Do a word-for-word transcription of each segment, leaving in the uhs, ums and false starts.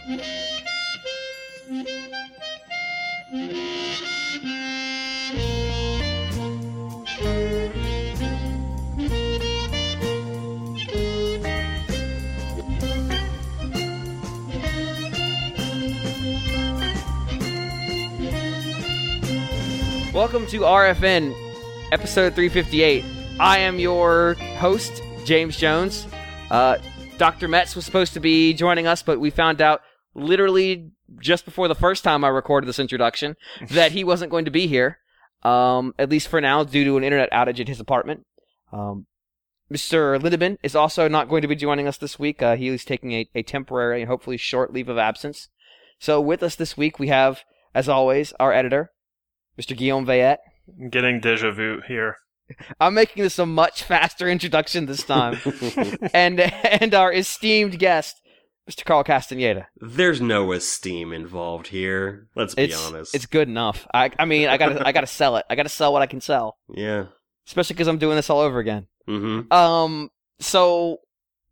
Welcome to R F N, episode three fifty-eight. I am your host, James Jones. Uh, Doctor Metz was supposed to be joining us, but we found out literally just before the first time I recorded this introduction that he wasn't going to be here, um, at least for now, due to an internet outage at his apartment. Um, Mister Lindemann is also not going to be joining us this week. Uh, he is taking a, a temporary and hopefully short leave of absence. So with us this week, we have, as always, our editor, Mister Guillaume Veillette. Getting deja vu here. I'm making this a much faster introduction this time. and and our esteemed guest, Mister Carl Castaneda. There's no esteem involved here. Let's be it's, honest. It's good enough. I I mean, I gotta I gotta sell it. I gotta sell what I can sell. Yeah. Especially because I'm doing this all over again. Mm-hmm. Um. So,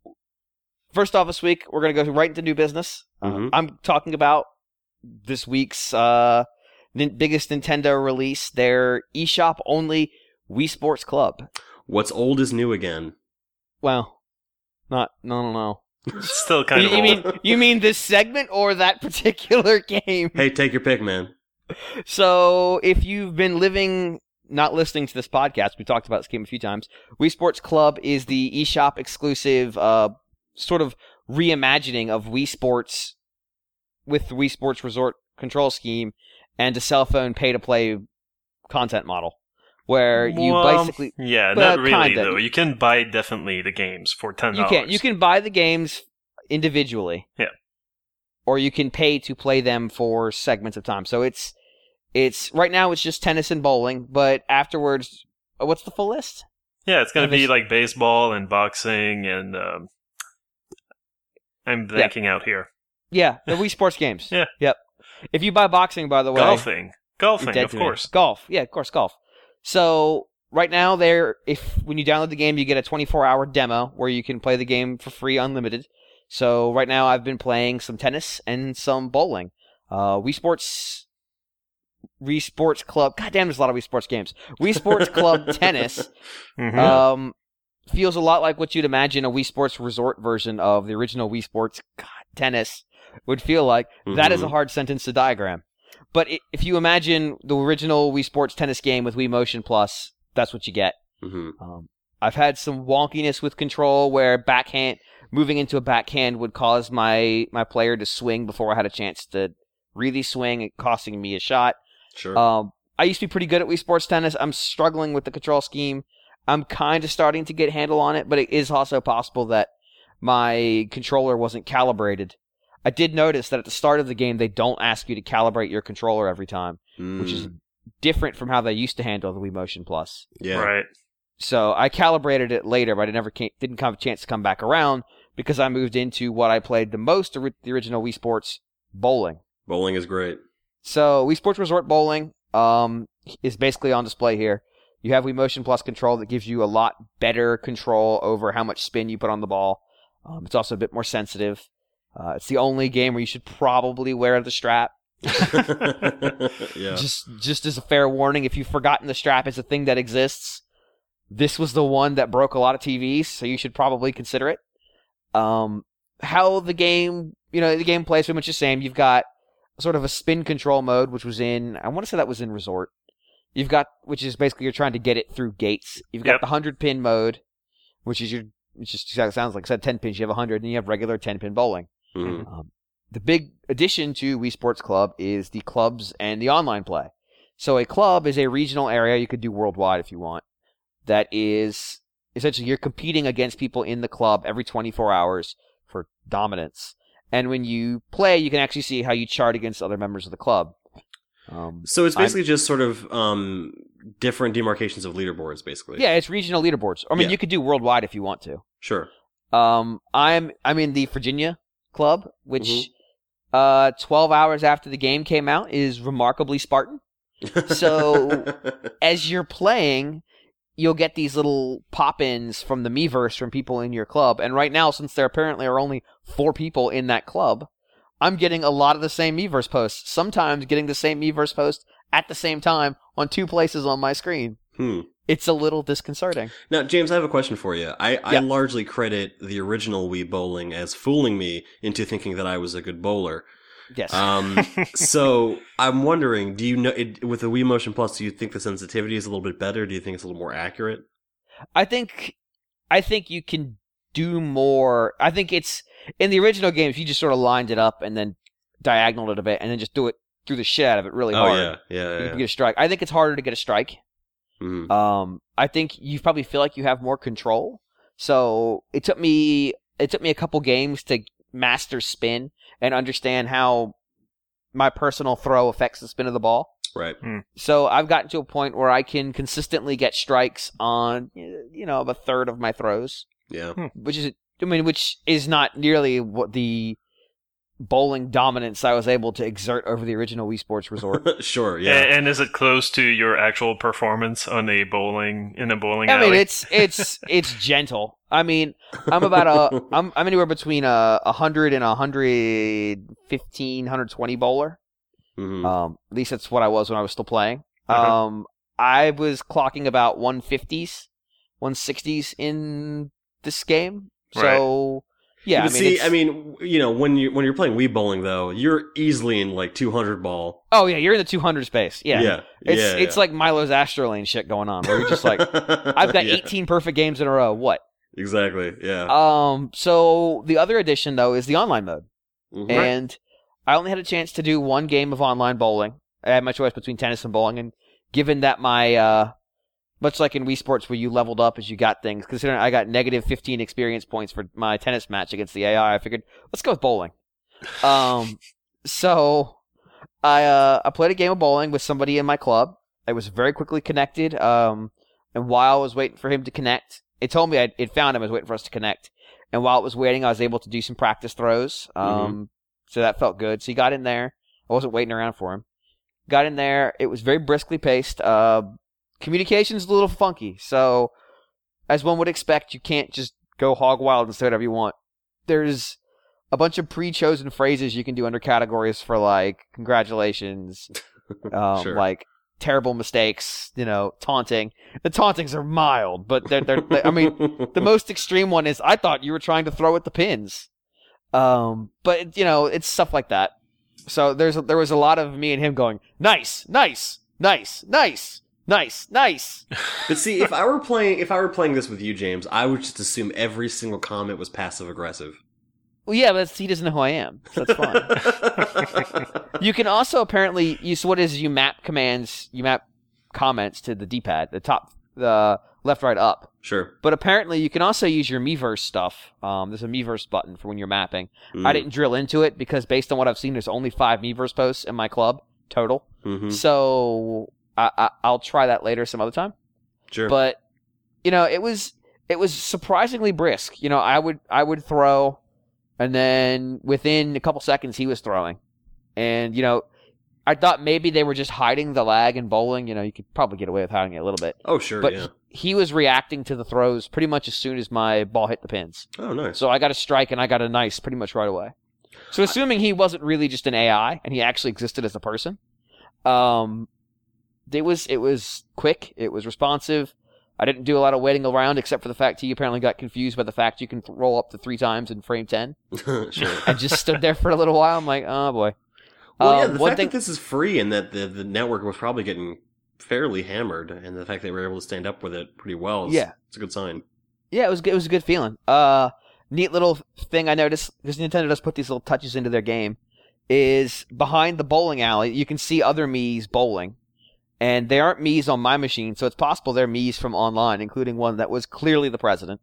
first off, this week we're gonna go right into new business. Mm-hmm. Uh, I'm talking about this week's uh. biggest Nintendo release, their eShop only Wii Sports Club. What's old is new again. Well, not no no no. Still kind you, of you old. mean you mean this segment or that particular game? Hey, take your pick, man. So, if you've been living, not listening to this podcast, we talked about this game a few times. Wii Sports Club is the eShop exclusive, uh, sort of reimagining of Wii Sports with the Wii Sports Resort control scheme and a cell phone pay-to-play content model, where you well, basically... Yeah, well, not really, kinda. though. You can buy, definitely, the games for ten dollars. You can you can buy the games individually. Yeah. Or you can pay to play them for segments of time. So it's... it's right now it's just tennis and bowling, but afterwards... What's the full list? Yeah, it's going to be this... like baseball and boxing and... Um, I'm blanking yeah. out here. Yeah, the Wii Sports games. Yeah. Yep. If you buy boxing, by the way... Golfing. Golfing, of course. Golf. Yeah, of course, golf. So, right now, there, if when you download the game, you get a twenty-four hour demo where you can play the game for free, unlimited. So, right now, I've been playing some tennis and some bowling. Uh, Wii Sports... Wii Sports Club... God damn, there's a lot of Wii Sports games. Wii Sports Club Tennis mm-hmm. um, feels a lot like what you'd imagine a Wii Sports Resort version of the original Wii Sports God, Tennis would feel like. Mm-hmm. That is a hard sentence to diagram. But if you imagine the original Wii Sports Tennis game with Wii Motion Plus, that's what you get. Mm-hmm. Um, I've had some wonkiness with control where backhand, moving into a backhand would cause my, my player to swing before I had a chance to really swing, costing me a shot. Sure. Um, I used to be pretty good at Wii Sports Tennis. I'm struggling with the control scheme. I'm kind of starting to get a handle on it, but it is also possible that my controller wasn't calibrated. I did notice that at the start of the game, they don't ask you to calibrate your controller every time, mm. which is different from how they used to handle the Wii Motion Plus. Yeah. Right. So I calibrated it later, but I never came, didn't have a chance to come back around because I moved into what I played the most, the original Wii Sports, bowling. Bowling is great. So Wii Sports Resort Bowling um, is basically on display here. You have Wii Motion Plus control that gives you a lot better control over how much spin you put on the ball. Um, it's also a bit more sensitive. Uh, it's the only game where you should probably wear the strap. yeah. Just just as a fair warning, if you've forgotten the strap is a thing that exists, this was the one that broke a lot of T Vs, so you should probably consider it. Um, how the game, you know, the game plays pretty much the same. You've got sort of a spin control mode, which was in, I want to say that was in Resort. You've got, which is basically you're trying to get it through gates. You've got yep. the one hundred pin mode, which is your, which just sounds like I said ten pins. You have one hundred, and you have regular ten pin bowling. Mm-hmm. Um, the big addition to Wii Sports Club is the clubs and the online play. So a club is a regional area you could do worldwide if you want. That is essentially you're competing against people in the club every twenty-four hours for dominance. And when you play, you can actually see how you chart against other members of the club. Um, so it's basically I'm, just sort of um, different demarcations of leaderboards, basically. Yeah, it's regional leaderboards. I mean, yeah. you could do worldwide if you want to. Sure. Um, I'm I'm in the Virginia club, which mm-hmm. uh, twelve hours after the game came out is remarkably Spartan. So as you're playing, you'll get these little pop-ins from the Miiverse from people in your club. And right now, since there apparently are only four people in that club, I'm getting a lot of the same Miiverse posts. Sometimes getting the same Miiverse post at the same time on two places on my screen. Hmm. It's a little disconcerting. Now, James, I have a question for you. I, I Yeah. largely credit the original Wii Bowling as fooling me into thinking that I was a good bowler. Yes. Um, so I'm wondering, do you know it, with the Wii Motion Plus? Do you think the sensitivity is a little bit better? Do you think it's a little more accurate? I think, I think you can do more. I think it's in the original games. You just sort of lined it up and then diagonaled it a bit, and then just do it through the shit out of it really Oh hard. yeah, yeah, yeah. You yeah. can get a strike. I think it's harder to get a strike. Mhm. Um, I think you probably feel like you have more control. So it took me it took me a couple games to master spin and understand how my personal throw affects the spin of the ball. Right. So I've gotten to a point where I can consistently get strikes on, you know, a third of my throws, Yeah. which is, I mean, which is not nearly what the bowling dominance I was able to exert over the original Wii Sports Resort. Sure. Yeah. And, and is it close to your actual performance on a bowling in a bowling I alley? mean, it's it's it's gentle. I mean, I'm about a I'm I'm anywhere between a a hundred and a hundred fifteen, hundred twenty bowler. Mhm. Um, at least that's what I was when I was still playing. Uh-huh. Um, I was clocking about one fifties, one sixties in this game. So yeah, But I mean, see, it's- I mean, you know, when you when you're playing Wii Bowling though, you're easily in like two hundred ball. oh yeah, you're in the two hundred space. Yeah, Yeah. it's yeah, it's yeah. like Milo's Astrolane shit going on, where you're just like, I've got Yeah, eighteen perfect games in a row. What? Exactly. Yeah. Um, so the other addition though is the online mode. Mhm. And I only had a chance to do one game of online bowling. I had my choice between tennis and bowling, and given that my, uh, much like in Wii Sports where you leveled up as you got things, considering I got negative fifteen experience points for my tennis match against the A I, I figured, let's go with bowling. Um, so I, uh, I played a game of bowling with somebody in my club. I was very quickly connected, um, and while I was waiting for him to connect, it told me I'd, it found him, I was waiting for us to connect. And while it was waiting, I was able to do some practice throws. Um, So that felt good. So he got in there. I wasn't waiting around for him. Got in there. It was very briskly paced. Uh, communication's a little funky. So, as one would expect, you can't just go hog wild and say whatever you want. There's a bunch of pre-chosen phrases you can do under categories for, like, congratulations, um, Sure. like, terrible mistakes, you know, taunting. The tauntings are mild, but they're, they're, they I mean, the most extreme one is, I thought you were trying to throw at the pins. Um, but you know, it's stuff like that. So there's a, there was a lot of me and him going, nice, nice, nice, nice, nice, nice. But see, if I were playing, if I were playing this with you, James, I would just assume every single comment was passive aggressive. Well, yeah, but he doesn't know who I am, so that's fine. You can also apparently use what is you map commands, you map comments to the D-pad, the top, the left, right, up. Sure. But apparently you can also use your Miiverse stuff. Um, there's a Miiverse button for when you're mapping. Mm. I didn't drill into it because based on what I've seen, there's only five Miiverse posts in my club total. Mhm. So I, I, I'll try that later some other time. Sure. But you know, it was it was surprisingly brisk. You know, I would I would throw, and then within a couple seconds he was throwing, and you know, I thought maybe they were just hiding the lag in bowling. You know, you could probably get away with hiding it a little bit. oh, sure. But yeah. he was reacting to the throws pretty much as soon as my ball hit the pins. Oh, nice. So I got a strike and I got a nice pretty much right away. So assuming he wasn't really just an A I and he actually existed as a person, um, it was it was quick. It was responsive. I didn't do a lot of waiting around except for the fact he apparently got confused by the fact you can th- roll up to three times in frame ten. Sure. I just stood there for a little while. I'm like, oh boy. Well, yeah, Um, the one fact thing- that this is free and that the, the network was probably getting fairly hammered, and the fact they were able to stand up with it pretty well, is, Yeah. it's a good sign. Yeah, it was good- it was a good feeling. Uh, neat little thing I noticed because Nintendo does put these little touches into their game is behind the bowling alley you can see other Mii's bowling, and they aren't Mii's on my machine, so it's possible they're Mii's from online, including one that was clearly the president.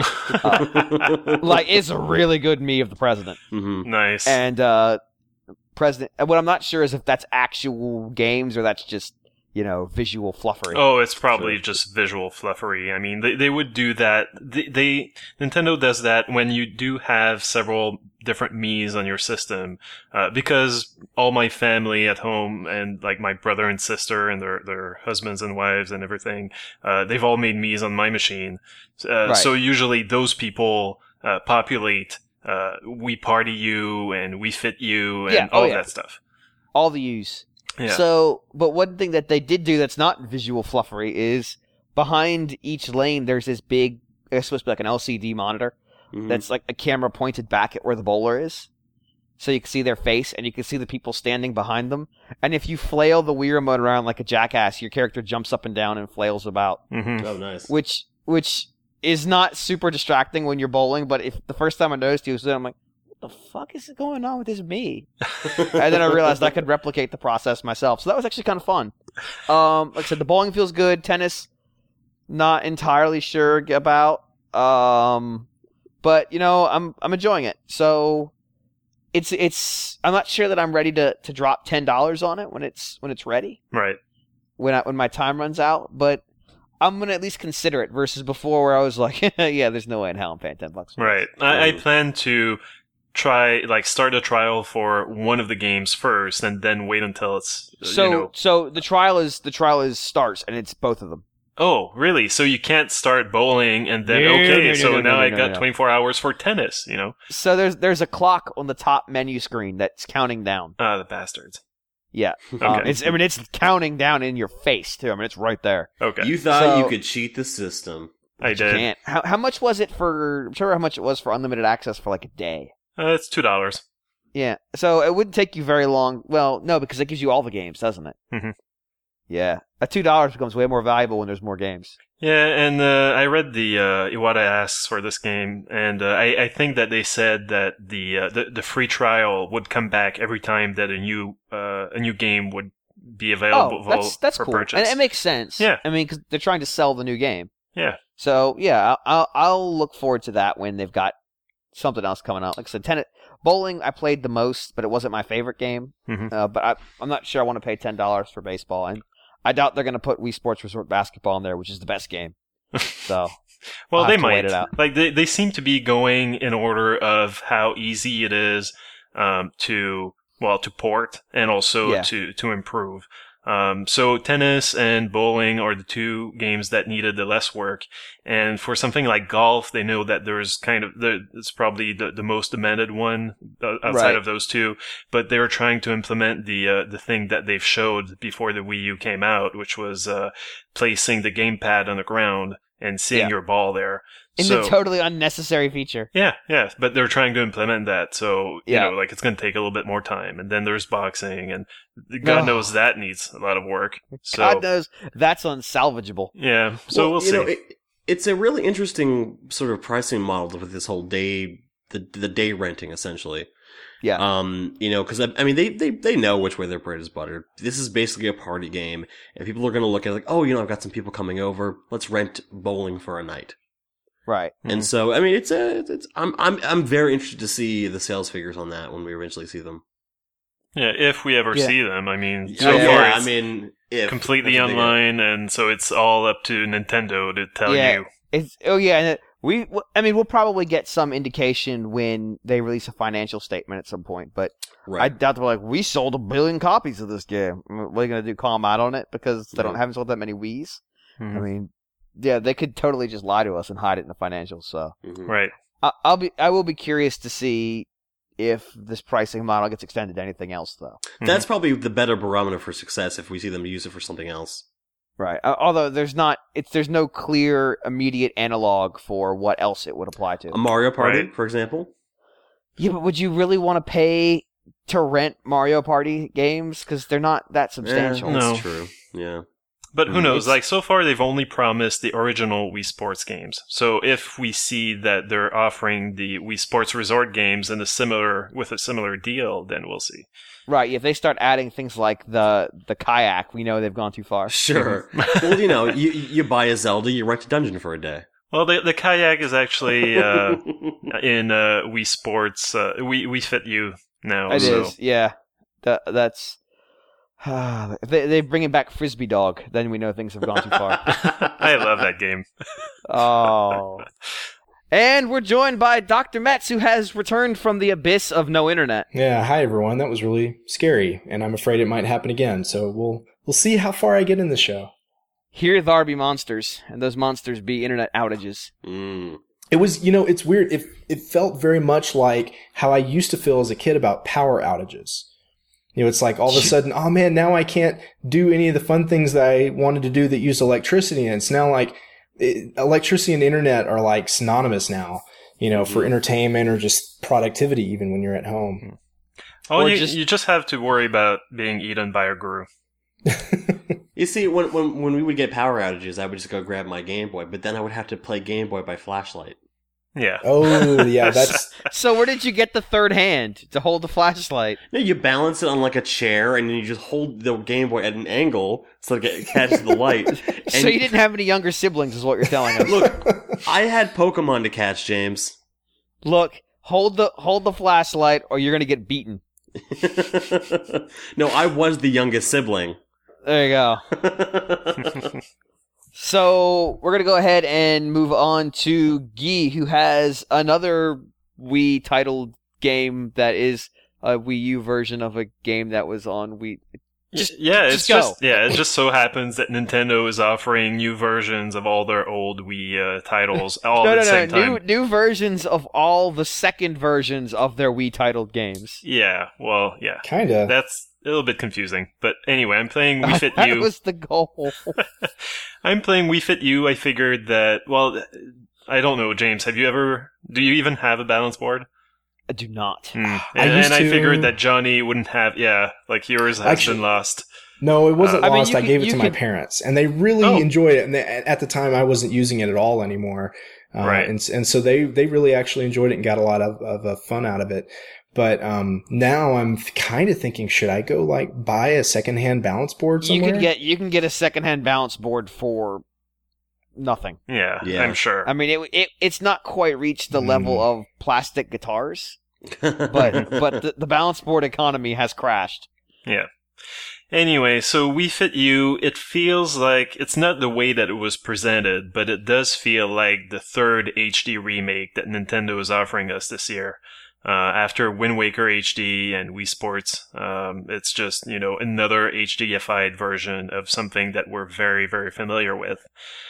Uh, like it's a really good Mii of the president, hmm Nice. and uh, president. And what I'm not sure is if that's actual games or that's just you know visual fluffery. Oh, it's probably Sure. just visual fluffery. I mean, they they would do that. They, they Nintendo does that when you do have several different Mii's on your system, uh, because all my family at home and like my brother and sister and their their husbands and wives and everything, uh, they've all made Mii's on my machine. Uh, Right. So usually those people uh, populate uh, We Party You and We Fit You and Yeah, all oh, of yeah. that stuff. All the U's. Yeah. So, but one thing that they did do that's not visual fluffery is behind each lane there's this big, it's supposed to be like an L C D monitor Mhm. that's like a camera pointed back at where the bowler is. So you can see their face and you can see the people standing behind them. And if you flail the Wii remote around like a jackass, your character jumps up and down and flails about, hmm Oh, nice. which which is not super distracting when you're bowling. But if the first time I noticed he was there, I'm like, what the fuck is going on with this me? And then I realized I could replicate the process myself. So that was actually kind of fun. Um, like I said, the bowling feels good. Tennis, not entirely sure about. Um, but you know, I'm I'm enjoying it. So it's it's. I'm not sure that I'm ready to, to drop ten dollars on it when it's when it's ready. Right. When I, when my time runs out, but I'm gonna at least consider it. Versus before, where I was like, yeah, there's no way in hell I'm paying ten bucks. For Right. this. I, I plan to try, like, start a trial for one of the games first, and then wait until it's, uh, So you know. so the trial is the trial is starts, and it's both of them. Oh, really? So you can't start bowling and then No, okay, no, no, so no, now no, I no, got no. twenty-four hours for tennis. You know. So there's there's a clock on the top menu screen that's counting down. Ah, the bastards. Yeah, Okay. um, it's I mean it's counting down in your face too. I mean it's right there. Okay. You thought So- you could cheat the system. I You did. can't. How how much was it for? I'm sure how much it was for unlimited access for like a day. Uh, it's two dollars. Yeah, so it wouldn't take you very long. Well, no, because it gives you all the games, doesn't it? Mhm. Yeah, a two dollars becomes way more valuable when there's more games. Yeah, and uh, I read the uh, Iwata asks for this game, and uh, I, I think that they said that the, uh, the the free trial would come back every time that a new uh, a new game would be available Oh, that's that's for cool, purchase. and it makes sense. Yeah. I mean, because they're trying to sell the new game. Yeah. So yeah, I'll, I'll I'll look forward to that when they've got something else coming out. Like I said, tennis bowling I played the most, but it wasn't my favorite game. Mhm. Uh, but I, I'm not sure I want to pay ten dollars for baseball, and I doubt they're going to put Wii Sports Resort Basketball in there, which is the best game. So Well, I'll they have to wait might. it out. Like they, they seem to be going in order of how easy it is um, to well to port and also Yeah. to to improve. Um, so tennis and bowling are the two games that needed the less work. And for something like golf, they know that there's kind of the, it's probably the, the most demanded one uh, outside Right. of those two. But they're trying to implement the uh, the thing that they've showed before the Wii U came out, which was uh, placing the gamepad on the ground and seeing Yeah. your ball there. in so, the totally unnecessary feature. yeah, yeah, but they're trying to implement that, so you Yeah. know, like it's going to take a little bit more time. And then there's boxing, and God Ugh. knows that needs a lot of work. So God knows that's unsalvageable. yeah, so Well, we'll you see. know, it, it's a really interesting sort of pricing model with this whole day, the the day renting essentially. Yeah. Um, you know, because I, I mean, they, they they know which way their bread is buttered. This is basically a party game, and people are going to look at it like, oh, you know, I've got some people coming over. Let's rent bowling for a night. Right. And Mhm. so, I mean, it's a, it's I'm I'm I'm very interested to see the sales figures on that when we eventually see them. Yeah, if we ever Yeah. see them, I mean, So so Yeah, far yeah, I it's mean, if completely that's a big- online, and so it's all up to Nintendo to tell Yeah. you. It's oh yeah, and it, we w- I mean we'll probably get some indication when they release a financial statement at some point, but I Right. doubt they're like we sold a billion copies of this game. What are you gonna do? Call them out on it because they don't Right. haven't sold that many Wii's? Mhm. I mean, yeah, they could totally just lie to us and hide it in the financials. So Mhm. Right. I, I'll be I will be curious to see if this pricing model gets extended to anything else though. That's probably the better barometer for success if we see them use it for something else. Right. Uh, although there's not, it's there's no clear immediate analog for what else it would apply to. A Mario Party, Right. for example. Yeah, but would you really want to pay to rent Mario Party games? Because they're not that substantial. Yeah, No. that's true. Yeah. But who Mm, knows? it's- Like, so far they've only promised the original Wii Sports games. So if we see that they're offering the Wii Sports Resort games in a similar with a similar deal, then we'll see. Right. If they start adding things like the the kayak, we know they've gone too far. Sure. well, you know, you you buy a Zelda, you rent a dungeon for a day. Well, the the kayak is actually uh, in uh, Wii Sports. Uh, we we fit you now. It so. is. Yeah. That that's. if they they bring it back Frisbee Dog, then we know things have gone too far. I love that game. Oh. And we're joined by Doctor Metz, who has returned from the abyss of no internet. Yeah, hi everyone. That was really scary, and I'm afraid it might happen again. So we'll we'll see how far I get in the show. Here there be monsters, and those monsters be internet outages. Mm. It was, you know, it's weird. It, it felt very much like how I used to feel as a kid about power outages. You know, it's like all of a sudden, oh man, now I can't do any of the fun things that I wanted to do that use electricity. And it's now like it, electricity and internet are like synonymous now, you know, for entertainment or just productivity, even when you're at home. Oh, Or you just- you just have to worry about being eaten by a guru. You see, when, when when we would get power outages, I would just go grab my Game Boy, but then I would have to play Game Boy by flashlight. Yeah. Oh, yeah, that's, So where did you get the third hand to hold the flashlight? No, you balance it on like a chair, and then you just hold the Game Boy at an angle so it get- catches the light. And So you didn't have any younger siblings, is what you're telling us. Look, I had Pokemon to catch, James. Look, hold the hold the flashlight, or you're gonna get beaten. No, I was the youngest sibling. There you go. So we're gonna go ahead and move on to Guy, who has another Wii titled game that is a Wii U version of a game that was on Wii. Just- yeah, it's just go. just yeah, it just so happens that Nintendo is offering new versions of all their old Wii uh, titles all no, at no, the no, same time. new new versions of all the second versions of their Wii titled games. Yeah, well, yeah, kind of. that's a little bit confusing. But anyway, I'm playing Wii Fit that U. was the goal. I'm playing Wii Fit U. I figured that. Well, I don't know, James. Have you ever? Do you even have a balance board? I do not. Hmm. I And, used and I to- figured that Johnny wouldn't have. Yeah, like yours has Actually- been lost. No, it wasn't Uh, I mean, lost. you I could- gave it you to my could- parents, and they really Oh. enjoyed it. And they, at the time, I wasn't using it at all anymore. Uh, Right. And and so they they really actually enjoyed it and got a lot of of uh, fun out of it. But um, now I'm kind of thinking, should I go like buy a secondhand balance board You somewhere? can get you can get a secondhand balance board for nothing. Yeah, Yeah. I'm sure. I mean, it, it it's not quite reached the Hmm. level of plastic guitars, but but the, the balance board economy has crashed. Yeah. Anyway, so Wii Fit U, it feels like it's not the way that it was presented, but it does feel like the third H D remake that Nintendo is offering us this year. Uh, after Wind Waker H D and Wii Sports, um, it's just, you know, another H D ified version of something that we're very, very familiar with.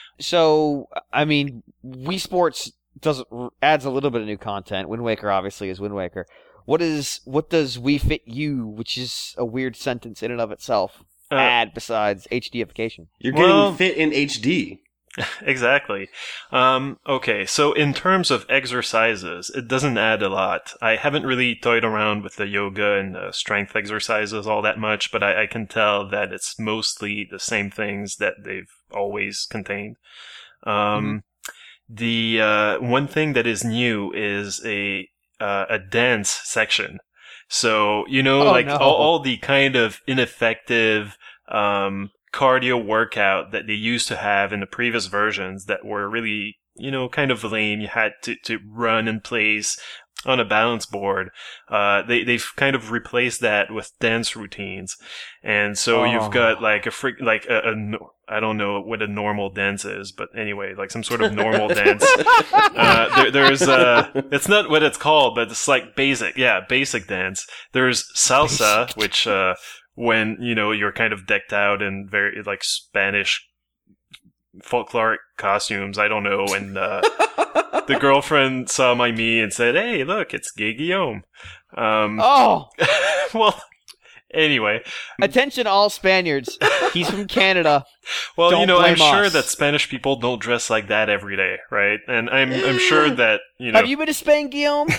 So I mean, Wii Sports does adds a little bit of new content. Wind Waker obviously is Wind Waker. What is what does Wii Fit U, which is a weird sentence in and of itself, Uh, add besides HDification? You're getting Well- fit in H D. Exactly. Um, okay, so in terms of exercises, it doesn't add a lot. I haven't really toyed around with the yoga and uh, strength exercises all that much, but I, I can tell that it's mostly the same things that they've always contained. Um, The uh, one thing that is new is a uh, a dance section. So, you know, Oh, like no. all, all the kind of ineffective um, cardio workout that they used to have in the previous versions that were really, you know, kind of lame. You had to, to run in place on a balance board. Uh, they, they've kind of replaced that with dance routines. And so Oh. you've got like a freak, like a, a no- I don't know what a normal dance is, but anyway, like some sort of normal dance. Uh, there, there's, uh, it's not what it's called, but it's like basic, yeah, basic dance. There's salsa, Basic. which, uh, when, you know, you're kind of decked out in very, like, Spanish folkloric costumes, I don't know, and, uh, the girlfriend saw my me and said, "Hey, look, it's Gay Guillaume." Um, Oh, well, anyway, attention all Spaniards. He's from Canada. well, Don't you know, I'm blame sure us. that Spanish people don't dress like that every day, right? And I'm, I'm sure that, you know, Have you been to Spain, Guillaume?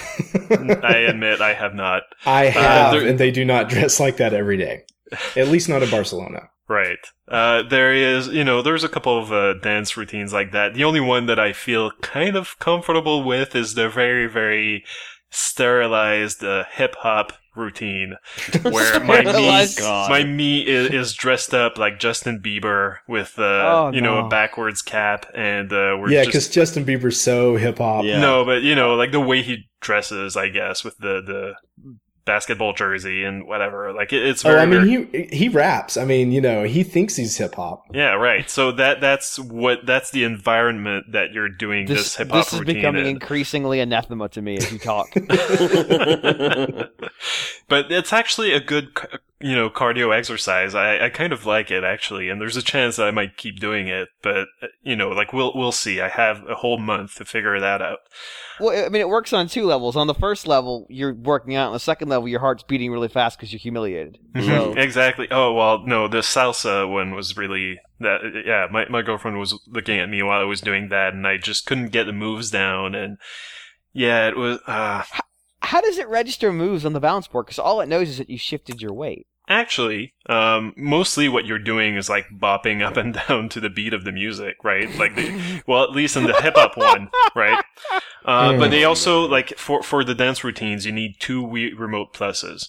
I admit I have not. I have, there- and they do not dress like that every day. At least not in Barcelona. Right. Uh, there is, you know, there's a couple of uh, dance routines like that. The only one that I feel kind of comfortable with is the very, very sterilized uh, hip hop routine, where my me, Sterilized. my me is, is dressed up like Justin Bieber with, uh, Oh, you know, no. a backwards cap, and uh, we're Yeah, just because Justin Bieber's so hip hop. Yeah. no, but you know, like the way he dresses, I guess, with the the basketball jersey and whatever. Like it, it's Oh, very, I very mean, he he raps. I mean, you know, he thinks he's hip hop. yeah, right. So that that's what that's the environment that you're doing this, This, hip hop this is routine becoming in. increasingly anathema to me as you talk. But it's actually a good c- you know, cardio exercise. I, I kind of like it, actually, and there's a chance that I might keep doing it, but, you know, like, we'll we'll see. I have a whole month to figure that out. Well, I mean, it works on two levels. On the first level, you're working out. On the second level, your heart's beating really fast because you're humiliated. So. Exactly. Oh, well, no, the salsa one was really... that. Yeah, my, my girlfriend was looking at me while I was doing that, and I just couldn't get the moves down, and yeah, it was... Uh, how, how does it register moves on the balance board? Because all it knows is that you shifted your weight. Actually, um, mostly what you're doing is like bopping up and down to the beat of the music, right? Like, the, well, at least in the hip hop one, right? Uh, but they also, like, for for the dance routines, you need two Wii Remote Pluses.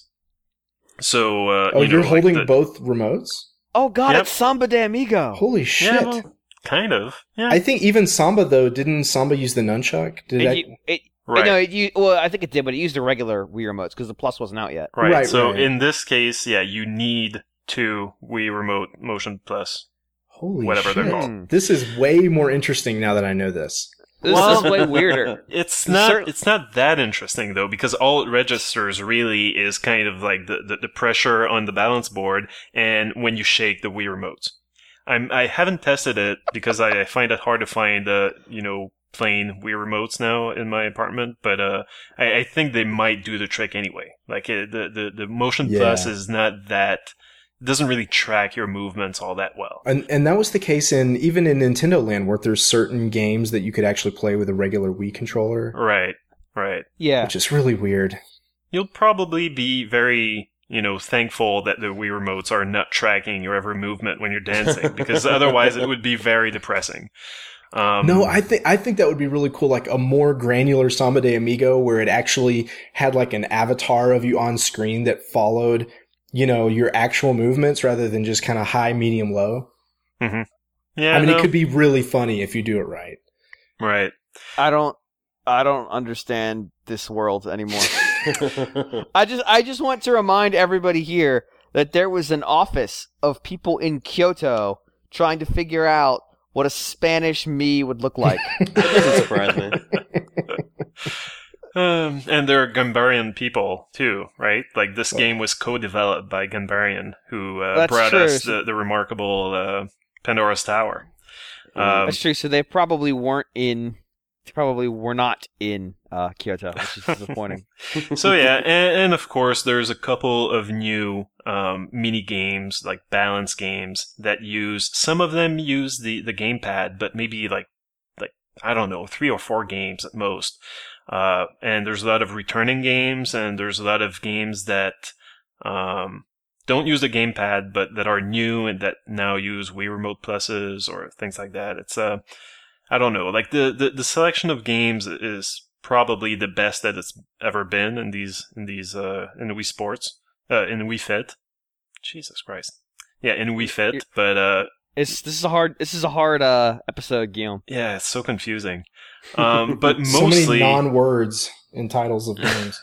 So, uh, oh, you know, you're holding like the, both remotes? Oh God, Yep. it's Samba de Amigo. Holy shit! Yeah, well, kind of. Yeah. I think even Samba though, didn't Samba use the nunchuck? Did It, I? u- it, Right. No, it, u- well, I think it did, but it used the regular Wii remotes because the Plus wasn't out yet. Right. Right, So right. in this case, yeah, you need two Wii Remote Motion Plus. Holy whatever shit! they're called. Hmm. This is way more interesting now that I know this. This Well- is way weirder. It's not. Cer- It's not that interesting though, because all it registers really is kind of like the, the, the pressure on the balance board, and when you shake the Wii remotes. I'm. I haven't tested it because I, I find it hard to find, uh, you know, plain Wii remotes now in my apartment. But uh, I, I think they might do the trick anyway. Like it, the the the Motion Yeah. Plus is not that. Doesn't really track your movements all that well. And and that was the case in even in Nintendo Land, where there's certain games that you could actually play with a regular Wii controller, Right. Right. Yeah. which is really weird. You'll probably be very, you know, thankful that the Wii remotes are not tracking your every movement when you're dancing, because otherwise it would be very depressing. Um, No, I think I think that would be really cool, like a more granular Samba de Amigo, where it actually had like an avatar of you on screen that followed, you know, your actual movements rather than just kind of high, medium, low. yeah, I mean, no, it could be really funny if you do it right. right. I don't. I don't understand this world anymore. I just. I just want to remind everybody here that there was an office of people in Kyoto trying to figure out what a Spanish me would look like. That doesn't surprise me. Um, and they're Gambarian people too, right? Like this game was co-developed by Gambarian, who uh, That's brought true. us the, the remarkable uh, Pandora's Tower. Um, That's true. So they probably weren't in. They probably were not in uh, Kyoto, which is disappointing. So yeah, and, and of course there's a couple of new um, mini games, like balance games, that use, some of them use the, the gamepad, but maybe like, like, I don't know, three or four games at most. Uh, and there's a lot of returning games, and there's a lot of games that um, don't use the gamepad, but that are new and that now use Wii Remote Pluses or things like that. It's, uh, I don't know, like the, the, the selection of games is probably the best that it's ever been in these in these uh in the Wii Sports, uh in Wii Fit. Jesus Christ, yeah, in Wii Fit. But uh, It's this is a hard. This is a hard uh, episode, Guillaume. yeah, it's so confusing. Um, but So mostly, many non-words in titles of games.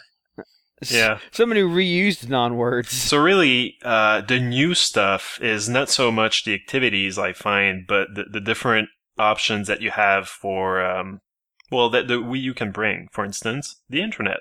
yeah. So many reused non-words. So really, uh, the new stuff is not so much the activities I find, but the, the different options that you have for, um, well, that the Wii U can bring. For instance, the internet,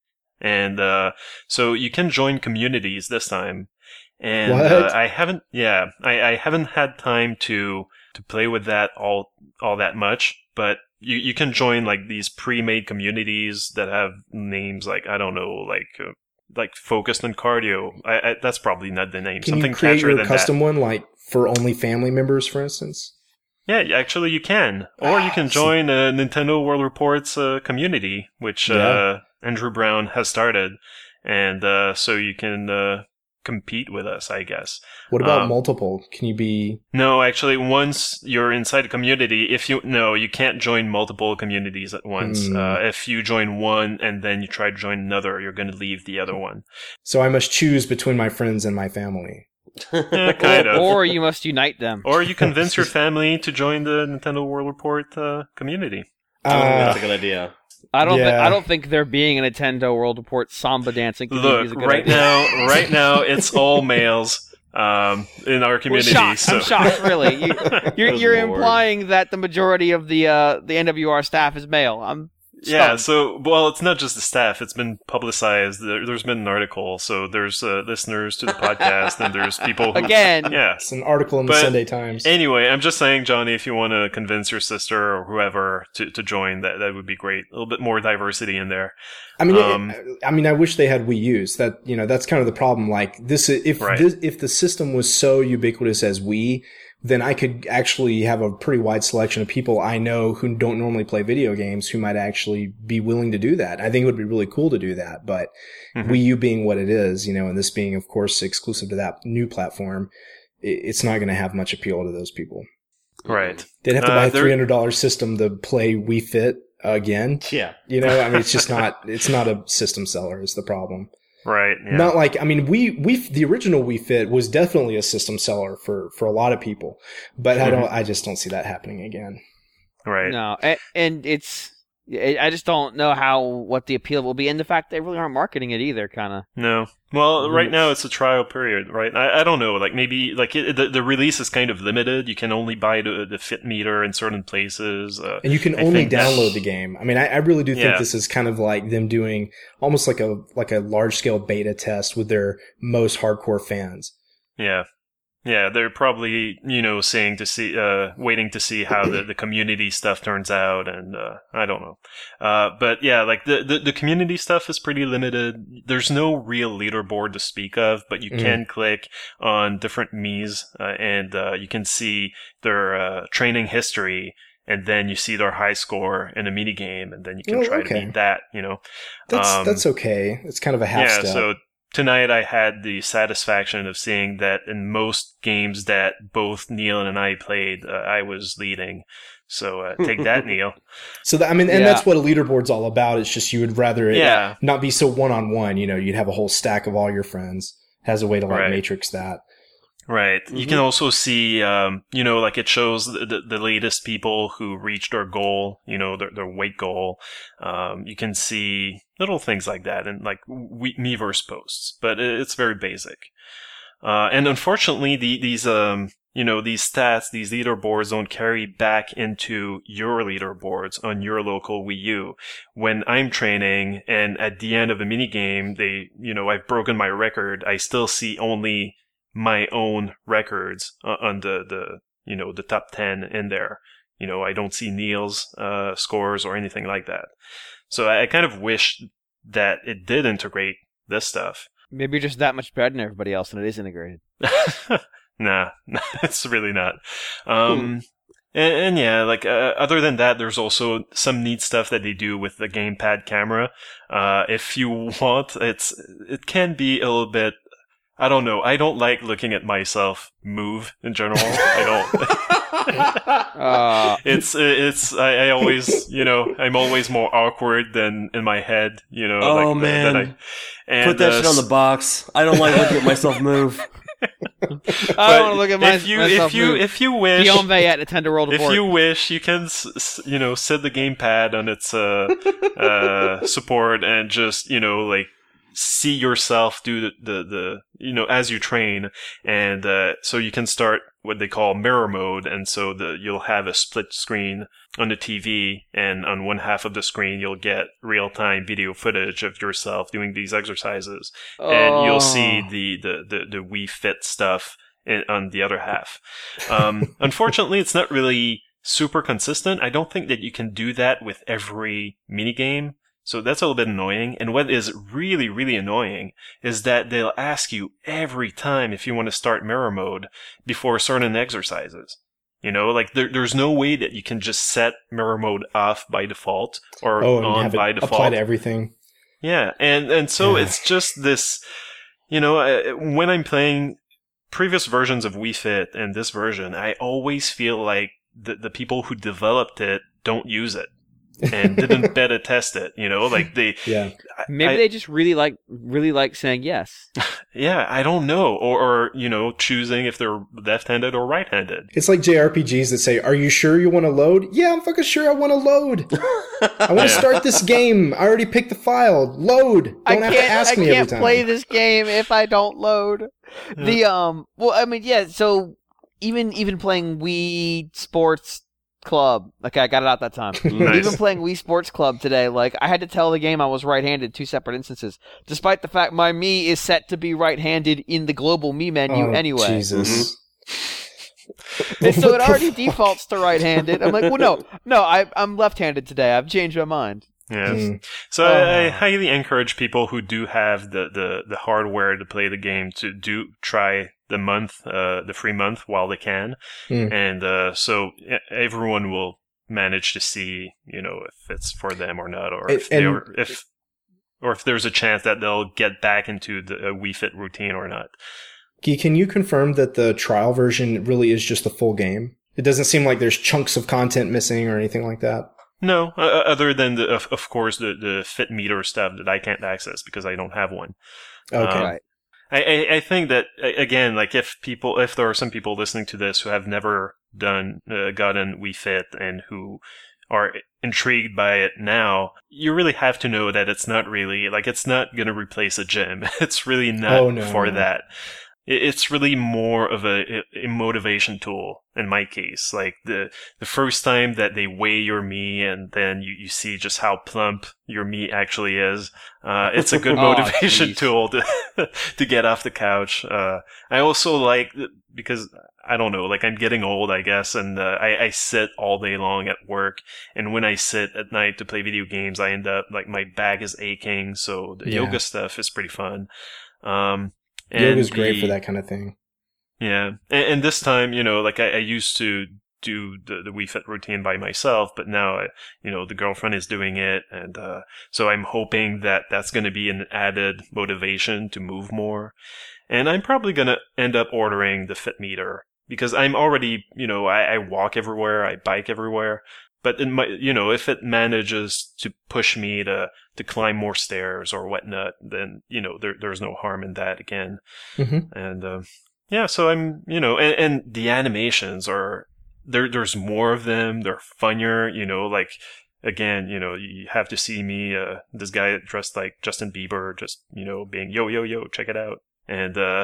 and uh, so you can join communities this time. And What? uh, I haven't, yeah, I, I haven't had time to to play with that all all that much. But you you can join like these pre-made communities that have names like, I don't know, like. Uh, like focused on cardio. I, I, that's probably not the name. Can Something you create catchier your than custom that. one, like for only family members, for instance? Yeah, actually you can. Or you can join a Nintendo World Reports uh, community, which Yeah. uh, Andrew Brown has started. And uh, so you can uh, compete with us, I guess. What about Um, multiple? Can you be? No, actually, once you're inside a community, if you no, you can't join multiple communities at once. Hmm. Uh, if you join one and then you try to join another, you're going to leave the other one. So I must choose between my friends and my family. Yeah, kind of. Or you must unite them. Or you convince your family to join the Nintendo World Report uh, community. I think Uh, that's a good idea. I don't. Yeah. Thi- I don't think there being a Nintendo World Report samba dancing community Look, is a good right idea. now, right now, it's all males um, in our Well, community. shocked. so. I'm shocked. Really, you, you're Good you're lord. implying that the majority of the uh, the N W R staff is male. I'm Yeah, so, well, it's not just the staff. It's been publicized. There, there's been an article. So there's uh, listeners to the podcast, and there's people who... Again. Yeah. It's an article in the But Sunday Times. Anyway, I'm just saying, Johnny, if you want to convince your sister or whoever to, to join, that, that would be great. A little bit more diversity in there. I mean, Um, it, I mean, I wish they had Wii U's. That, you know, that's kind of the problem. Like this, if Right. this, if the system was so ubiquitous as Wii, then I could actually have a pretty wide selection of people I know who don't normally play video games who might actually be willing to do that. I think it would be really cool to do that. But Mhm. Wii U being what it is, you know, and this being, of course, exclusive to that new platform, it, it's not going to have much appeal to those people. Right. They'd have to Uh, buy a there- three hundred dollars system to play Wii Fit again. Yeah. You know, I mean, it's just not, it's not a system seller is the problem. Right. Yeah. Not like, I mean, we, we, the original Wii Fit was definitely a system seller for, for a lot of people, but I don't, I just don't see that happening again. right. No, and, and it's I I just don't know how what the appeal will be, and the fact they really aren't marketing it either, kind of. No. Well, right now it's a trial period, right? I, I don't know. Like maybe like it, the the release is kind of limited. You can only buy the the Fit meter in certain places. Uh, And you can I only think that's- download the game. I mean, I, I really do think Yeah. this is kind of like them doing almost like a, like a large scale beta test with their most hardcore fans. Yeah. Yeah, they're probably, you know, saying to see, uh, waiting to see how the, the community stuff turns out, and, uh, I don't know. Uh, but yeah, like, the, the, the community stuff is pretty limited. There's no real leaderboard to speak of, but you Mhm. can click on different Mii's, uh, and, uh, you can see their, uh, training history, and then you see their high score in a mini game, and then you can Oh, try okay. to beat that, you know. That's, Um, that's okay. It's kind of a half yeah, step. so tonight I had the satisfaction of seeing that in most games that both Neil and I played, uh, I was leading. So uh, take that, Neil. So that, I mean, and Yeah. that's what a leaderboard's all about. It's just you would rather it Yeah. not be so one on one. You know, you'd have a whole stack of all your friends. Has a way to like Right. matrix that. Right. You can also see, um, you know, like it shows the, the, the latest people who reached their goal, you know, their, their weight goal. Um, you can see little things like that and like we, Miiverse posts, but it, it's very basic. Uh, and unfortunately, the, these, um, you know, these stats, these leaderboards don't carry back into your leaderboards on your local Wii U. When I'm training and at the end of a mini game, they, you know, I've broken my record, I still see only my own records uh, on the, the, you know, the top ten in there. You know, I don't see Neil's, uh, scores or anything like that. So I, I kind of wish that it did integrate this stuff. Maybe you're just that much better than everybody else, and it is integrated. Nah, it's really not. Um, and, and yeah, like, uh, other than that, there's also some neat stuff that they do with the gamepad camera. Uh, if you want, it's, it can be a little bit, I don't know. I don't like looking at myself move in general. I don't. Uh, It's, it's, I, I always, you know, I'm always more awkward than in my head, you know. Oh, like, man. That I, and, Put that uh, shit on the box. I don't like looking at myself move. I don't but want to look at my, if you, myself if you, move. if you wish, Guillaume Veil at Nintendo World if Report. you wish, you can, s- s- you know, set the gamepad on its uh, uh, support and just, you know, like see yourself do the, the, the you know, as you train, and uh, so you can start what they call mirror mode, and so the you'll have a split screen on the T V, and on one half of the screen you'll get real time video footage of yourself doing these exercises, and you'll see Oh. the the the, the Wii Fit stuff in, on the other half. Um, unfortunately, it's not really super consistent. I don't think that you can do that with every minigame. So that's a little bit annoying. And what is really, really annoying is that they'll ask you every time if you want to start mirror mode before certain exercises. You know, like there, there's no way that you can just set mirror mode off by default or Oh, and on have by it default. apply to everything. Yeah, and and so Yeah. it's just this, you know, uh, when I'm playing previous versions of Wii Fit and this version, I always feel like the the people who developed it don't use it and didn't beta test it. You know, like they, Yeah. Maybe I- they just really like really like saying yes. yeah, I don't know, or or you know, choosing if they're left-handed or right-handed. It's like J R P Gs that say, "Are you sure you want to load?" Yeah, I'm fucking sure I want to load. I want to Yeah. start this game. I already picked the file. Load. Don't I have can't. to ask I me can't every time. play this game if I don't load. The um. Well, I mean, yeah. So even even playing Wii Sports Club. Okay, I got it out that time. Nice. Even playing Wii Sports Club today, like I had to tell the game I was right-handed two separate instances, despite the fact my Mii is set to be right-handed in the global Mii menu Oh, anyway. Jesus. And so it already defaults to right-handed. I'm like, well, no, no, I, I'm left-handed today. I've changed my mind. Yes. Mm. So I, I Oh. highly encourage people who do have the, the, the hardware to play the game to do try the month, uh, the free month while they can. Mm. And uh, so e- everyone will manage to see, you know, if it's for them or not, or if And- they are, if or if there's a chance that they'll get back into the uh, Wii Fit routine or not. Guy, can you confirm that the trial version really is just the full game? It doesn't seem like there's chunks of content missing or anything like that. No, uh, other than the of, of course the the Fit meter stuff that I can't access because I don't have one. Okay. Um, Right. I, I, I think that a- again, like if people, if there are some people listening to this who have never done uh, gotten Wii Fit and who are intrigued by it now, you really have to know that it's not really like it's not going to replace a gym. It's really not Oh, no, for no. that. It- It's really more of a, a motivation tool in my case. Like the the first time that they weigh your Mii and then you, you see just how plump your Mii actually is, uh, it's a good Oh, motivation geez. tool to to get off the couch. Uh, I also like because I don't know, like I'm getting old, I guess, and uh, I, I sit all day long at work, and when I sit at night to play video games, I end up like my back is aching. So the Yeah. yoga stuff is pretty fun. Um, and Yoga's great the- for that kind of thing. yeah, and, and this time, you know, like I, I used to do the, the Wii Fit routine by myself, but now, I, you know, the girlfriend is doing it, and uh, so I'm hoping that that's going to be an added motivation to move more. And I'm probably going to end up ordering the Fit meter because I'm already, you know, I, I walk everywhere, I bike everywhere. But in my, you know, if it manages to push me to to climb more stairs or whatnot, then you know there there's no harm in that again. Mhm. And uh, yeah, so I'm, you know, and, and the animations are there. There's more of them. They're funnier. You know, like again, you know, you have to see me, uh, this guy dressed like Justin Bieber, just you know, being yo yo yo, check it out, and uh,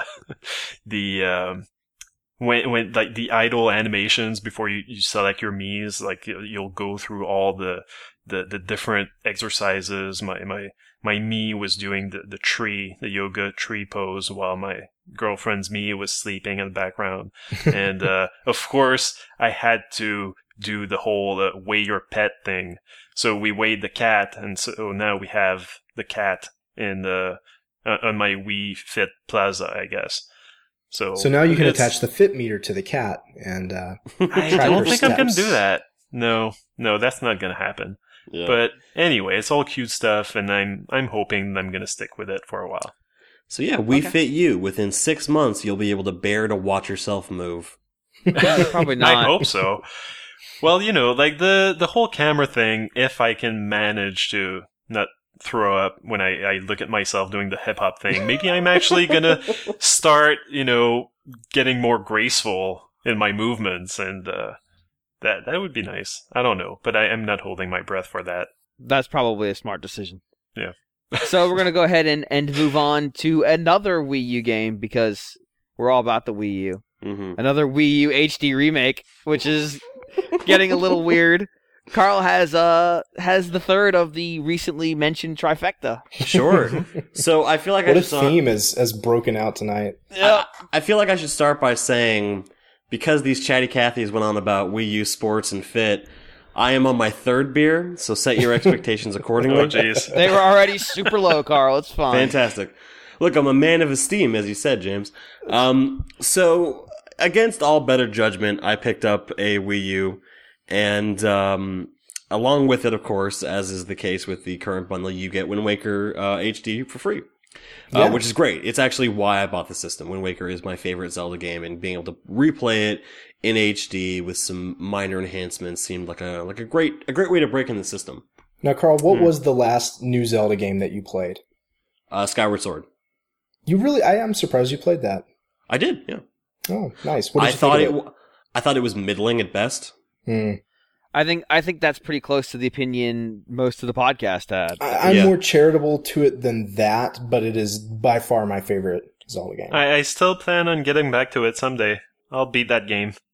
the. Um, When, when, like, the idle animations before you, you select your Mii's, like, you- you'll go through all the, the, the different exercises. My, my, my Mii was doing the, the tree, the yoga tree pose while my girlfriend's Mii was sleeping in the background. And, uh, of course, I had to do the whole uh, weigh your pet thing. So we weighed the cat, and so now we have the cat in the, uh, on my Wii Fit Plaza, I guess. So, So now you can it's- attach the fit meter to the cat and uh, I track don't her think I'm going to steps. do that. No, no, that's not going to happen. Yeah. But anyway, it's all cute stuff, and I'm I'm hoping I'm going to stick with it for a while. So yeah, we Okay. fit you. Within six months, you'll be able to bear to watch yourself move. Probably not. I hope so. Well, you know, like the the whole camera thing. If I can manage to not throw up when I, I look at myself doing the hip hop thing, maybe I'm actually gonna start, you know, getting more graceful in my movements, and uh, that that would be nice. I don't know, but I am not holding my breath for that. That's probably a smart decision. Yeah. So we're gonna go ahead and, and move on to another Wii U game because we're all about the Wii U. Mm-hmm. Another Wii U H D remake, which is getting a little weird. Carl has uh has the third of the recently mentioned trifecta. Sure. So I feel like What I a should start, theme is has broken out tonight. Yep. I feel like I should start by saying, because these chatty Cathys went on about Wii U sports and fit, I am on my third beer, so set your expectations accordingly. Oh, jeez. They were already super low, Carl. It's fine. Fantastic. Look, I'm a man of esteem, as you said, James. Um, so, against all better judgment, I picked up a Wii U, and um, along with it, of course, as is the case with the current bundle, you get Wind Waker uh, H D for free. Yeah. Uh, which is great. It's actually why I bought the system. Wind Waker is my favorite Zelda game, and being able to replay it in H D with some minor enhancements seemed like a like a great a great way to break in the system. Now, Carl, what Hmm. was the last new Zelda game that you played? Uh, Skyward Sword. You really, I am surprised you played that. I did, yeah. Oh, nice. What did I you thought think it. of w- I thought it was middling at best. Hmm. I think I think that's pretty close to the opinion most of the podcast had. I, I'm Yeah. more charitable to it than that, but it is by far my favorite Zelda game. I, I still plan on getting back to it someday. I'll beat that game.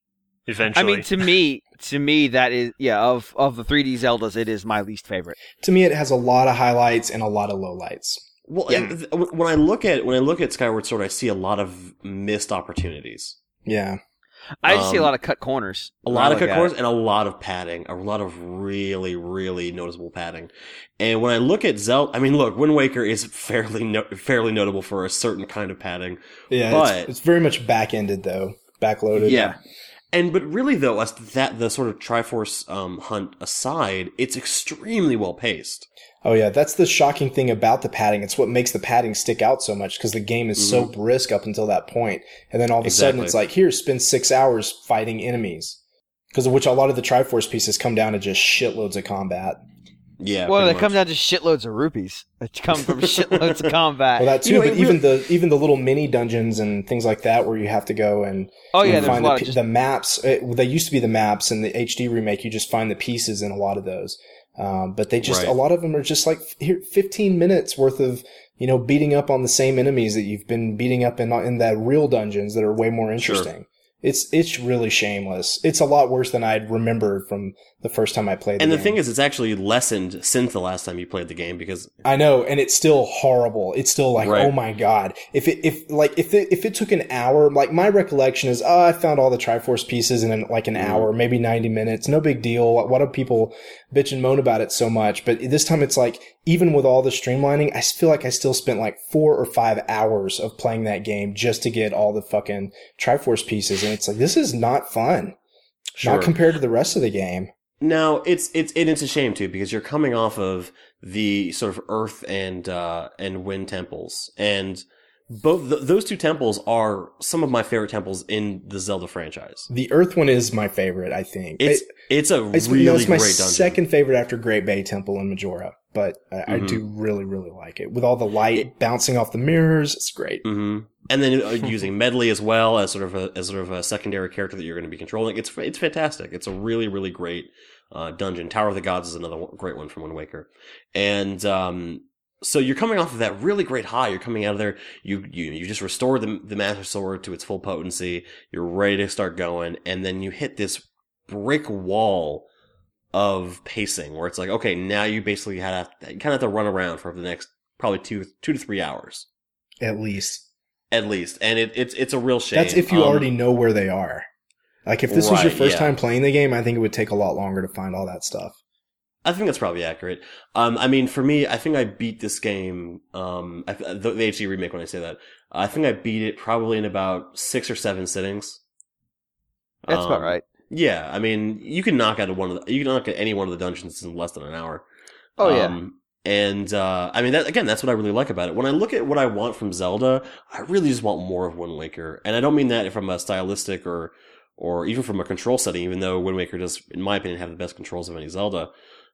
eventually. I mean, to me, to me, that is yeah. Of of the three D Zeldas, it is my least favorite. To me, it has a lot of highlights and a lot of lowlights. Well, yeah. and th- when I look at when I look at Skyward Sword, I see a lot of missed opportunities. Yeah. I just um, see a lot of cut corners. A lot of cut corners and a lot of padding. A lot of really, really noticeable padding. And when I look at Zelda, I mean, look, Wind Waker is fairly no- fairly notable for a certain kind of padding. Yeah, but it's, it's very much back-ended, though. Backloaded. Yeah. And, but really, though, as that, the sort of Triforce um, hunt aside, it's extremely well paced. Oh, yeah. That's the shocking thing about the padding. It's what makes the padding stick out so much because the game is mm-hmm. so brisk up until that point. And then all of a exactly. sudden it's like, here, spend six hours fighting enemies. Because of which a lot of the Triforce pieces come down to just shitloads of combat. Yeah. Well, they much. come down to shitloads of rupees. They come from shitloads of combat. Well, that too, you know, but really, even the even the little mini dungeons and things like that where you have to go and oh yeah, and there's find a lot the, of just... the maps. It, they used to be the maps in the H D remake. You just find the pieces in a lot of those. Um, but they just, right. a lot of them are just like here, fifteen minutes worth of, you know, beating up on the same enemies that you've been beating up in, in that real dungeons that are way more interesting. Sure. It's, it's really shameless. It's a lot worse than I'd remembered from the first time I played the and game. And the thing is, it's actually lessened since the last time you played the game because I know, and it's still horrible. It's still like, right. oh my God. If it, if, like, if it, if it took an hour, like my recollection is, oh, I found all the Triforce pieces in like an mm. hour, maybe ninety minutes. No big deal. Why do people bitch and moan about it so much? But this time it's like, even with all the streamlining, I feel like I still spent like four or five hours of playing that game just to get all the fucking Triforce pieces. And it's like, this is not fun. Sure. Not compared to the rest of the game. No, it's it's and it's a shame too because you're coming off of the sort of Earth and uh, and Wind temples, and both th- those two temples are some of my favorite temples in the Zelda franchise. The Earth one is my favorite, I think. It's it, it's a it's, really no, it's my great dungeon. Second favorite after Great Bay Temple in Majora, but I, mm-hmm. I do really really like it with all the light it, bouncing off the mirrors. It's great. Mm-hmm. And then uh, using Medley as well as sort of a as sort of a secondary character that you're going to be controlling. It's it's fantastic. It's a really really great uh, dungeon. Tower of the Gods is another one, great one from Wind Waker. And um, so you're coming off of that really great high. You're coming out of there. You you you just restored the the Master Sword to its full potency. You're ready to start going, and then you hit this brick wall of pacing where it's like, okay, now you basically have to, you kind of have to run around for the next probably two two to three hours at least. At least, and it, it's it's a real shame. That's if you um, already know where they are. Like if this right, was your first yeah. time playing the game, I think it would take a lot longer to find all that stuff. I think that's probably accurate. Um, I mean, for me, I think I beat this game. Um, I, the, the H D remake. When I say that, I think I beat it probably in about six or seven sittings. That's um, about right. Yeah, I mean, you can knock out one of the, you can knock out any one of the dungeons in less than an hour. Oh yeah. Um, And, uh, I mean, that, again, that's what I really like about it. When I look at what I want from Zelda, I really just want more of Wind Waker. And I don't mean that from a stylistic or, or even from a control setting, even though Wind Waker does, in my opinion, have the best controls of any Zelda.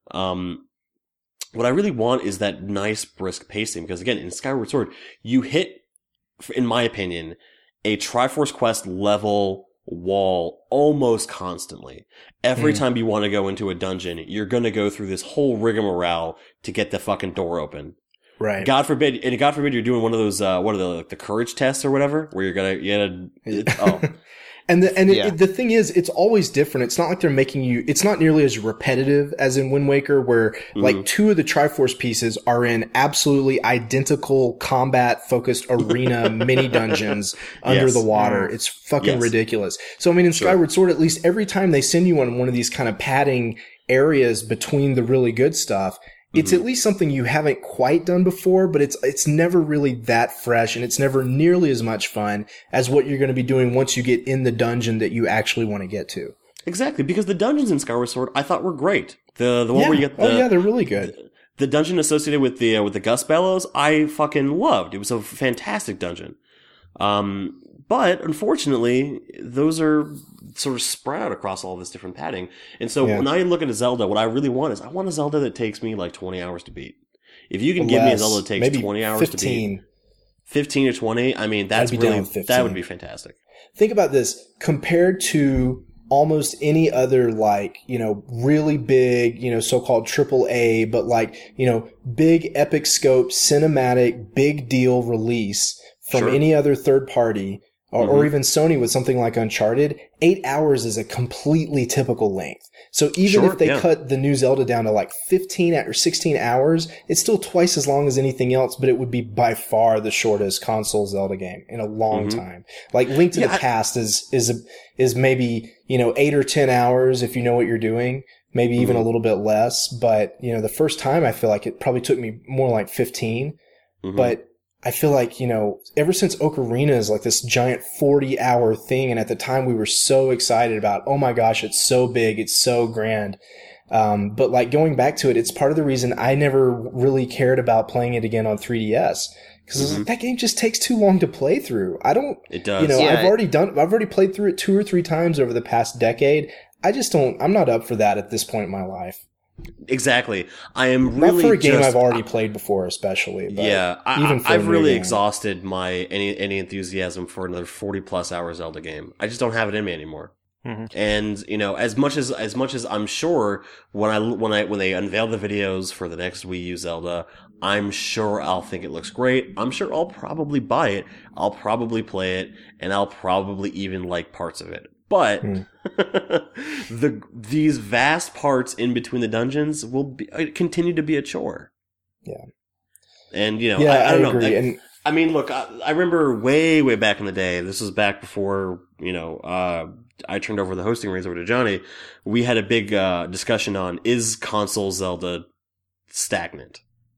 Um, what I really want is that nice, brisk pacing. Because again, in Skyward Sword, you hit, in my opinion, a Triforce Quest level wall almost constantly. Every mm. time you want to go into a dungeon, you're going to go through this whole rigmarole to get the fucking door open. Right. God forbid, and God forbid you're doing one of those, uh, what are the, like the courage tests or whatever, where you're gonna, you gotta, oh. And the, and yeah. it, the thing is, it's always different. It's not like they're making you, it's not nearly as repetitive as in Wind Waker, where mm-hmm. like two of the Triforce pieces are in absolutely identical combat focused arena mini dungeons under yes. the water. It's fucking yes. ridiculous. So, I mean, in sure. Skyward Sword, at least every time they send you on one of these kind of padding areas between the really good stuff, it's mm-hmm. at least something you haven't quite done before, but it's it's never really that fresh, and it's never nearly as much fun as what you're going to be doing once you get in the dungeon that you actually want to get to. Exactly, because the dungeons in Skyward Sword I thought were great. The the one yeah. where you get the, oh yeah, they're really good. The, the dungeon associated with the uh, with the Gust Bellows, I fucking loved. It was a fantastic dungeon. Um, but unfortunately, those are sort of spread out across all this different padding. And so yeah. when I look at a Zelda, what I really want is I want a Zelda that takes me like twenty hours to beat. If you can Less, give me a Zelda that takes maybe twenty hours fifteen. to beat, fifteen or twenty, I mean, that's really, that would be fantastic. Think about this compared to almost any other, like, you know, really big, you know, so-called triple A, but like, you know, big epic scope, cinematic, big deal release from Sure. any other third party. or, Mm-hmm. or even Sony with something like Uncharted, eight hours is a completely typical length. So even Sure, if they yeah. cut the new Zelda down to like fifteen or sixteen hours, it's still twice as long as anything else, but it would be by far the shortest console Zelda game in a long Mhm. time. Like Link to Yeah, the I- Past is, is, a, is maybe, you know, eight or ten hours if you know what you're doing, maybe even Mhm. a little bit less. But, you know, the first time I feel like it probably took me more like fifteen, Mhm. but I feel like, you know, ever since Ocarina is like this giant forty hour thing. And at the time we were so excited about, oh my gosh, it's so big. It's so grand. Um, but like going back to it, it's part of the reason I never really cared about playing it again on three D S. Cause I was like, that game just takes too long to play through. I don't, It does. you know, Yeah. I've already done, I've already played through it two or three times over the past decade. I just don't, I'm not up for that at this point in my life. Exactly. I am Not really for a game just, I've already played before, especially. But yeah, I, even even for a I've new really game. exhausted my any any enthusiasm for another forty plus hour Zelda game. I just don't have it in me anymore. Mhm. And you know, as much as as much as I'm sure when I when I when they unveil the videos for the next Wii U Zelda, I'm sure I'll think it looks great. I'm sure I'll probably buy it. I'll probably play it, and I'll probably even like parts of it. But Hmm. the these vast parts in between the dungeons will be, uh, continue to be a chore. Yeah. And you know, yeah, I, I I, don't know. agree. I, and I mean, look, I, I remember way, way back in the day. This was back before, you know, uh, I turned over the hosting reins over to Johnny. We had a big uh, discussion on, is console Zelda stagnant?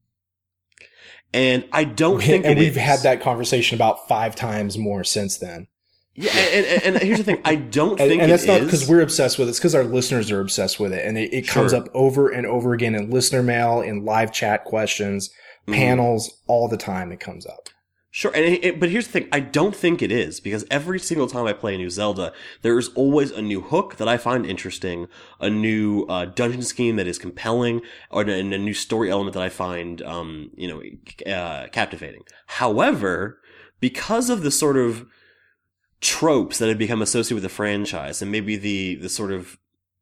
And I don't think and it we've is. had that conversation about five times more since then. Yeah, and, and, and here's the thing. I don't And, think and it that's not is. because we're obsessed with it. It's because our listeners are obsessed with it. And it, it comes Sure. up over and over again in listener mail, in live chat questions, Mhm. panels, all the time it comes up. Sure, and it, it- but here's the thing: I don't think it is, because every single time I play a new Zelda, there is always a new hook that I find interesting, a new uh, dungeon scheme that is compelling, or a, and a new story element that I find, um, you know, uh, captivating. However, because of the sort of tropes that have become associated with the franchise, and maybe the the sort of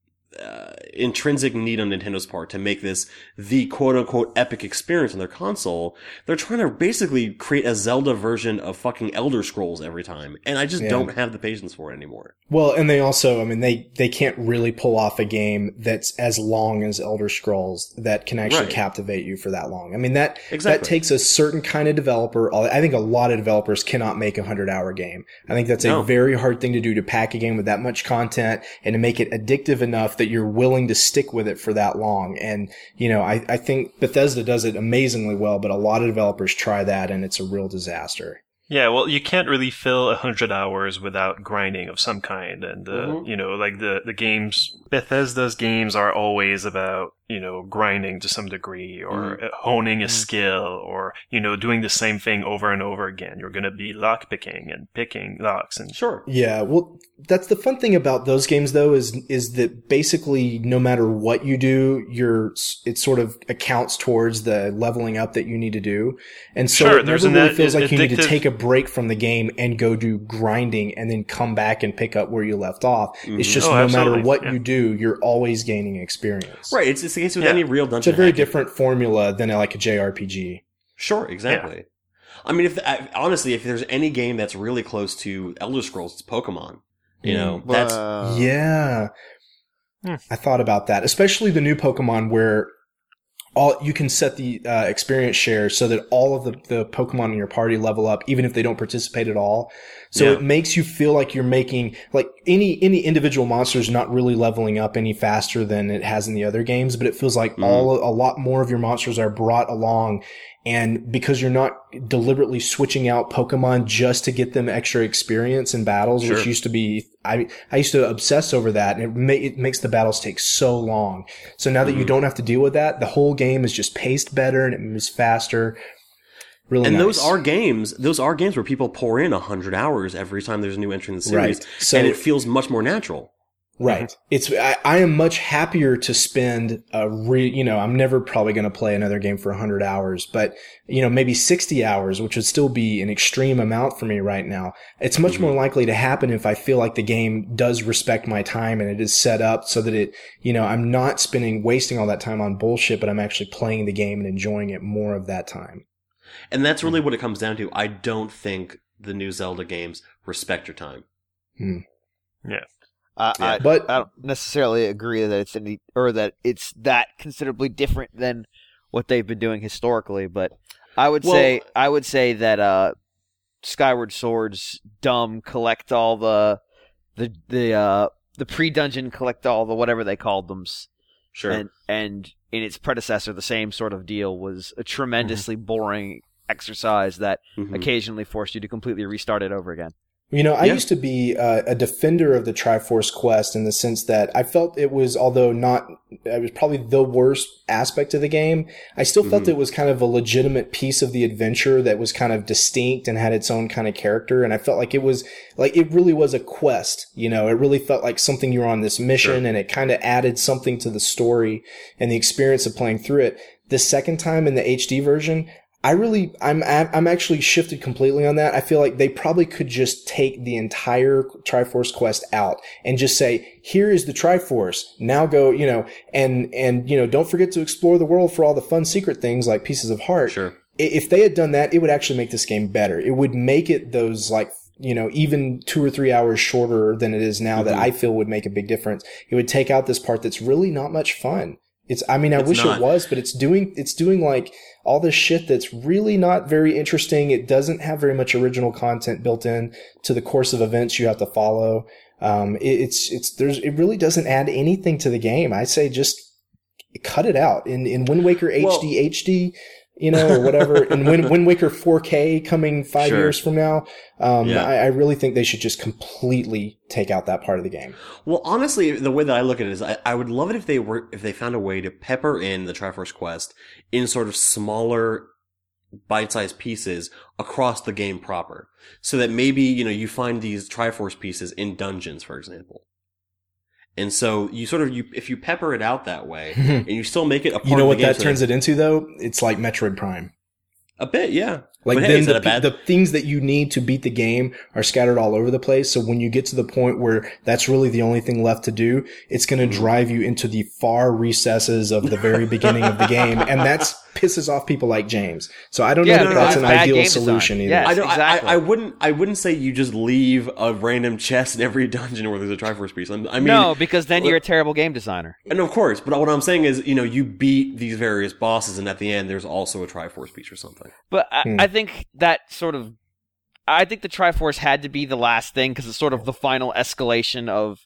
uh, intrinsic need on Nintendo's part to make this the quote-unquote epic experience on their console, they're trying to basically create a Zelda version of fucking Elder Scrolls every time. And I just Yeah. don't have the patience for it anymore. Well, and they also, I mean, they, they can't really pull off a game that's as long as Elder Scrolls that can actually Right. captivate you for that long. I mean, that, Exactly. that takes a certain kind of developer. I think a lot of developers cannot make a hundred hour game. I think that's a No. very hard thing to do, to pack a game with that much content and to make it addictive enough that you're willing to stick with it for that long. And, you know, I, I think Bethesda does it amazingly well, but a lot of developers try that and it's a real disaster. Yeah, well, you can't really fill a hundred hours without grinding of some kind, and uh, Mhm. you know, like the the games, Bethesda's games are always about, you know, grinding to some degree, or uh honing a skill, or you know, doing the same thing over and over again. You're going to be lock picking and picking locks, and Sure. Yeah, well, that's the fun thing about those games, though, is is that basically no matter what you do, you're it sort of accounts towards the leveling up that you need to do, and so Sure, it there's never an really ad- feels like you need to addictive- take a break from the game and go do grinding and then come back and pick up where you left off. It's Mhm. just Oh, no matter absolutely, what yeah. you do, you're always gaining experience. Right, it's, it's the case with Yeah. any real It's dungeon a very hack. different formula than a, like a J R P G. Sure, exactly. I mean, if I, honestly, if there's any game that's really close to Elder Scrolls, it's Pokemon. You know, that's Uh, Yeah. Hmm. I thought about that, especially the new Pokemon where all you can set the uh, experience share so that all of the, the Pokemon in your party level up, even if they don't participate at all. So Yeah. it makes you feel like you're making, like any, any individual monster is not really leveling up any faster than it has in the other games, but it feels like Mhm. all, a lot more of your monsters are brought along. And because you're not deliberately switching out Pokemon just to get them extra experience in battles, Sure. which used to be, I, I used to obsess over that, and it, ma- it makes the battles take so long. So now that you Mhm. don't have to deal with that, the whole game is just paced better and it moves faster. Really and nice. those are games. Those are games where people pour in a hundred hours every time there's a new entry in the series, Right. So- and it feels much more natural. Right. It's, I, I am much happier to spend a re, you know, I'm never probably going to play another game for a hundred hours, but, you know, maybe sixty hours, which would still be an extreme amount for me right now. It's much Mhm. more likely to happen if I feel like the game does respect my time and it is set up so that it, you know, I'm not spending, wasting all that time on bullshit, but I'm actually playing the game and enjoying it more of that time. And that's really what it comes down to. I don't think the new Zelda games respect your time. Hmm. Yeah. Uh, Yeah. I, But I don't necessarily agree that it's any or that it's that considerably different than what they've been doing historically. But I would Well- say I would say that uh, Skyward Sword's dumb collect all the the the uh, the pre-dungeon collect all the whatever they called them, Sure. and and in its predecessor the same sort of deal was a tremendously boring exercise that Mhm. occasionally forced you to completely restart it over again. You know, I Yeah. used to be uh, a defender of the Triforce Quest in the sense that I felt it was, although not, it was probably the worst aspect of the game, I still felt Mhm. it was kind of a legitimate piece of the adventure that was kind of distinct and had its own kind of character. And I felt like it was, like, it really was a quest, you know, it really felt like something you were on this mission Sure. and it kind of added something to the story and the experience of playing through it. The second time in the H D version, I really, I'm, I'm actually shifted completely on that. I feel like they probably could just take the entire Triforce Quest out and just say, here is the Triforce. Now go, you know, and, and, you know, don't forget to explore the world for all the fun secret things like Pieces of Heart. Sure. I- If they had done that, it would actually make this game better. It would make it those like, you know, even two or three hours shorter than it is now that Mhm. I feel would make a big difference. It would take out this part that's really not much fun. It's, I mean, I It's wish not. it was, but it's doing, it's doing like all this shit that's really not very interesting. It doesn't have very much original content built in to the course of events you have to follow. Um, it, it's, it's, there's, it really doesn't add anything to the game. I say just cut it out in, in Wind Waker Well- H D, H D, you know, or whatever. In Wind, Wind Waker four K coming five Sure. years from now. Um, Yeah. I, I really think they should just completely take out that part of the game. Well, honestly, the way that I look at it is, I, I would love it if they were if they found a way to pepper in the Triforce Quest in sort of smaller, bite-sized pieces across the game proper, so that maybe you know you find these Triforce pieces in dungeons, for example. And so you sort of you if you pepper it out that way, and you still make it a part You know of what the game, that so turns it into though? It's like Metroid Prime. a bit, yeah. Like But hey, then is the, that a bad- the things that you need to beat the game are scattered all over the place. So when you get to the point where that's really the only thing left to do, it's going to Mm-hmm. drive you into the far recesses of the very beginning of the game. And that's pisses off people like James. So I don't Yeah, know no, if no, that's it's an bad ideal game design. solution either. Yes. I don't. exactly. I, I wouldn't. I wouldn't say you just leave a random chest in every dungeon where there's a Triforce piece. I mean, no, because then you're a terrible game designer. and of course. But what I'm saying is, you know, you beat these various bosses, and at the end, there's also a Triforce piece or something. But I, Hmm. I think that sort of, I think the Triforce had to be the last thing because it's sort of the final escalation of,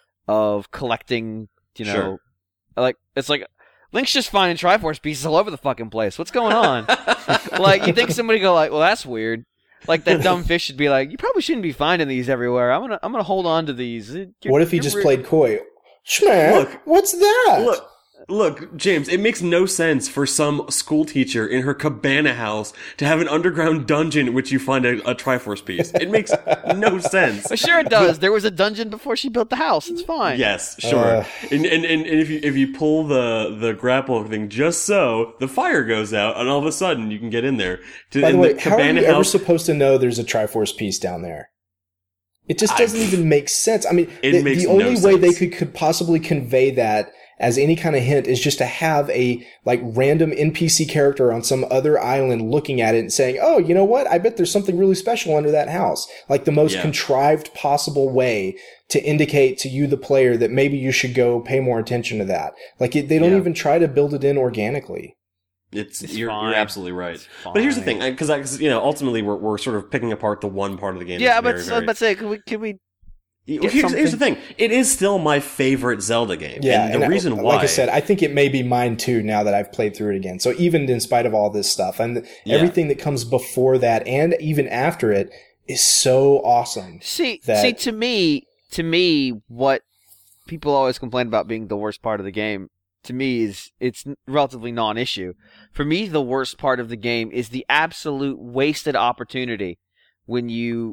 of collecting. You know, Sure. like it's like Link's just finding Triforce pieces all over the fucking place. What's going on? Like you think somebody go like, well, that's weird. Like that dumb fish should be like, you probably shouldn't be finding these everywhere. I'm gonna, I'm gonna hold on to these. You're- What if he you're just weird. played coy? Schmack, Look. what's that? Look, look, James. It makes no sense for some school teacher in her cabana house to have an underground dungeon in which you find a, a Triforce piece. It makes no sense. Well, sure it does. There was a dungeon before she built the house. It's fine. Yes, sure. Uh. and, and and and if you if you pull the the grapple thing just so, the fire goes out, and all of a sudden you can get in there. To, By the in way, the how are cabana you ever house, supposed to know there's a Triforce piece down there? It just doesn't I- even make sense. I mean, It the, makes the no only way they sense. could, could possibly convey that as any kind of hint is just to have a like random N P C character on some other island looking at it and saying, "Oh, you know what? I bet there's something really special under that house." Like the most Yeah. contrived possible way to indicate to you, the player, that maybe you should go pay more attention to that. Like it, they don't Yeah. even try to build it in organically. it's, It's you're, fine. you're absolutely right. It's But here's the fine. thing, because you know, ultimately we're we're sort of picking apart the one part of the game. Yeah, that's but very, I very, was about to say, could we, could we here's, get here's the thing. It is still my favorite Zelda game. Yeah, and the I- reason why, like I said, I think it may be mine too now that I've played through it again. So even in spite of all this stuff and Yeah. everything that comes before that and even after it is so awesome. see? that- See, to me, to me, what people always complain about being the worst part of the game, to me, is it's n- relatively non-issue. For me, the worst part of the game is the absolute wasted opportunity when you,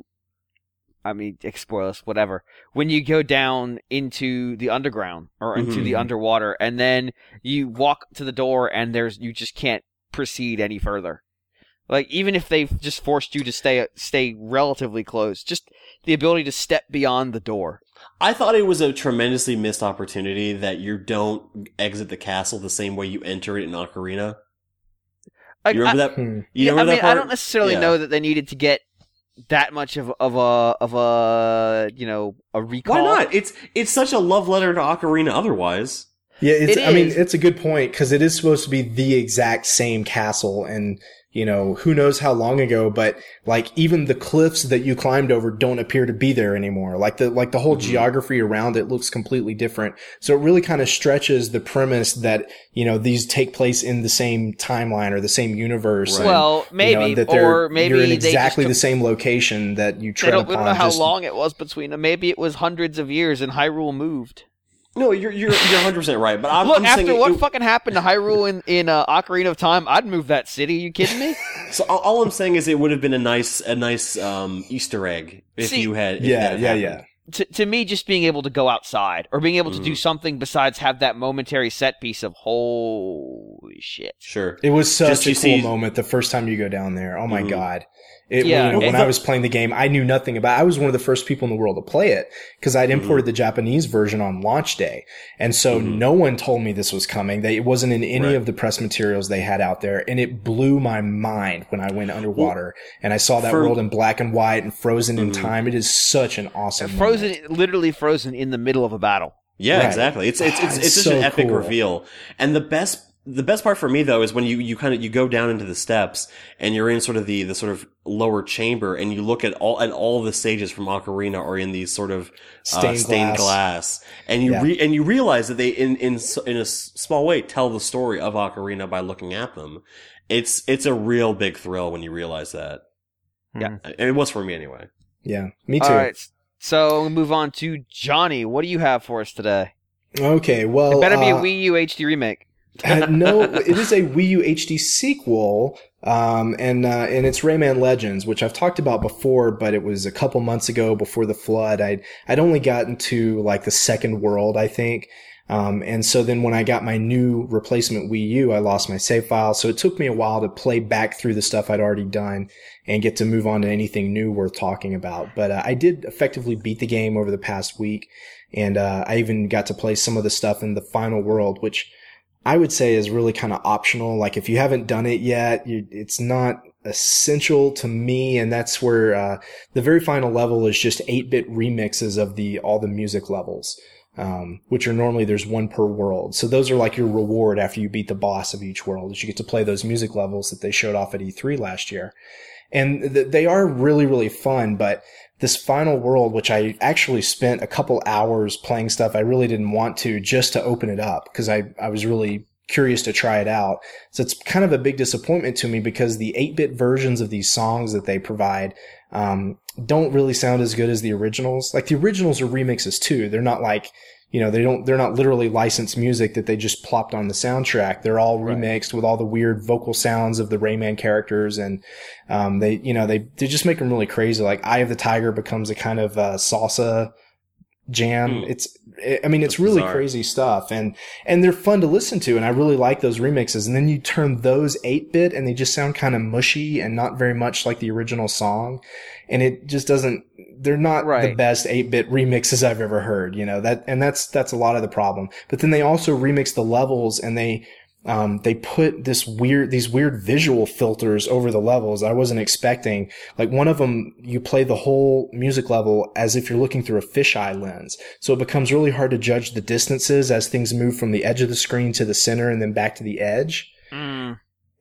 I mean, spoilers, whatever. When you go down into the underground or into the Mhm. underwater, and then you walk to the door, and there's you just can't proceed any further. Like even if they've just forced you to stay stay relatively close, just the ability to step beyond the door. I thought it was a tremendously missed opportunity that you don't exit the castle the same way you enter it in Ocarina. Like, You remember I, that? Hmm. You yeah, I remember mean, that part? I don't necessarily Yeah. know that they needed to get that much of of a of a you know a recall. Why not? It's it's such a love letter to Ocarina otherwise. Yeah, it's, It I mean, is. it's a good point because it is supposed to be the exact same castle, and you know, who knows how long ago, but like even the cliffs that you climbed over don't appear to be there anymore. Like the like the whole Mm-hmm. geography around it looks completely different. So it really kind of stretches the premise that you know these take place in the same timeline or the same universe. Right. and, Well, you maybe, know, that they're- or maybe you're in they exactly just the same location that you They tread don't, we upon. don't know how just- long it was between them. Maybe it was hundreds of years and Hyrule moved. No, you're you're you're one hundred percent right. But I'm, Look, I'm after saying what it- fucking happened to Hyrule in, in uh, Ocarina of Time, I'd move that city. You kidding me? So all, all I'm saying is it would have been a nice a nice um, Easter egg if See- you had. If Yeah, that yeah, happened. yeah. to, to me, just being able to go outside or being able to do Mm. something besides have that momentary set piece of holy shit. Sure. It was such Just a you cool see- moment the first time you go down there. Oh my Mhm. god! It, Yeah, you know, and when the- I was playing the game, I knew nothing about. I was one of the first people in the world to play it because I'd imported the Japanese version on launch day, and so Mhm. no one told me this was coming. They, it wasn't in any Right. of the press materials they had out there, and it blew my mind when I went underwater and I saw that for- world in black and white and frozen in Mhm. time. It is such an awesome, Frozen, moment. literally frozen in the middle of a battle. Yeah, Right. exactly. It's it's Ah, it's, it's it's such so an epic cool. reveal. And the best the best part for me though is when you, you kind of you go down into the steps and you're in sort of the, the sort of lower chamber and you look at all at all the stages from Ocarina are in these sort of uh, Stained stained glass. glass, and you Yeah. re- and you realize that they in in s- in a s- small way tell the story of Ocarina by looking at them. It's it's a real big thrill when you realize that. Yeah. And it was for me anyway. Yeah, me too. All right. So we'll move on to Johnny. What do you have for us today? Okay, well, It better be a uh, Wii U H D remake. uh, no, it is a Wii U H D sequel, um, and uh, and it's Rayman Legends, which I've talked about before, but it was a couple months ago before the flood. I'd I'd only gotten to like the second world, I think. Um, and so then when I got my new replacement Wii U, I lost my save file. So it took me a while to play back through the stuff I'd already done and get to move on to anything new worth talking about. But uh, I did effectively beat the game over the past week. And uh, I even got to play some of the stuff in the final world, which I would say is really kind of optional. Like if you haven't done it yet, you, it's not essential to me. And that's where uh, the very final level is just eight-bit remixes of the all the music levels. Um, which are normally there's one per world. So those are like your reward after you beat the boss of each world, is you get to play those music levels that they showed off at E three last year. And th- they are really, really fun, but this final world, which I actually spent a couple hours playing stuff I really didn't want to just to open it up because I, I was really curious to try it out. So it's kind of a big disappointment to me because the eight-bit versions of these songs that they provide um, don't really sound as good as the originals. Like the originals are remixes too. They're not like, you know, they don't, they're not literally licensed music that they just plopped on the soundtrack. They're all remixed with all the weird vocal sounds of the Rayman characters. And, um, they, you know, they, they just make them really crazy. Like Eye of the Tiger becomes a kind of, uh, salsa jam. Hmm. It's, I mean, it's That's really bizarre. crazy stuff, and and they're fun to listen to, and I really like those remixes. And then you turn those eight bit, and they just sound kind of mushy and not very much like the original song, and it just doesn't. They're not the Right. best eight bit remixes I've ever heard, you know that, and that's that's a lot of the problem. But then they also remix the levels, and they. Um, they put this weird, these weird visual filters over the levels I wasn't expecting. Like one of them, you play the whole music level as if you're looking through a fisheye lens. So it becomes really hard to judge the distances as things move from the edge of the screen to the center and then back to the edge. Mm,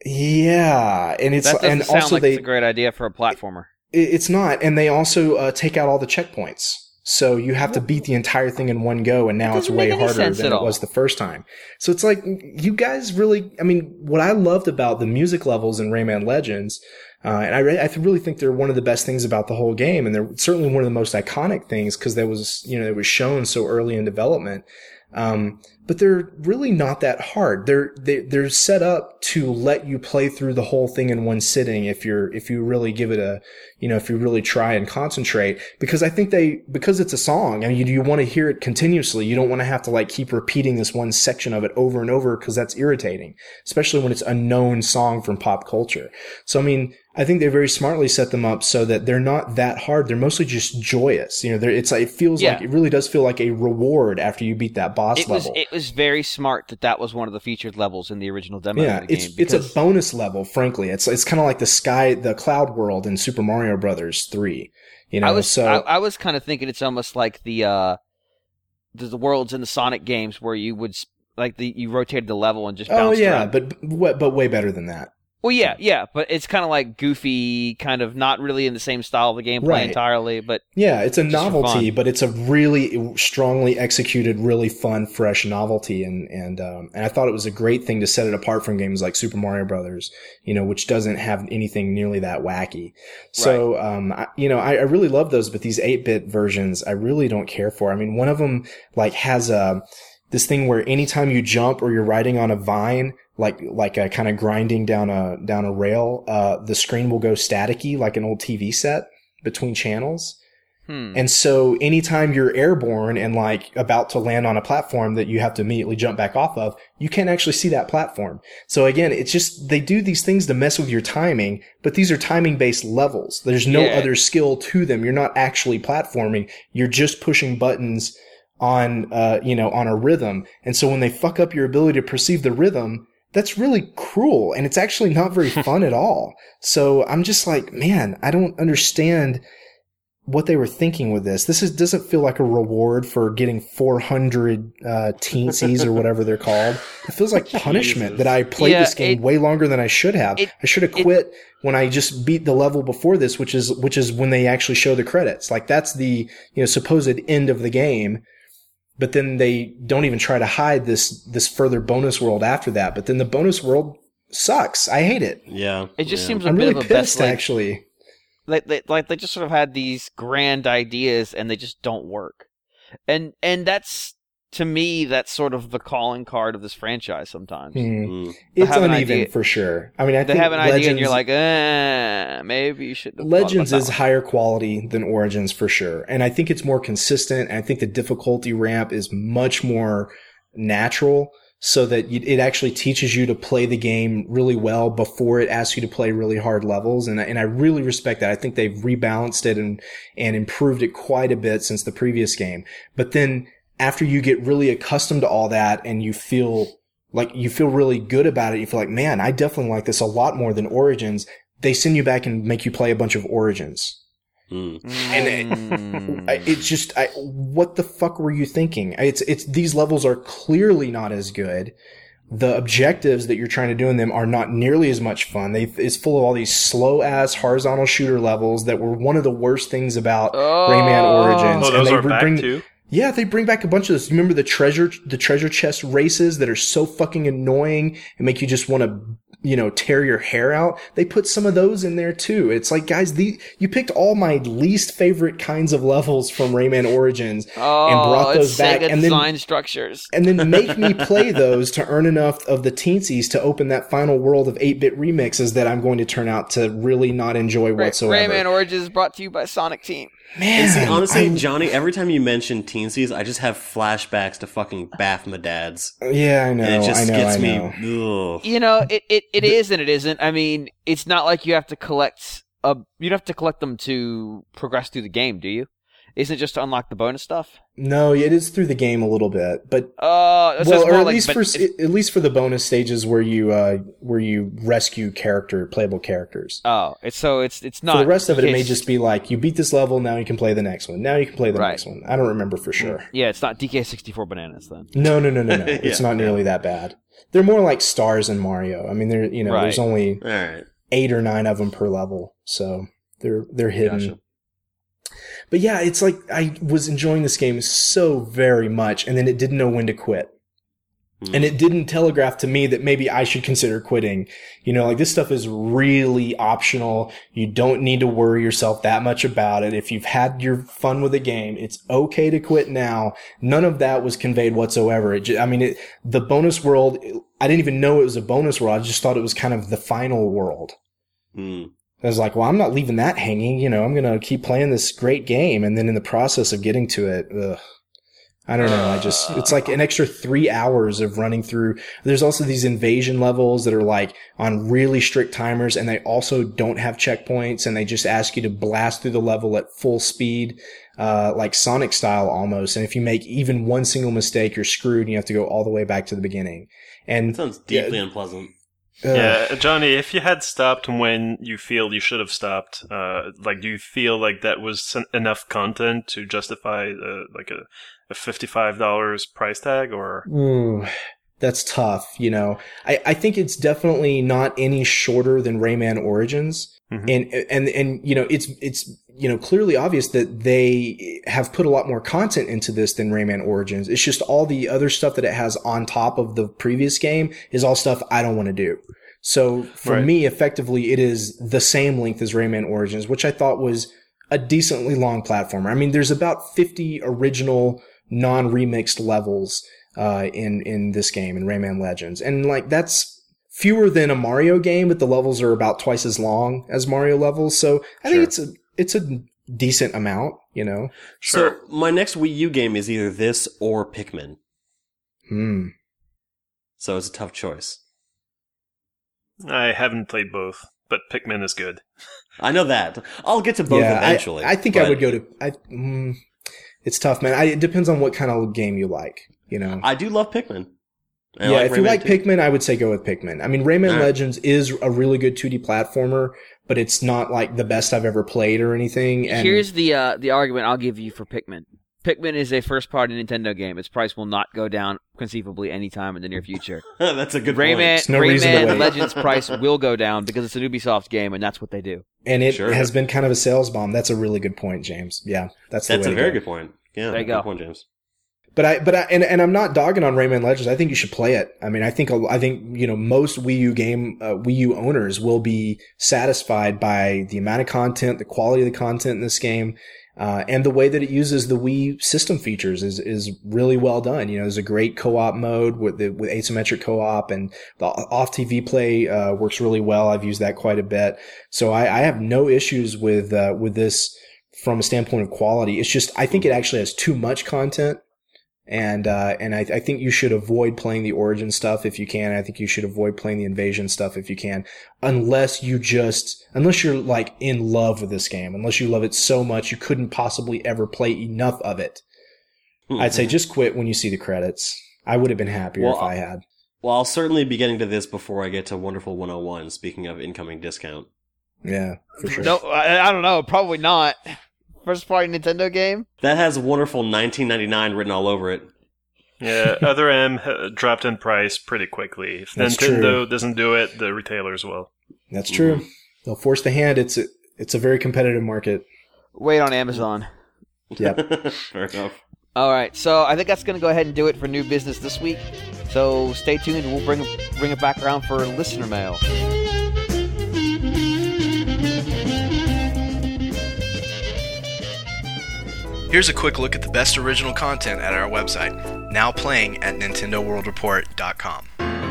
Yeah. And it's, that doesn't and sound also like they, it's a great idea for a platformer. it- it's not. And they also, uh, take out all the checkpoints. So you have to beat the entire thing in one go, and now That it's doesn't way make any harder sense than at it all. was the first time. So it's like, you guys really, I mean, what I loved about the music levels in Rayman Legends, uh, and I, re- I really think they're one of the best things about the whole game, and they're certainly one of the most iconic things because there was, you know, it was shown so early in development. Um, but they're really not that hard. They're, they, they're set up to let you play through the whole thing in one sitting if you're, if you really give it a, you know, if you really try and concentrate, because I think they, because it's a song, I mean, you, you want to hear it continuously. You don't want to have to like keep repeating this one section of it over and over because that's irritating, especially when it's a known song from pop culture. So, I mean, I think they very smartly set them up so that they're not that hard. They're mostly just joyous. You know, they're, it's like, it feels Yeah. like, it really does feel like a reward after you beat that boss it was level. it was very smart that that was one of the featured levels in the original demo Yeah, of the it's game. it's a because- bonus level. Frankly, it's it's kind of like the sky, the cloud world in Super Mario Brothers three. You know, I was so I, I was kind of thinking it's almost like the uh the, the worlds in the Sonic games where you would s- like the you rotated the level and just oh bounced yeah, around. but but but way better than that. Well, yeah, yeah, but it's kind of like goofy, kind of not really in the same style of the gameplay Right. entirely, but Yeah, it's a Just for novelty, fun. but it's a really strongly executed, really fun, fresh novelty, and and um, and I thought it was a great thing to set it apart from games like Super Mario Brothers, you know, which doesn't have anything nearly that wacky. So, um, I, you know, I, I really love those, but these eight-bit versions, I really don't care for. I mean, one of them like has a this thing where anytime you jump or you're riding on a vine, like like a kind of grinding down a down a rail, uh, the screen will go staticky like an old T V set between channels. hmm. And so anytime you're airborne and like about to land on a platform that you have to immediately jump back off of, you can't actually see that platform. So again, it's just, they do these things to mess with your timing, but these are timing based levels. There's no Yeah. other skill to them. You're not actually platforming. You're just pushing buttons on, uh, you know, on a rhythm. And so when they fuck up your ability to perceive the rhythm, that's really cruel. And it's actually not very fun at all. So I'm just like, man, I don't understand what they were thinking with this. This is, doesn't feel like a reward for getting four hundred uh, teensies or whatever they're called. It feels like punishment Jesus. that I played Yeah, this game it- way longer than I should have. it- I should have it- quit when I just beat the level before this, which is which is when they actually show the credits. Like that's the, you know, supposed end of the game. But then they don't even try to hide this this further bonus world after that. But then the bonus world sucks. I hate it. Yeah. It just yeah. seems a I'm bit really of a best pissed like, actually. like they, like they just sort of had these grand ideas and they just don't work. And and that's to me that's sort of the calling card of this franchise sometimes. Hmm. Mm. It's have an uneven idea- for sure. I mean, I They think have an idea and you're Legends- like, eh, maybe you should have Legends thought about is that one. higher quality than Origins for sure. And I think it's more consistent. And I think the difficulty ramp is much more natural so that you, it actually teaches you to play the game really well before it asks you to play really hard levels. And I, and I really respect that. I think they've rebalanced it and, and improved it quite a bit since the previous game. But then after you get really accustomed to all that and you feel like you feel really good about it, you feel like, man, I definitely like this a lot more than Origins. They send you back and make you play a bunch of Origins. Mm. Mm. I, it's just, I, what the fuck were you thinking? It's, it's, these levels are clearly not as good. The objectives that you're trying to do in them are not nearly as much fun. They, it's full of all these slow ass horizontal shooter levels that were one of the worst things about Oh. Rayman Origins. Oh, And those they are back bring- too? Yeah, they bring back a bunch of this. You remember the treasure, the treasure chest races that are so fucking annoying and make you just want to, you know, tear your hair out? They put some of those in there too. It's like, guys, the, you picked all my least favorite kinds of levels from Rayman Origins Oh, and brought those it's back Sega and then, design structures. and then make me play those to earn enough of the teensies to open that final world of eight-bit remixes that I'm going to turn out to really not enjoy Ra- whatsoever. Rayman Origins is brought to you by Sonic Team. Man, See, honestly, I- Johnny, every time you mention teensies, I just have flashbacks to fucking Baphomet yeah, I know, and it just I know, gets I me. know. Ugh. You know, it, it, it is and it isn't. I mean, it's not like you have to collect a you don't have to collect them to progress through the game, do you? Isn't it just to unlock the bonus stuff? No, it is through the game a little bit, but Uh, so well, it's or more at like- least but for it's- at least for the bonus stages where you uh where you rescue character playable characters. oh, it's so it's it's not. For the rest of it, it may it's- just be like you beat this level, now you can play the next one. Now you can play the Right. next one. I don't remember for sure. yeah, it's not D K sixty-four bananas then. No, no, no, no, no. It's Yeah, not nearly that bad. They're more like stars in Mario. I mean, they're you know, Right. there's only All right. eight or nine of them per level, so they're they're hidden. Gotcha. But yeah, it's like I was enjoying this game so very much, and then it didn't know when to quit. Mm. And it didn't telegraph to me that maybe I should consider quitting. You know, like this stuff is really optional. You don't need to worry yourself that much about it. If you've had your fun with the game, it's okay to quit now. None of that was conveyed whatsoever. It just, I mean, it, the bonus world, I didn't even know it was a bonus world. I just thought it was kind of the final world. Mm. I was like, well, I'm not leaving that hanging. You know, I'm going to keep playing this great game. And then in the process of getting to it, ugh, I don't know. I just, it's like an extra three hours of running through. There's also these invasion levels that are like on really strict timers, and they also don't have checkpoints, and they just ask you to blast through the level at full speed, uh, like Sonic style almost. And if you make even one single mistake, you're screwed and you have to go all the way back to the beginning. And That sounds deeply unpleasant. uh, Yeah, Johnny, if you had stopped when you feel you should have stopped, uh, like, do you feel like that was en- enough content to justify, uh, like, a, a fifty-five dollars price tag, or? Ooh, that's tough. You know, I, I think it's definitely not any shorter than Rayman Origins. Mhm. And, and, and, you know, it's, it's, you know, clearly obvious that they have put a lot more content into this than Rayman Origins. It's just all the other stuff that it has on top of the previous game is all stuff I don't want to do. So for Right. me, effectively, it is the same length as Rayman Origins, which I thought was a decently long platformer. I mean, there's about fifty original non-remixed levels, uh, in, in this game, in Rayman Legends. And like, that's fewer than a Mario game, but the levels are about twice as long as Mario levels. So I think Sure. it's a, it's a decent amount, you know? Sure. So my next Wii U game is either this or Pikmin. Hmm. So it's a tough choice. I haven't played both, but Pikmin is good. I know that. I'll get to both yeah, eventually. I, I think but I would go to, I, mm, it's tough, man. I, it depends on what kind of game you like, you know? I do love Pikmin. And I yeah, like if you Rayman like too. Pikmin, I would say go with Pikmin. I mean, Rayman All right. Legends is a really good two D platformer, but it's not like the best I've ever played or anything. And Here's the uh, the argument I'll give you for Pikmin. Pikmin is a first-party Nintendo game. Its price will not go down conceivably anytime in the near future. That's a good Rayman, point. no reason to Rayman wait. Legends price will go down because it's an Ubisoft game, and that's what they do. and it Sure. has been kind of a sales bomb. That's a really good point, James. Yeah, that's the That's way a to very go. good point. Yeah, There you good go. point, James. But I, but I, and, and I'm not dogging on Rayman Legends. I think you should play it. I mean, I think, a- I think, you know, most Wii U game, uh, Wii U owners will be satisfied by the amount of content, the quality of the content in this game, uh, and the way that it uses the Wii system features is, is really well done. You know, there's a great co-op mode with the, with asymmetric co-op, and the off T V play, uh, works really well. I've used that quite a bit. So I, I have no issues with, uh, with this from a standpoint of quality. It's just, I think it actually has too much content. And, uh, and I, I think you should avoid playing the Origin stuff if you can. I think you should avoid playing the Invasion stuff if you can, unless you just, unless you're like in love with this game, unless you love it so much you couldn't possibly ever play enough of it. I'd say just quit when you see the credits. I would have been happier Well, if I had. Well, I'll certainly be getting to this before I get to Wonderful one oh one, speaking of incoming discount. Yeah, for sure. No, I, I don't know. Probably not. First-party Nintendo game? That has Wonderful nineteen ninety-nine written all over it. Yeah, Other M uh, dropped in price pretty quickly. If That's Nintendo true. doesn't do it, the retailers will. That's true. They'll force the hand. It's a, it's a very competitive market. Wait on Amazon. Yep. Fair enough. All right, so I think that's going to go ahead and do it for new business this week. So stay tuned, and we'll bring bring it back around for listener mail. Here's a quick look at the best original content at our website, now playing at Nintendo World Report dot com.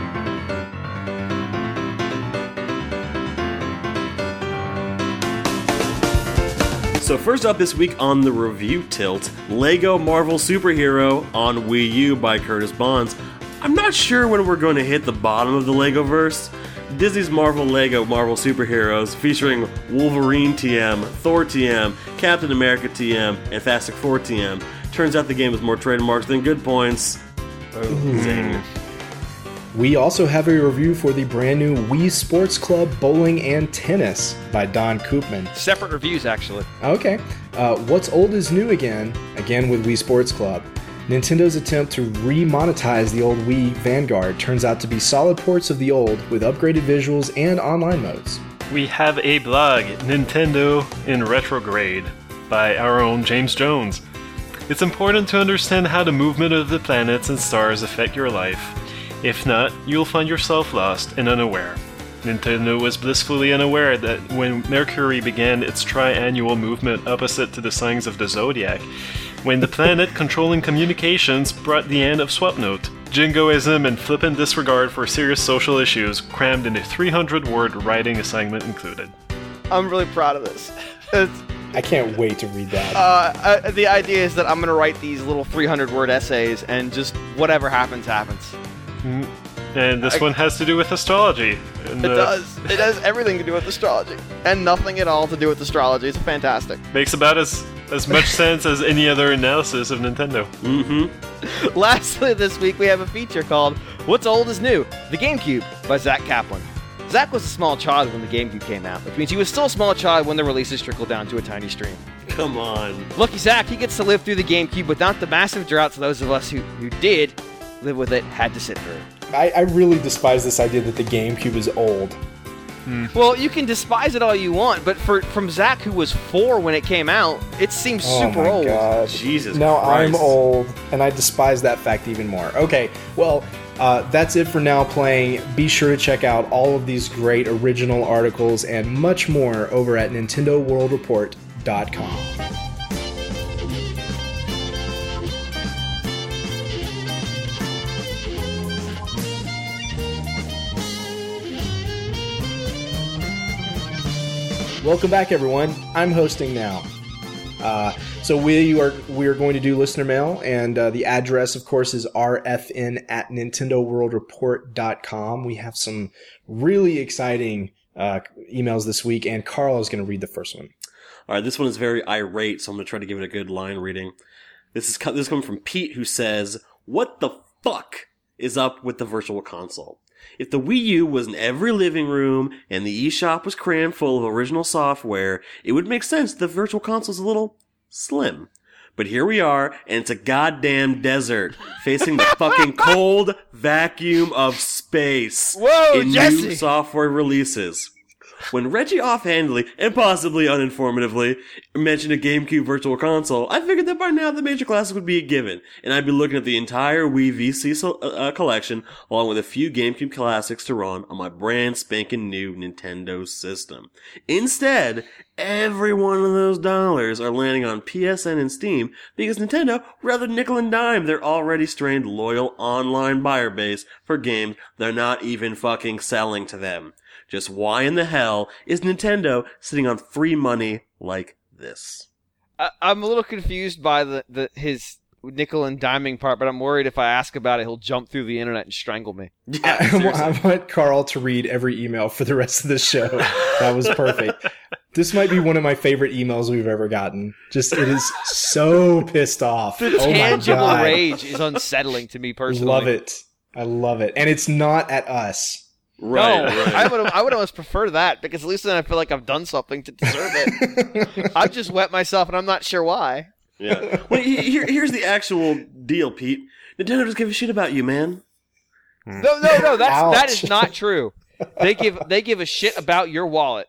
So first up this week on the review tilt, Lego Marvel Superhero on Wii U by Curtis Bonds. I'm not sure when we're going to hit the bottom of the Legoverse. Disney's Marvel Lego Marvel Superheroes featuring Wolverine T M, Thor T M, Captain America T M, and Fantastic Four T M. Turns out the game has more trademarks than good points. Zing. We also have a review for the brand new Wii Sports Club Bowling and Tennis by Don Koopman. Separate reviews, actually. Okay. Uh, what's old is new again, again with Wii Sports Club. Nintendo's attempt to re-monetize the old Wii Vanguard turns out to be solid ports of the old with upgraded visuals and online modes. We have a blog, Nintendo in Retrograde, by our own James Jones. It's important to understand how the movement of the planets and stars affect your life. If not, you'll find yourself lost and unaware. Nintendo was blissfully unaware that when Mercury began its triannual movement opposite to the signs of the zodiac, when the planet controlling communications brought the end of Swapnote, jingoism and flippant disregard for serious social issues crammed in a three hundred word writing assignment included. I'm really proud of this. It's, I can't wait to read that. Uh, uh, the idea is that I'm going to write these little three hundred word essays, and just whatever happens, happens. And this I- one has to do with astrology. And, It uh, does. It has everything to do with astrology, and nothing at all to do with astrology. It's fantastic. Makes about as as much sense as any other analysis of Nintendo. Mm-hmm. Lastly, this week we have a feature called "What's Old is New: The GameCube" by Zach Kaplan. Zach was a small child when the GameCube came out, which means he was still a small child when the releases trickled down to a tiny stream. Come on. Lucky Zach, he gets to live through the GameCube without the massive droughts those of us who, who did live with it had to sit through. I, I really despise this idea that the GameCube is old. Well, you can despise it all you want, but for from Zach, who was four when it came out, it seems Oh super my old. gosh. Jesus No, I'm Christ. old, and I despise that fact even more. Okay, well, uh, that's it for Now Playing. Be sure to check out all of these great original articles and much more over at Nintendo World Report dot com. Welcome back, everyone. I'm hosting now. Uh, so we are we are going to do listener mail, and uh, the address, of course, is r f n at Nintendo World Report dot com. We have some really exciting uh, emails this week, and Carl is going to read the first one. All right, this one is very irate, so I'm going to try to give it a good line reading. This is co- this is coming from Pete, who says, "What the fuck is up with the Virtual Console? If the Wii U was in every living room and the eShop was crammed full of original software, it would make sense that the Virtual Console's a little slim. But here we are, and it's a goddamn desert, facing the fucking cold vacuum of space Whoa, in Jesse! new software releases." When Reggie offhandedly, and possibly uninformatively, mentioned a GameCube Virtual Console, I figured that by now the major classic would be a given, and I'd be looking at the entire Wii V C so- uh, collection, along with a few GameCube classics to run on my brand spanking new Nintendo system. Instead, every one of those dollars are landing on P S N and Steam, because Nintendo would rather nickel and dime their already strained loyal online buyer base for games they're not even fucking selling to them. Just why in the hell is Nintendo sitting on free money like this? I, I'm a little confused by the, the his nickel and diming part, but I'm worried if I ask about it, he'll jump through the internet and strangle me. Yeah, I, seriously. I want Carl to read every email for the rest of the show. That was perfect. This might be one of my favorite emails we've ever gotten. Just, it is so pissed off. The Oh my tangible God. rage is unsettling to me personally. Love it. I love it. And it's not at us. Right, no, right. I would I would almost prefer that, because at least then I feel like I've done something to deserve it. I've just wet myself, and I'm not sure why. Yeah. Well, he- here, here's the actual deal, Pete. Nintendo doesn't give a shit about you, man. No, no, no. That's that Ouch. is not true. They give they give a shit about your wallet.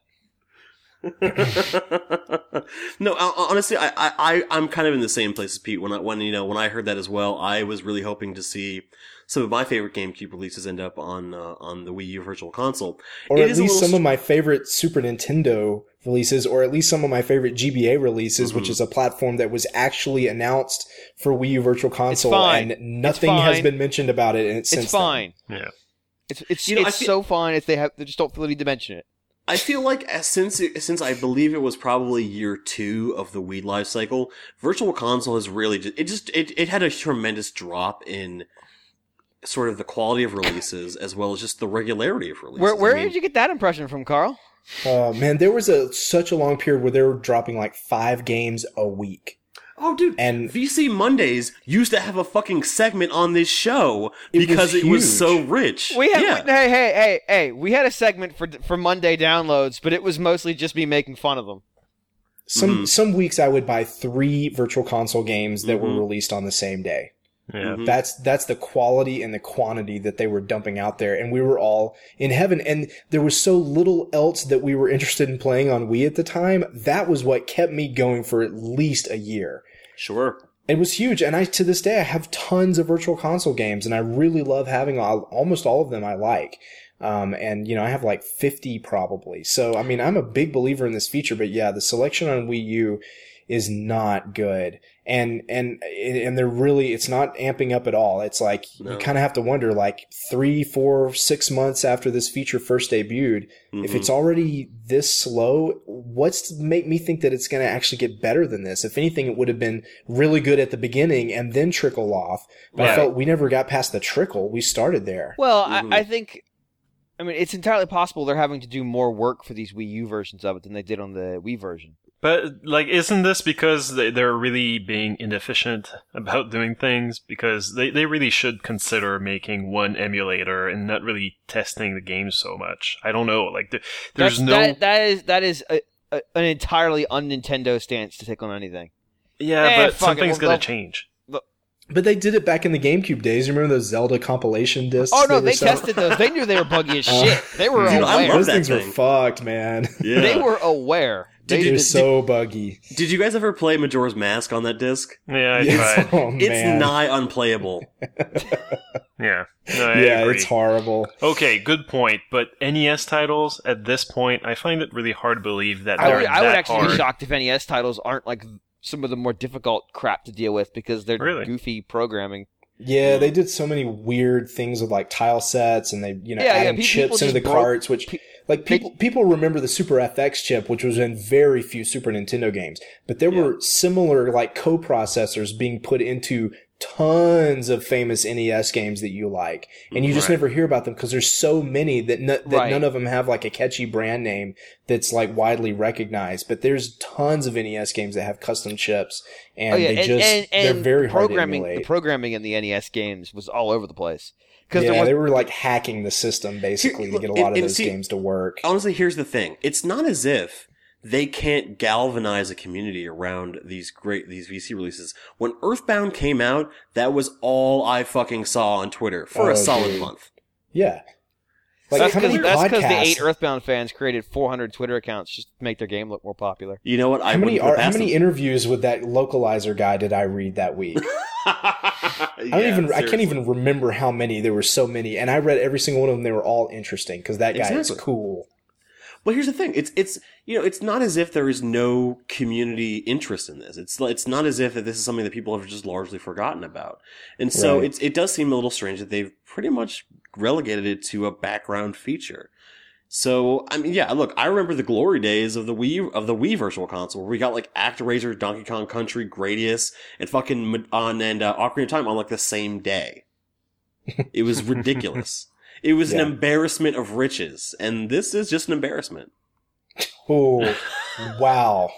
No, I- honestly, I, I, I, I'm kind of in the same place as Pete. When I, when, you know, when I heard that as well, I was really hoping to see some of my favorite GameCube releases end up on, uh, on the Wii U Virtual Console. Or It at is a least little some of my favorite Super Nintendo releases, or at least some of my favorite G B A releases, Mm-hmm. which is a platform that was actually announced for Wii U Virtual Console, fine. and nothing It's has fine. been mentioned about it. And it's, It's since then. fine. Yeah. It's it's You know, I it's feel- so fine if they have they just don't feel the need to mention it. I feel like as, since it, since I believe it was probably year two of the Wii life cycle, Virtual Console has really just, it just, it, it had a tremendous drop in sort of the quality of releases as well as just the regularity of releases. Where where I mean, did you get that impression from, Carl? Oh man, there was a such a long period where they were dropping like five games a week. Oh, dude, And- V C Mondays used to have a fucking segment on this show It was because it was huge. so rich. We had yeah. we- hey hey hey hey we had a segment for for Monday downloads, but it was mostly just me making fun of them. Some Mhm. some weeks I would buy three Virtual Console games that Mhm. were released on the same day. Yeah. Mhm. That's that's the quality and the quantity that they were dumping out there, and we were all in heaven. And there was so little else that we were interested in playing on Wii at the time. That was what kept me going for at least a year. Sure. It was huge, and I to this day I have tons of Virtual Console games, and I really love having all, almost all of them. I like, um, and you know I have like fifty probably. So I mean I'm a big believer in this feature, but yeah, the selection on Wii U is not good. And, and, and they're really, it's not amping up at all. It's like, No. you kind of have to wonder, like three, four, six months after this feature first debuted, Mhm. if it's already this slow, what's to make me think that it's going to actually get better than this? If anything, it would have been really good at the beginning and then trickle off. But I Right. felt we never got past the trickle. We started there. Well, Mhm. I, I think, I mean, it's entirely possible they're having to do more work for these Wii U versions of it than they did on the Wii version. But, like, isn't this because they- they're really being inefficient about doing things? Because they, they really should consider making one emulator and not really testing the game so much. I don't know. Like, there, there's That's, no... that, that is that is a, a, an entirely un-Nintendo stance to take on anything. yeah, Eh, but fuck it, something's we'll gonna go- change. But they did it back in the GameCube days. You remember those Zelda compilation discs? Oh no, were they selling? tested those. They knew they were buggy as Uh, shit. They were Dude, I aware. love Those that things were thing. fucked, man. Yeah. They were aware. They They're did- so buggy. Did you guys ever play Majora's Mask on that disc? Yeah, I Yes. tried. Oh, It's man. nigh unplayable. Yeah. No, I Yeah, agree. it's horrible. Okay, good point. But N E S titles, at this point, I find it really hard to believe that I they're would, I would that actually hard. be shocked if N E S titles aren't like some of the more difficult crap to deal with because they're Really? goofy programming. Yeah, they did so many weird things with like tile sets, and they, you know, Yeah, yeah, adding pe- chips people into the just broke- carts, which pe- like people people remember the Super F X chip, which was in very few Super Nintendo games, but there were similar like co-processors being put into tons of famous N E S games that you like, and you just Right. never hear about them because there's so many that no, that Right. none of them have like a catchy brand name that's like widely recognized. But there's tons of N E S games that have custom chips, and oh yeah, they and, just and, and they're very hard to programming. emulate. The programming in the N E S games was all over the place because Yeah, there was they were like hacking the system basically to get a lot and- of and those see- games to work. Honestly, here's the thing. It's not as if they can't galvanize a community around these great, these V C releases. When Earthbound came out, that was all I fucking saw on Twitter for Oh, a solid dude. month. Yeah. Like that's how many because the podcasts? eight Earthbound fans created four hundred Twitter accounts just to make their game look more popular. You know what? I how many wouldn't put it are, how past many interviews with that localizer guy did I read that week? them. I don't even I can't even remember how many. There were so many, and I read every single one of them. They were all interesting because that guy is Exactly. cool. Well, here's the thing. It's it's you know it's not as if there is no community interest in this. It's it's not as if that this is something that people have just largely forgotten about. And so Right. it's it does seem a little strange that they've pretty much relegated it to a background feature. So I mean, yeah, look, I remember the glory days of the Wii of the Wii Virtual Console where we got like ActRaiser, Donkey Kong Country, Gradius, and fucking Ma- on and uh, Ocarina of Time on like the same day. It was ridiculous. It was Yeah. an embarrassment of riches, and this is just an embarrassment. Oh, wow!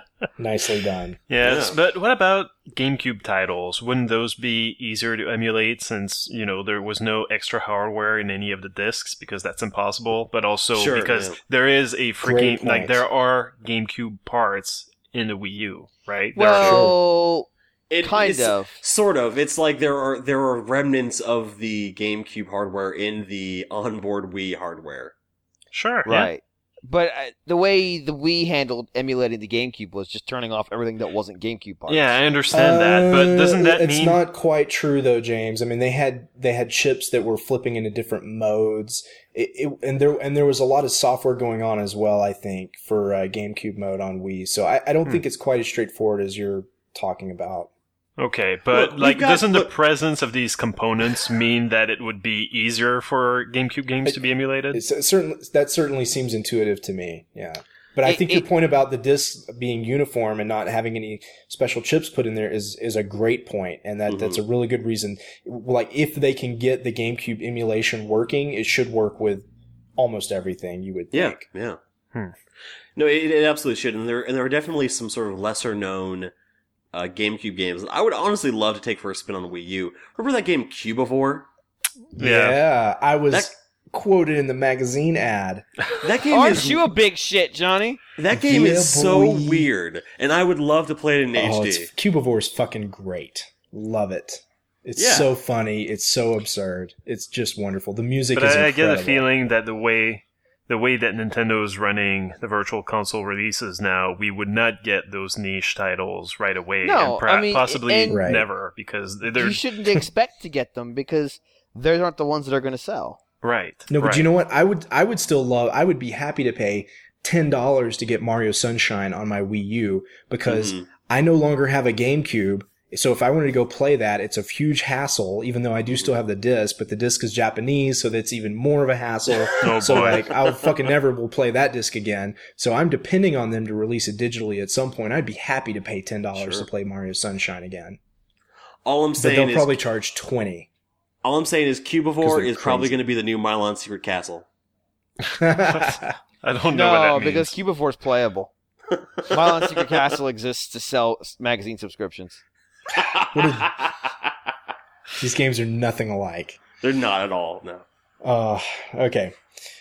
Nicely done. Yes, Yeah. but what about GameCube titles? Wouldn't those be easier to emulate since, you know, there was no extra hardware in any of the discs because that's impossible, but also Sure, because yeah. there is a freaking, Great like, point. there are GameCube parts in the Wii U, right? There are- Well, It, kind it's- of. Sort of. It's like there are there are remnants of the GameCube hardware in the onboard Wii hardware. Sure, yeah. Right. But uh, the way the Wii handled emulating the GameCube was just turning off everything that wasn't GameCube parts. Yeah, I understand that, but doesn't that Uh, it's mean... not quite true though, James? I mean, they had they had chips that were flipping into different modes, it, it, and there and there was a lot of software going on as well. I think for uh, GameCube mode on Wii, so I, I don't Hmm. think it's quite as straightforward as you're talking about. Okay, but Look, we've like, got- doesn't the look- presence of these components mean that it would be easier for GameCube games to be emulated? It's it certainly that certainly seems intuitive to me. Yeah. But I It- think it- your point about the discs being uniform and not having any special chips put in there is is a great point, and that, Mhm. that's a really good reason. Like, if they can get the GameCube emulation working, it should work with almost everything, you would Yeah, think. yeah. Hmm. No, it, it absolutely should, and there and there are definitely some sort of lesser known uh, GameCube games I would honestly love to take for a spin on the Wii U. Remember that game Cubivore? Yeah, Yeah. I was That- quoted in the magazine ad. That game Aren't is you a big shit, Johnny? that game Yeah, is so boy. weird, and I would love to play it in Oh, H D. it's, Cubivore's fucking great. Love it. It's Yeah. so funny. It's so absurd. It's just wonderful. The music But is I, I incredible. get the feeling that the way the way that Nintendo is running the Virtual Console releases now, we would not get those niche titles right away, No, and pra- I mean, possibly and- Right. never, because they're You shouldn't expect to get them because they aren't the ones that are going to sell. right. No, but right. you know what? I would I would still love I would be happy to pay ten dollars to get Mario Sunshine on my Wii U because Mhm. I no longer have a GameCube. So if I wanted to go play that, it's a huge hassle, even though I do still have the disc, but the disc is Japanese, so that's even more of a hassle. Oh, so boy. like, I fucking never will play that disc again. So I'm depending on them to release it digitally at some point. I'd be happy to pay ten dollars Sure. to play Mario Sunshine again. All I'm But saying they'll is, probably charge twenty. all I'm saying is, 'Cause Cubivore they're is probably crazy. going to be the new Milon Secret Castle. I don't know what No, that because means. Cubivore's playable. Violent Secret Castle exists to sell s- magazine subscriptions. What is- These games are nothing alike. They're not at all. No. Uh, okay.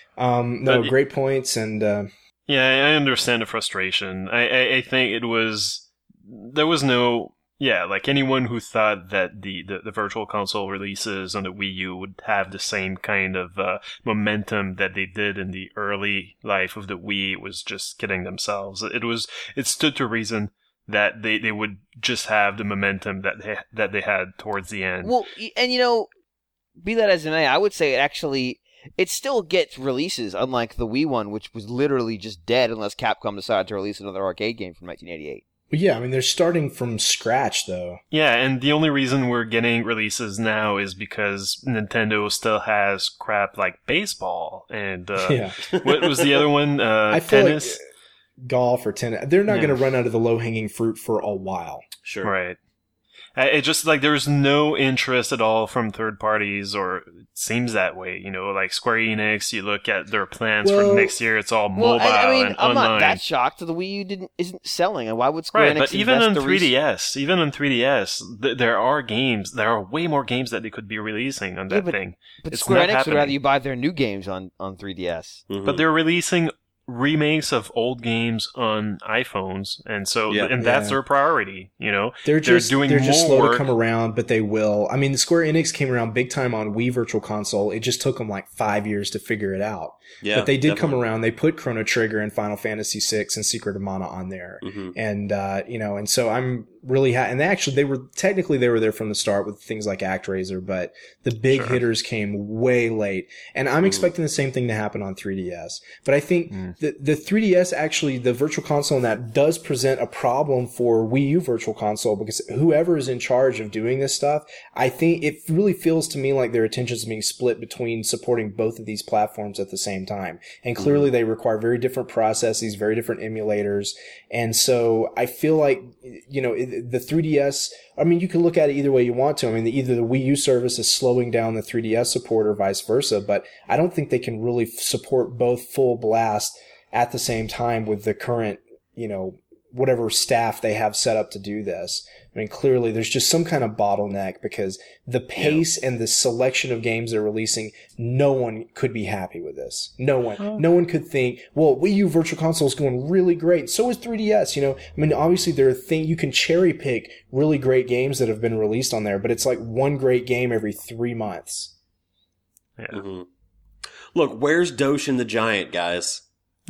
Um, no, But- great points. And, uh, Yeah, I understand the frustration. I, I, I think it was there was no yeah, like anyone who thought that the, the, the virtual console releases on the Wii U would have the same kind of uh, momentum that they did in the early life of the Wii was just kidding themselves. It was it stood to reason that they, they would just have the momentum that they that they had towards the end. Well, y- and you know, be that as it may, I would say it actually it still gets releases, unlike the Wii one, which was literally just dead unless Capcom decided to release another arcade game from nineteen eighty-eight. but yeah, I mean, they're starting from scratch, though. Yeah, and the only reason we're getting releases now is because Nintendo still has crap like baseball and uh, yeah. what was the other one? Uh, I feel tennis. like golf or tennis, they're not Yeah. going to run out of the low-hanging fruit for a while. Sure. Right. I- It just like there's no interest at all from third parties, or it seems that way. You know, like Square Enix. You look at their plans Well- for next year; it's all Well, mobile I, I mean, and I'm online. not that shocked. The Wii U didn't isn't selling, and why would Square Right, Enix but even invest on the three res- D S, even on three D S, th- there are games. There are way more games that they could be releasing on Yeah, that but- thing. But It's Square not Enix would rather happening. you buy their new games on, on three D S. Mhm. But they're releasing remakes of old games on iPhones, and so Yeah. and that's Yeah. their priority. You know, They're They're just doing they're just more slow work. to come around, but they will. I mean, the Square Enix came around big time on Wii Virtual Console. It just took them like five years to figure it out. yeah, but they did come definitely. around. They put Chrono Trigger and Final Fantasy six and Secret of Mana on there. Mhm. And, uh, you know, and so I'm really happy. And they actually, they were, technically they were there from the start with things like ActRaiser, but the big Sure. hitters came way late. And I'm expecting the same thing to happen on three D S. But I think Mm. the, the three D S actually, the virtual console in that does present a problem for Wii U Virtual Console because whoever is in charge of doing this stuff, I think it really feels to me like their attention is being split between supporting both of these platforms at the same time. And clearly they require very different processes, very different emulators. And so I feel like, you know, it- the three D S, I mean, you can look at it either way you want to. I mean, either the Wii U service is slowing down the three D S support or vice versa, but I don't think they can really support both full blast at the same time with the current, you know, whatever staff they have set up to do this. I mean, clearly there's just some kind of bottleneck because the pace and the selection of games they're releasing, no one could be happy with this. No one. No one could think, well, Wii U Virtual Console is going really great. So is three D S, you know. I mean, obviously there are things, you can cherry pick really great games that have been released on there, but it's like one great game every three months. Yeah. Mhm. Look, where's Doshin the Giant, guys?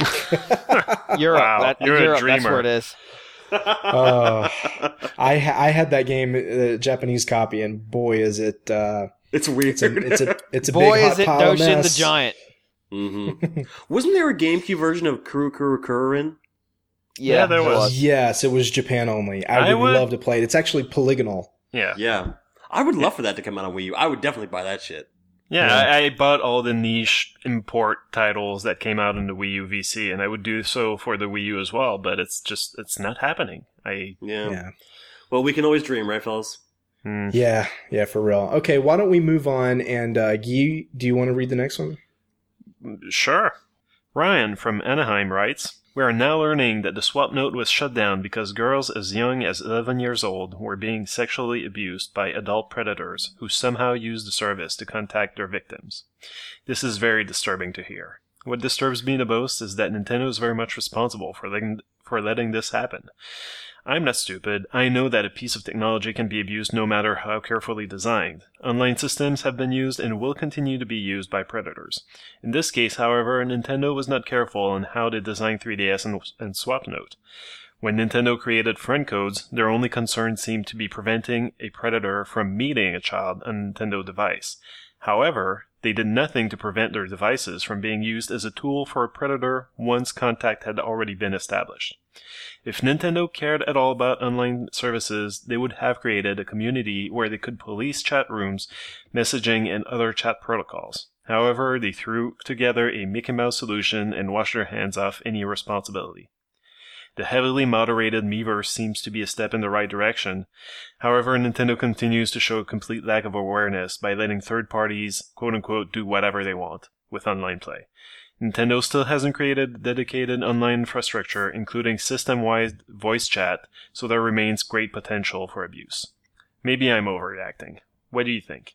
Europe, Wow, that, you're a Europe, that's dreamer. where it is. Uh, I ha- I had that game, the Japanese copy, and boy, is it uh, It's weird. it's a it's a it's a Boy, big hot is it pile of Doshin the mess. Giant. hmm Wasn't there a GameCube version of Kuru Kuru Kurin? Yeah, Yeah, there it was. Yes, it was Japan only. I, I would, would- love to play it. It's actually polygonal. Yeah. Yeah. I would love for that to come out on Wii U. I would definitely buy that shit. Yeah, Yeah. I, I bought all the niche import titles that came out in the Wii U V C, and I would do so for the Wii U as well, but it's just, it's not happening. I, Yeah. Yeah. Well, we can always dream, right, fellas? hmm. Yeah, yeah, for real. Okay, why don't we move on? And uh, Guy, do you want to read the next one? Sure. Ryan from Anaheim writes, "We are now learning that the swap note was shut down because girls as young as eleven years old were being sexually abused by adult predators who somehow used the service to contact their victims. This is very disturbing to hear. What disturbs me the most is that Nintendo is very much responsible for letting, for letting this happen. I'm not stupid. I know that a piece of technology can be abused no matter how carefully designed. Online systems have been used and will continue to be used by predators. In this case, however, Nintendo was not careful in how they designed three D S and, and SwapNote. When Nintendo created friend codes, their only concern seemed to be preventing a predator from meeting a child on a Nintendo device. However, they did nothing to prevent their devices from being used as a tool for a predator once contact had already been established. If Nintendo cared at all about online services, they would have created a community where they could police chat rooms, messaging, and other chat protocols. However, they threw together a Mickey Mouse solution and washed their hands off any responsibility. The heavily moderated Miiverse seems to be a step in the right direction. However, Nintendo continues to show a complete lack of awareness by letting third parties, quote-unquote, do whatever they want with online play. Nintendo still hasn't created dedicated online infrastructure, including system-wide voice chat, so there remains great potential for abuse. Maybe I'm overreacting. What do you think?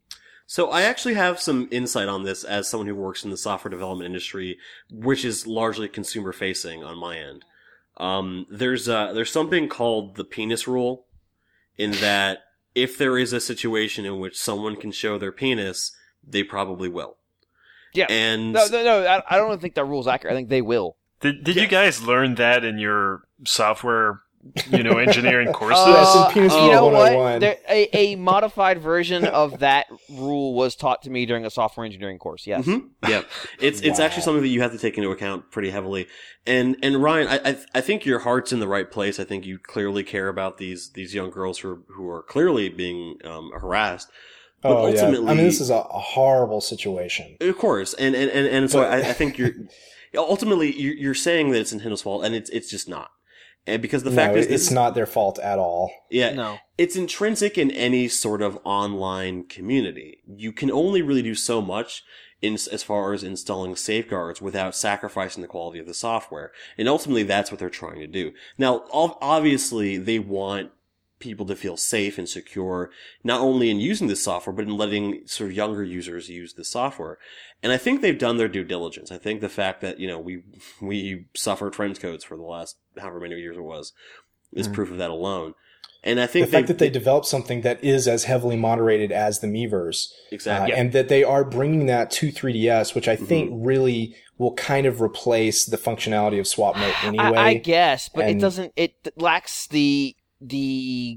So I actually have some insight on this as someone who works in the software development industry, which is largely consumer-facing on my end. Um, there's uh, there's something called the penis rule, in that if there is a situation in which someone can show their penis, they probably will. Yeah. And No, no, no. I, I don't think that rule's accurate. I think they will. Did Did you guys learn that in your software, you know, engineering courses? Yes, in Penis you Rule know one oh one. what? There, a, a modified version of that rule was taught to me during a software engineering course. Yes. Mhm. Yeah, it's it's Wow. actually something that you have to take into account pretty heavily. And and Ryan, I, I I think your heart's in the right place. I think you clearly care about these these young girls who are, who are clearly being um, harassed. But Oh yeah, ultimately, I mean this is a, a horrible situation. of course, and and and, and so But- I, I think you're ultimately you're, you're saying that it's Nintendo's fault, and it's it's just not. And because the fact no, is, this it's is- not their fault at all. Yeah, No. it's intrinsic in any sort of online community. You can only really do so much in, as far as installing safeguards without sacrificing the quality of the software. And ultimately, that's what they're trying to do. Now, ov- obviously, they want people to feel safe and secure, not only in using this software, but in letting sort of younger users use the software. And I think they've done their due diligence. I think the fact that, you know, we, we suffered trench codes for the last however many years it was is Mhm. proof of that alone. And I think The fact that they developed something that is as heavily moderated as the Miiverse, exactly. uh, and that they are bringing that to three D S, which I think really will kind of replace the functionality of SwapNote anyway. I, I guess, but it And- doesn't. It lacks the the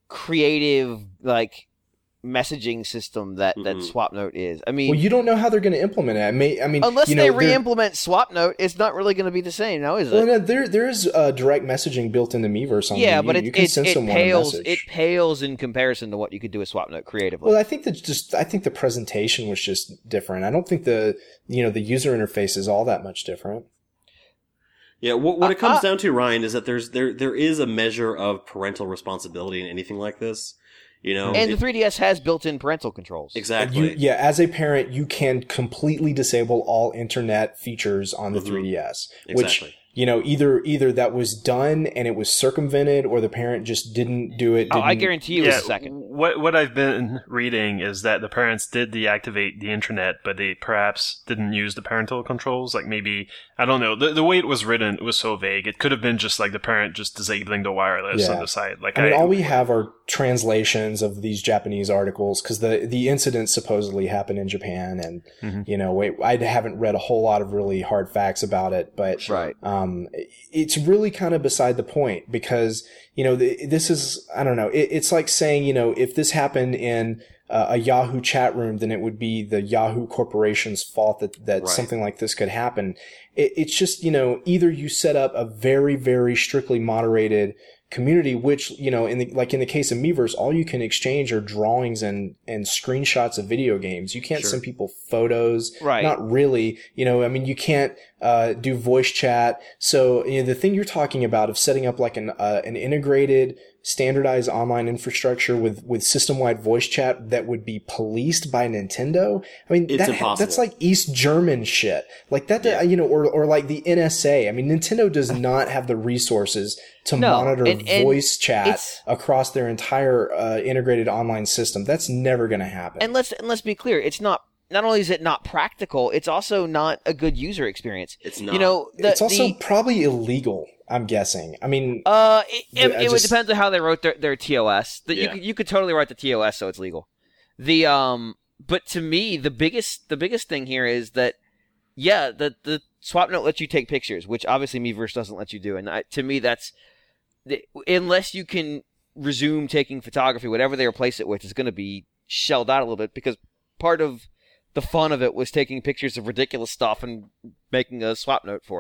creative like messaging system that that Mhm. SwapNote is. I mean, Well, you don't know how they're going to implement it. I, may, I mean, unless you know, they they're- re-implement SwapNote, it's not really going to be the same, now is it? Well, no, there there is uh, direct messaging built into Miiverse on yeah, Wii U. but it you can it, send it someone pales a it message. pales in comparison to what you could do with SwapNote creatively. Well, I think that just I think the presentation was just different. I don't think the you know the user interface is all that much different. Yeah, what, what it comes Uh, uh, down to, Ryan, is that there's there there is a measure of parental responsibility in anything like this. You know, and it- the three D S has built-in parental controls. exactly. You, yeah, as a parent, you can completely disable all internet features on the Mhm. three D S, Exactly. which you know either either that was done and it was circumvented, or the parent just didn't do it. Oh, I didn't- guarantee you yeah, it's a second. What what I've been reading is that the parents did deactivate the internet, but they perhaps didn't use the parental controls. Like maybe I don't know. The the way it was written it was so vague. It could have been just like the parent just disabling the wireless Yeah. on the side. Like I mean, I, all we have are translations of these Japanese articles because the the incident supposedly happened in Japan, and Mhm. you know, wait, I haven't read a whole lot of really hard facts about it, but Right. um, it's really kind of beside the point because you know the, this is I don't know. It, it's like saying you know if this happened in uh, a Yahoo chat room, then it would be the Yahoo Corporation's fault that that Right. something like this could happen. It, it's just you know either you set up a very very strictly moderated community, which, you know, in the, like in the case of Miiverse, all you can exchange are drawings and, and screenshots of video games. You can't Sure. send people photos. Right. Not really. You know, I mean, you can't, uh, do voice chat. So, you know, the thing you're talking about of setting up like an, uh, an integrated, standardized online infrastructure with, with system-wide voice chat that would be policed by Nintendo. I mean, It's that, impossible. that's like East German shit. Like that, Yeah. you know, or, or like the N S A. I mean, Nintendo does not have the resources to No, monitor and- and voice chat it's- across their entire uh, integrated online system. That's never going to happen. And let's and let's be clear, it's not. Not only is it not practical, it's also not a good user experience. It's not. You know, the, it's also the, probably illegal. I'm guessing. I mean, Uh, it, it, I it would just- depend on how they wrote their, their T O S. That you Yeah. could you could totally write the T O S so it's legal. The um, but to me the biggest the biggest thing here is that yeah, the the SwapNote lets you take pictures, which obviously Miiverse doesn't let you do, and I, to me that's the, unless you can resume taking photography, whatever they replace it with is going to be shelled out a little bit because part of the fun of it was taking pictures of ridiculous stuff and making a SwapNote for it.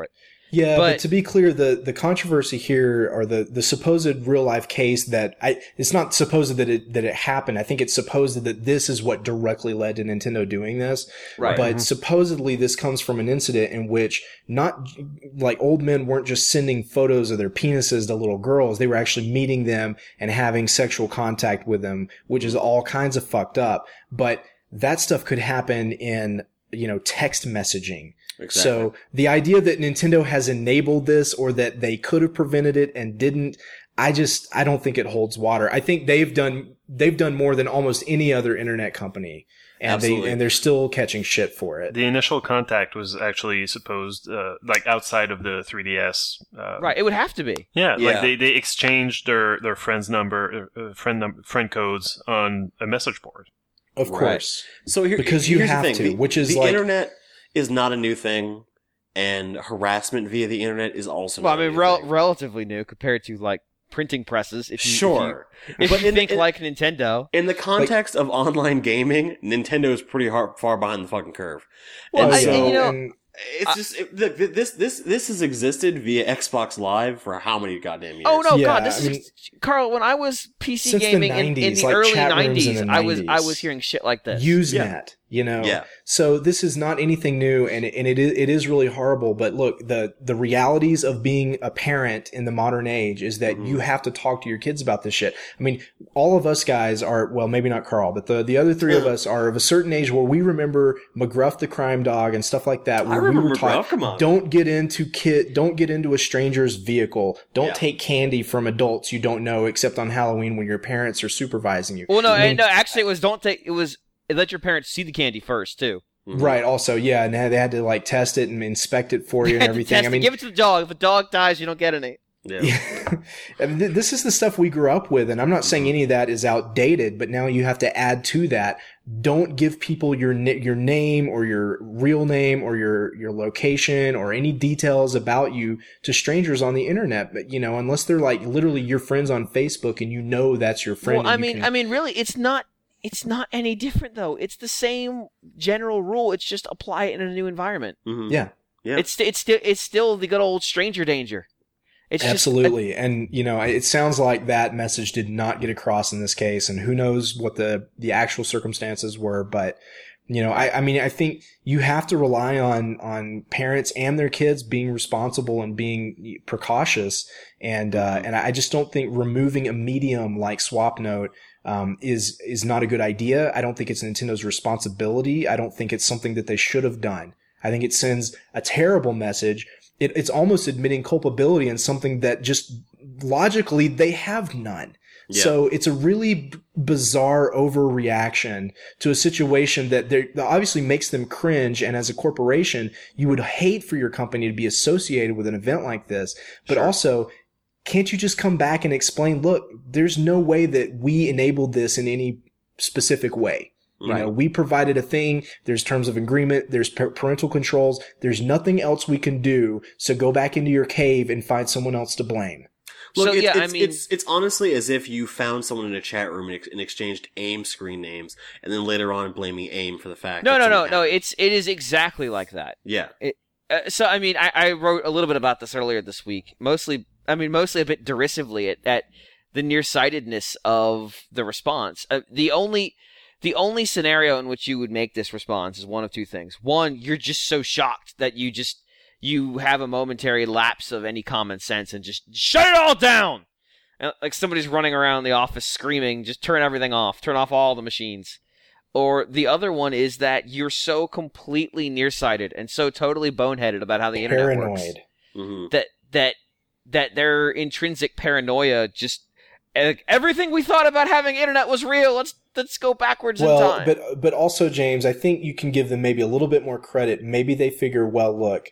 Yeah, but, But- to be clear, the, the controversy here, or the, the supposed real life case that I, it's not supposed that it, that it happened. I think it's supposed that this is what directly led to Nintendo doing this. Right. But supposedly this comes from an incident in which not, like old men weren't just sending photos of their penises to little girls. They were actually meeting them and having sexual contact with them, which is all kinds of fucked up. But that stuff could happen in, you know, text messaging. Exactly. So the idea that Nintendo has enabled this or that they could have prevented it and didn't, I just, I don't think it holds water. I think they've done, they've done more than almost any other internet company. And Absolutely. they, and they're still catching shit for it. The initial contact was actually supposed, uh, like outside of the three D S. Uh, Right. It would have to be. Yeah, Yeah. like they, they exchanged their, their friend's number, uh, friend num- friend codes on a message board. Of Right. course. So here, Because you here's have the thing. to, the, which is the like- internet is not a new thing, and harassment via the internet is also. Well, I not a mean, new rel- thing. relatively new compared to like printing presses. If you, Sure, If you, if but you in, think in, like Nintendo. in the context of online gaming, Nintendo is pretty hard, far behind the fucking curve. Well, and I- so and you know- and it's just it, th- th- this this this has existed via Xbox Live for how many goddamn years? Oh no, Yeah, God! This I is mean- Carl. When I was P C Since the gaming in, in nineties, the like early chat rooms in nineties, the I was I nineties. was hearing shit like this. Usenet, you know? Yeah. So this is not anything new, and it, and it is, it is really horrible. But look, the the realities of being a parent in the modern age is that Mhm. you have to talk to your kids about this shit. I mean, all of us guys are, well, maybe not Carl, but the the other three of us are of a certain age where we remember McGruff the crime dog and stuff like that. I Where we remember were taught, McGruff, come on. don't get into kid, don't get into a stranger's vehicle. Don't Yeah. take candy from adults you don't know, except on Halloween when your parents are supervising you. Well, no, I mean, no. Actually, it was don't take. It was let your parents see the candy first too. Mhm. Right. Also, yeah, and they had to like test it and inspect it for you and Had to everything. test I it, mean, give it to the dog. If a dog dies, you don't get any. Yeah. yeah. I mean, th- this is the stuff we grew up with, and I'm not saying any of that is outdated, but now you have to add to that. Don't give people your ni- your name or your real name or your your location or any details about you to strangers on the internet. But you know, unless they're like literally your friends on Facebook and you know that's your friend. Well, I and you mean, can- I mean, really, it's not. It's not any different though. It's the same general rule. It's just apply it in a new environment. Mhm. yeah. Yeah. It's it's still it's still the good old stranger danger. It's Absolutely. and, you know, it sounds like that message did not get across in this case, and who knows what the, the actual circumstances were. But, you know, I, I mean, I think you have to rely on, on parents and their kids being responsible and being precautious. And, uh, and I just don't think removing a medium like SwapNote, um, is, is not a good idea. I don't think it's Nintendo's responsibility. I don't think it's something that they should have done. I think it sends a terrible message. It, it's almost admitting culpability in something that just logically they have none. Yeah. So it's a really b- bizarre overreaction to a situation that, that obviously makes them cringe. And as a corporation, you would hate for your company to be associated with an event like this. But Sure. also, can't you just come back and explain, look, there's no way that we enabled this in any specific way. You Right. know, we provided a thing. There's terms of agreement. There's pa- parental controls. There's nothing else we can do. So go back into your cave and find someone else to blame. Look, So, it's, yeah, I it's, mean- it's it's honestly as if you found someone in a chat room and, ex- and exchanged AIM screen names, and then later on blaming AIM for the fact. no, that no, no, something no. happened. It's it is exactly like that. Yeah. Uh, so I mean, I, I wrote a little bit about this earlier this week. Mostly, I mean, mostly a bit derisively at, at the nearsightedness of the response. Uh, the only the only scenario in which you would make this response is one of two things. One, you're just so shocked that you just you have a momentary lapse of any common sense and just shut it all down. And, like somebody's running around the office screaming, just turn everything off, turn off all the machines. Or the other one is that you're so completely nearsighted and so totally boneheaded about how the internet works Paranoid. hmm that that that their intrinsic paranoia just like, everything we thought about having internet was real. Let's let's go backwards in Well, time. but but also, James, I think you can give them maybe a little bit more credit. Maybe they figure, well, look,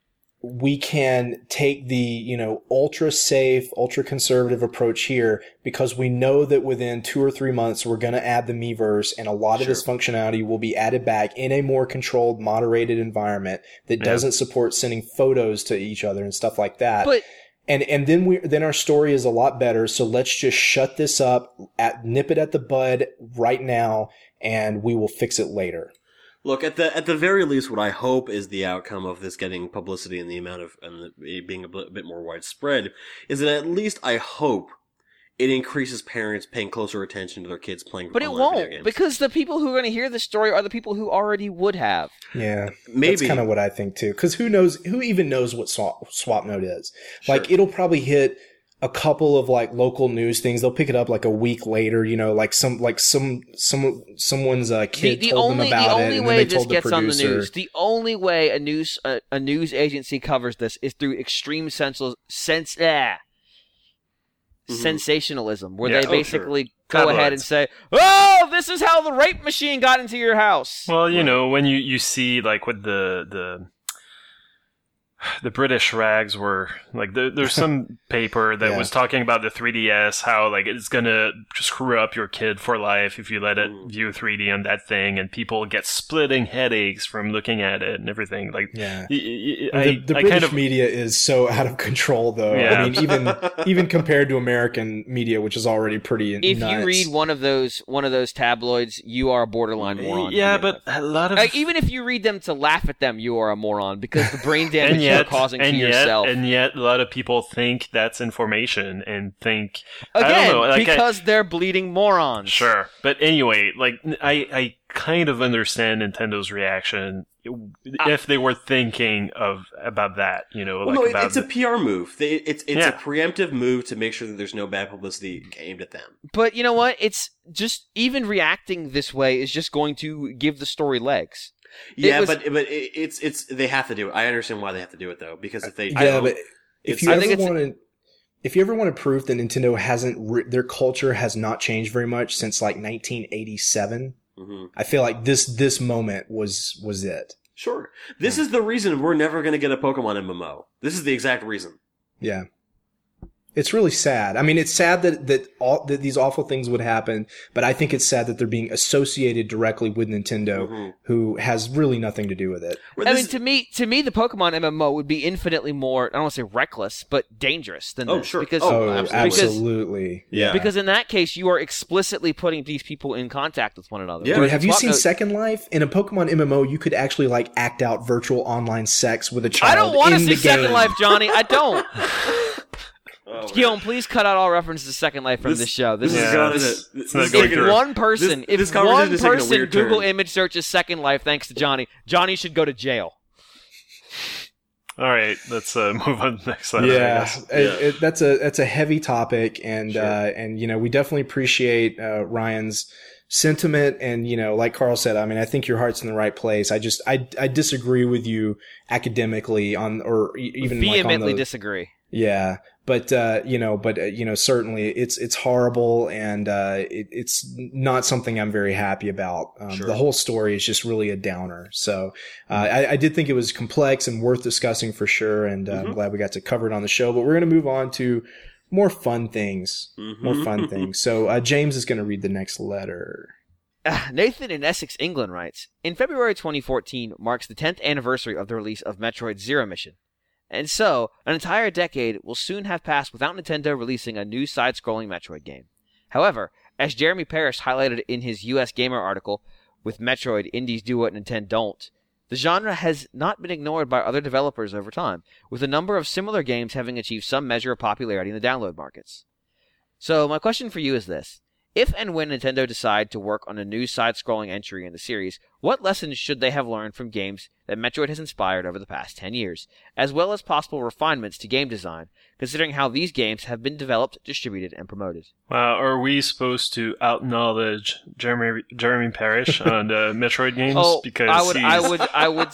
we can take the, you know, ultra safe, ultra conservative approach here because we know that within two or three months we're going to add the Miiverse and a lot of Sure. this functionality will be added back in a more controlled, moderated environment that Yeah. doesn't support sending photos to each other and stuff like that. But And and then we then our story is a lot better. So let's just shut this up, at, nip it at the bud right now, and we will fix it later. Look, at the at the very least, what I hope is the outcome of this getting publicity and the amount of and the, it being a bit, bit more widespread is that at least I hope it increases parents paying closer attention to their kids playing. But it online video won't, games. because the people who are going to hear this story are the people who already would have. Yeah, Maybe. that's kind of what I think too. Because who knows? Who even knows what swap, swap note is? Sure. Like, it'll probably hit a couple of like local news things. They'll pick it up like a week later. You know, like some like some some someone's uh, The, kid the told only them about the it, only and way then they this told the gets on the producer. news, the only way a news a, a news agency covers this is through extreme sense sense ah, Mhm. sensationalism, where Yeah. they Oh, basically go ahead and Tabloids. say, "Oh, this is how the rape machine got into your house." Well, you know, when you, you see like with the the the British rags were like there, there's some paper that Yeah. was talking about the three D S, how like it's gonna screw up your kid for life if you let it Mm. view three D on that thing, and people get splitting headaches from looking at it and everything. Like, Yeah. y- y- the, I, the I British kind of media is so out of control, though. Yeah. I mean, even even compared to American media, which is already pretty If nuts. you read one of those one of those tabloids, you are a borderline moron. to yeah, begin but with. a lot of Like, even if you read them to laugh at them, you are a moron, because the brain damage and yet, you're causing and to yet, yourself. and yet, a lot of people think that's information and think I Again, don't know, like I- because they're bleeding morons. Sure, but anyway, like I, I kind of understand Nintendo's reaction if they were thinking of about that, you know, Well, like no, it- about it's a P R move. They, it's it's Yeah. a preemptive move to make sure that there's no bad publicity aimed at them. But you know what? It's just even reacting this way is just going to give the story legs. Yeah, was- but but it, it's it's they have to do it. I understand why they have to do it though, because if they yeah, don't, but if it's- you I ever think it's- want to, if you ever want to prove that Nintendo hasn't, re- their culture has not changed very much since like nineteen eighty-seven. Mhm. I feel like this this moment was was it. Sure, this is the reason we're never going to get a Pokemon M M O. This is the exact reason. Yeah. It's really sad. I mean, it's sad that that all that these awful things would happen, but I think it's sad that they're being associated directly with Nintendo, Mhm. who has really nothing to do with it. Where I this- mean, to me, to me, the Pokemon M M O would be infinitely more, I don't want to say reckless, but dangerous than Oh, this. sure. Because, Oh, Oh, absolutely. absolutely. Yeah. because in that case, you are explicitly putting these people in contact with one another. Yeah. Dude, Whereas have you Swap seen Note- Second Life? In a Pokemon M M O, you could actually like act out virtual online sex with a child. I don't want to in see the Second game. Life, Johnny. I don't. Oh, man. Guillaume, please cut out all references to Second Life from This- this, show. This, this is has Yeah, gone this- into- it's this not is going if taking through. a- one person, this- if this conversation one is taking a person weird Google turn. image searches Second Life thanks to Johnny, Johnny should go to jail. All right, let's uh, move on to the next letter. I Yeah, guess. it- Yeah. it- that's a that's a heavy topic, and Sure. uh, and you know we definitely appreciate uh, Ryan's sentiment, and you know, like Carl said, I mean, I think your heart's in the right place. I just I I disagree with you academically on, or e- even like on Vehemently the, disagree. yeah, but uh, you know, but uh, you know, certainly it's it's horrible, and uh, it, it's not something I'm very happy about. Um, Sure. The whole story is just really a downer. So uh, I, I did think it was complex and worth discussing for sure, and uh, I'm Mhm. glad we got to cover it on the show. But we're going to move on to more fun things. More Mhm. fun things. So uh, James is going to read the next letter. Ah, Nathan in Essex, England writes, in February twenty fourteen marks the tenth anniversary of the release of Metroid Zero Mission. And so, an entire decade will soon have passed without Nintendo releasing a new side-scrolling Metroid game. However, as Jeremy Parrish highlighted in his U S Gamer article, with Metroid, indies do what Nintendo don't, the genre has not been ignored by other developers over time, with a number of similar games having achieved some measure of popularity in the download markets. So, my question for you is this. If and when Nintendo decide to work on a new side-scrolling entry in the series, what lessons should they have learned from games that Metroid has inspired over the past ten years, as well as possible refinements to game design, considering how these games have been developed, distributed, and promoted? Wow, are we supposed to outknowledge Jeremy Jeremy Parrish on the Metroid games? Oh, because I would, he's, I would, I would,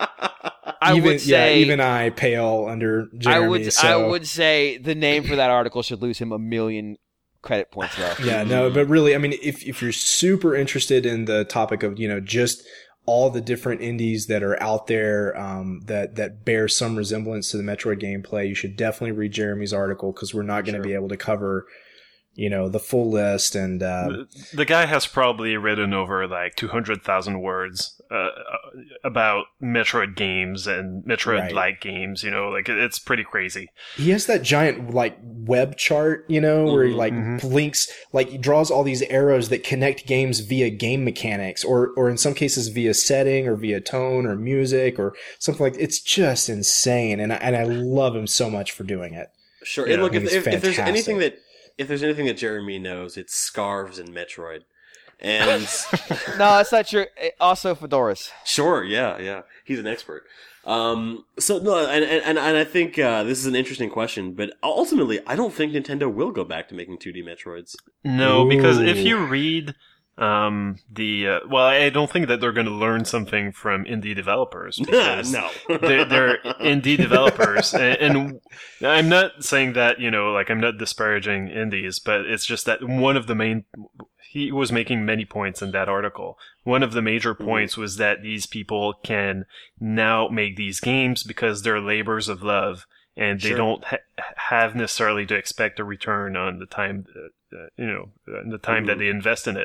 I even, would say, yeah, even I pale under Jeremy. I would, so. I would say the name for that article should lose him a million credit points, though. Yeah, no, but really, I mean, if if you're super interested in the topic of, you know, just all the different indies that are out there um, that that bear some resemblance to the Metroid gameplay, you should definitely read Jeremy's article, because we're not going to Sure. be able to cover you know, the full list. And uh, the, the guy has probably written over like two hundred thousand words uh, about Metroid games and Metroid-like Right. games. You know, like it- it's pretty crazy. he has that giant like web chart, you know, where he like Mhm. links, like he draws all these arrows that connect games via game mechanics, or or in some cases via setting or via tone or music or something like. It's just insane, and I, and I love him so much for doing it. Sure. Yeah, and look, if, he's if, if there's fantastic. anything that if there's anything that Jeremy knows, it's scarves and Metroid. And No, that's not true. Eh, Also, fedoras. sure, yeah, yeah, he's an expert. Um, so no, and and and I think uh, this is an interesting question, but ultimately, I don't think Nintendo will go back to making two D Metroids. No, because if Ooh. you read um, the uh, well, I don't think that they're going to learn something from indie developers. Because no, they're, they're indie developers, and, and I'm not saying that, you know, like I'm not disparaging indies, but it's just that one of the main, he was making many points in that article. One of the major points was that these people can now make these games because they're labors of love, and they Sure. don't ha- have necessarily to expect a return on the time, uh, uh, you know, uh, the time that Mhm. they invest in it.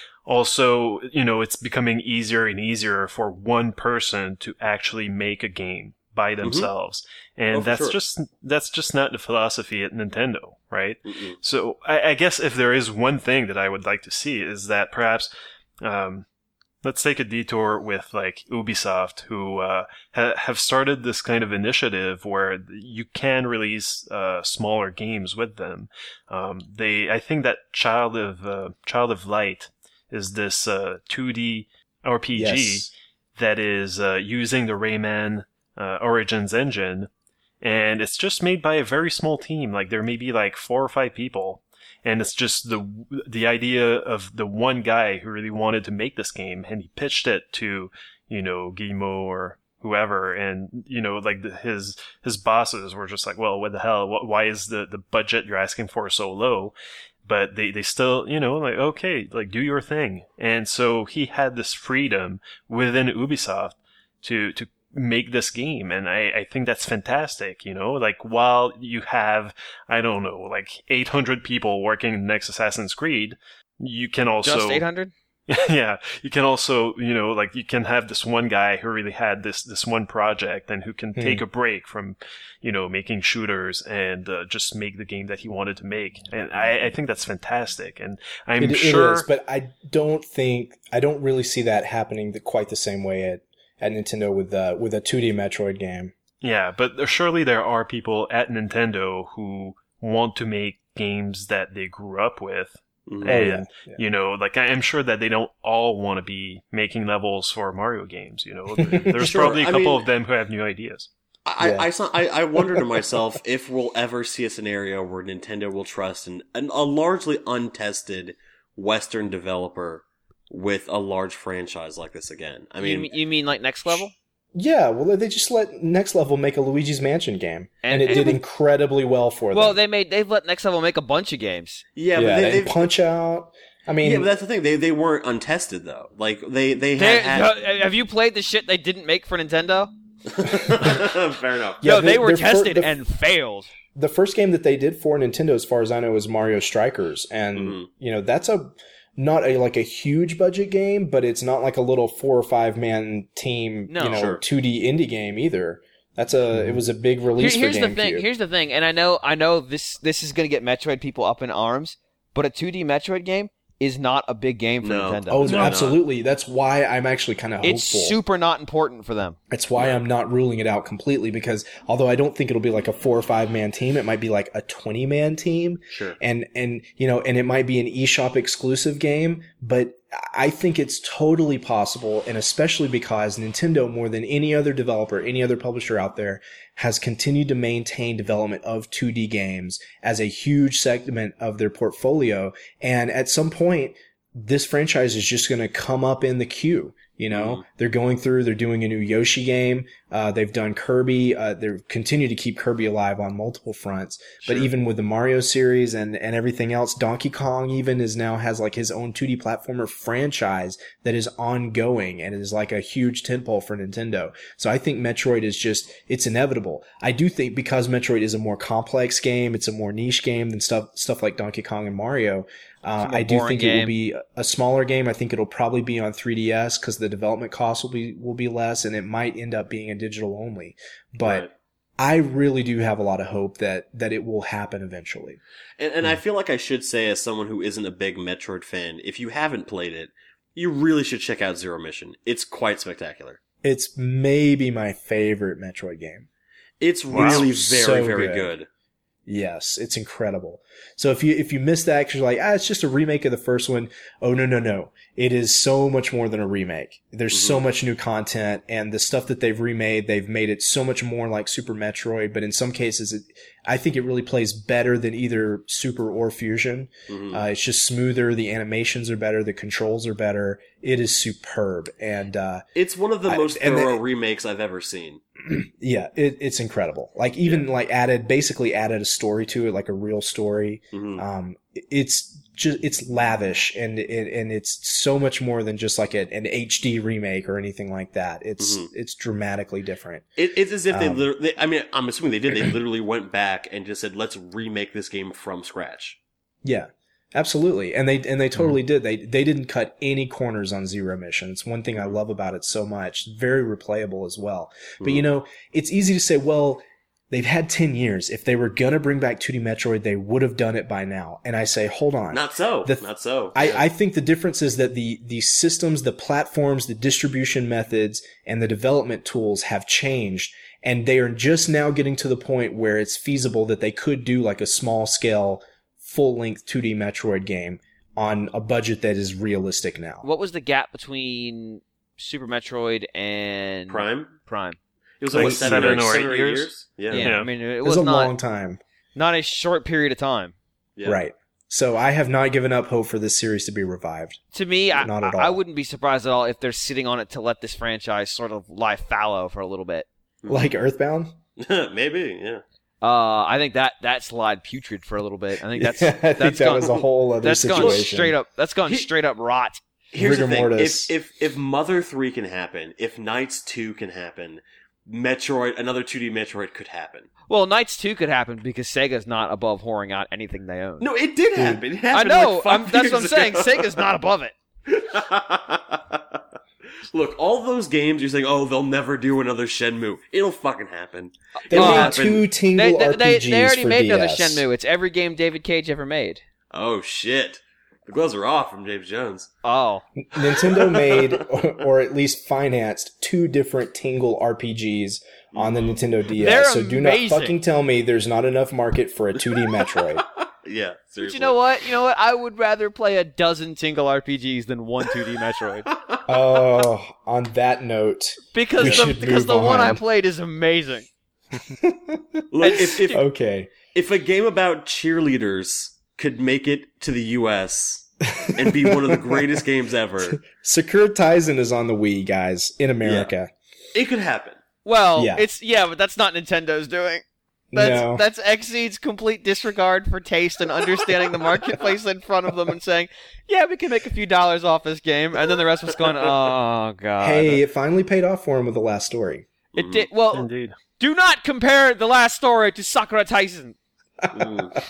Also, you know, it's becoming easier and easier for one person to actually make a game by themselves. And Oh, for that's sure. just that's just not the philosophy at Nintendo, right? Mm-mm. So I, I guess if there is one thing that I would like to see is that perhaps um, let's take a detour with like Ubisoft, who uh, ha- have started this kind of initiative where you can release uh, smaller games with them. Um, they, I think that Child of uh, Child of Light is this uh, two D R P G Yes. that is uh, using the Rayman uh, Origins engine, and it's just made by a very small team. Like there may be like four or five people, and it's just the the idea of the one guy who really wanted to make this game, and he pitched it to, you know, Guillemot or whoever, and you know, like the, his his bosses were just like, well, what the hell? What, why is the the budget you're asking for so low? But they, they still, you know, like, okay, like, do your thing. And so he had this freedom within Ubisoft to, to make this game. And I, I think that's fantastic, you know, like, while you have, I don't know, like eight hundred people working in next Assassin's Creed, you can also, Just eight hundred? yeah, you can also, you know, like you can have this one guy who really had this, this one project and who can Hmm. take a break from, you know, making shooters and uh, just make the game that he wanted to make. And I, I think that's fantastic. And I'm It, sure. it is, but I don't think I don't really see that happening the, quite the same way at, at Nintendo with uh, with a two D Metroid game. Yeah, but there- surely there are people at Nintendo who want to make games that they grew up with. Mhm. Oh, And, yeah, yeah. you know, like I- I'm sure that they don't all want to be making levels for Mario games, you know. There's Sure, probably a I couple mean- of them who have new ideas. I, Yeah. I, saw- I, I wonder to myself if we'll ever see a scenario where Nintendo will trust an, an, a largely untested Western developer with a large franchise like this again. I you, mean, mean- you mean like next level? Yeah, well, they just let Next Level make a Luigi's Mansion game, and, And- it and- did incredibly well for them. Well, they made they've let Next Level make a bunch of games. yeah, yeah, but they, and they've, Punch Out. I mean, yeah, but that's the thing. They they weren't untested though. Like they they They- had. had have you played the shit they didn't make for Nintendo? Fair enough. Yeah, no, they they- were they're fir- tested the- and failed. the first game that they did for Nintendo, as far as I know, was Mario Strikers, and Mhm. you know that's a not a like a huge budget game, but it's not like a little four or five man team, No. you know, Sure. two D indie game either. That's a it was a big release Here- here's for the GameCube. thing. Here's the thing, and I know I know this this is going to get Metroid people up in arms, but a two D Metroid game is not a big game for No. Nintendo. oh, No, absolutely. That's why I'm actually kind of hopeful. it's super not important for them. It's why I'm not ruling it out completely, because although I don't think it'll be like a four or five man team, it might be like a twenty man team. Sure. And, and, you know, and it might be an eShop exclusive game, but I think it's totally possible. And especially because Nintendo, more than any other developer, any other publisher out there, has continued to maintain development of two D games as a huge segment of their portfolio. And at some point, this franchise is just going to come up in the queue. You know, Mm. they're going through, they're doing a new Yoshi game. Uh, they've done Kirby. Uh, they're continue to keep Kirby alive on multiple fronts. But Sure. even with the Mario series and, and everything else, Donkey Kong even is now has like his own two D platformer franchise that is ongoing and is like a huge tentpole for Nintendo. So I think Metroid is just, it's inevitable. I do think because Metroid is a more complex game, it's a more niche game than stuff, stuff like Donkey Kong and Mario. Uh, It's a more I do boring think it will game. be a smaller game. I think it'll probably be on three D S because the development costs will be will be less, and it might end up being a digital only. But Right. I really do have a lot of hope that that it will happen eventually. And, and I feel like I should say, as someone who isn't a big Metroid fan, if you haven't played it, you really should check out Zero Mission. It's quite spectacular. It's maybe my favorite Metroid game. It's Wow. really very, So very good. good. Yes, it's incredible. So if you if you miss that, 'cause you're like, ah, it's just a remake of the first one. Oh no no no! It is so much more than a remake. There's so Mhm. much new content, and the stuff that they've remade, they've made it so much more like Super Metroid. But in some cases, it, I think it really plays better than either Super or Fusion. Mhm. Uh, it's just smoother. The animations are better. The controls are better. It is superb, and uh, It's one of the I- most and thorough they- remakes I've ever seen. yeah, it, it's incredible. Like even like added, basically added a story to it, like a real story. Mhm. Um, it's just, it's lavish and, and, and it's so much more than just like a, an H D remake or anything like that. It's, Mhm. it's dramatically different. It, it's as if they Um, literally, I mean, I'm assuming they did. They literally went back and just said, let's remake this game from scratch. Yeah, absolutely. And they, and they totally did. They, they didn't cut any corners on Zero Mission. It's one thing I love about it so much. Very replayable as well. But you know, it's easy to say, well, they've had ten years. If they were going to bring back two D Metroid, they would have done it by now. And I say, hold on. Not so. The- Not so. I, I think the difference is that the, the systems, the platforms, the distribution methods, and the development tools have changed. And they are just now getting to the point where it's feasible that they could do like a small scale, full length two D Metroid game on a budget that is realistic now. What was the gap between Super Metroid and Prime? Prime? It was Like like seven, seven or, or seven eight or eight years? years. Yeah. Yeah, Yeah. I mean, it It was, was a not long time. not a short period of time. Yeah. Right. So I have not given up hope for this series to be revived. To me, I, Not at I all. wouldn't be surprised at all if they're sitting on it to let this franchise sort of lie fallow for a little bit. Like Earthbound? Maybe, yeah. Uh, I think that that's lied putrid for a little bit. I think that's I think that's that gone, was a whole other that's situation. gone straight up. That's gone He- straight up rot. Here's Rigor the thing. mortis. If, if, if Mother three can happen, if Knights two can happen, Metroid, another two D Metroid could happen. Well, Knights two could happen because Sega's not above whoring out anything they own. No, it did happen. It I happened know. like five I'm, that's what I'm years saying. ago. Sega's not above it. Look, all those games you're saying, oh, they'll never do another Shenmue. It'll fucking happen. They It'll made happen. two They, Tingle they, they, R P Gs they already for made D another S. Shenmue. It's every game David Cage ever made. Oh, shit. The gloves are off from James Jones. Oh, Nintendo made, or, or at least financed, two different Tingle R P Gs on the Nintendo D S. They're so do not amazing. fucking tell me there's not enough market for a two D Metroid. Yeah, but seriously. you know what? You know what? I would rather play a dozen Tingle R P Gs than one two D Metroid Oh, on that note, because We the, should because move the one I on. played is amazing. Look, if, if, okay. if a game about cheerleaders could make it to the U S and be one of the greatest games ever, Sakura Taisen is on the Wii, guys, in America. it could happen. Well, Yeah. it's yeah, but that's not Nintendo's doing. That's No. that's Xseed's complete disregard for taste and understanding the marketplace in front of them and saying, "Yeah, we can make a few dollars off this game," and then the rest was going, "Oh god." Hey, it finally paid off for him with the last story. it did. Well, Indeed. do not compare the last story to Sakura Tyson. Mm.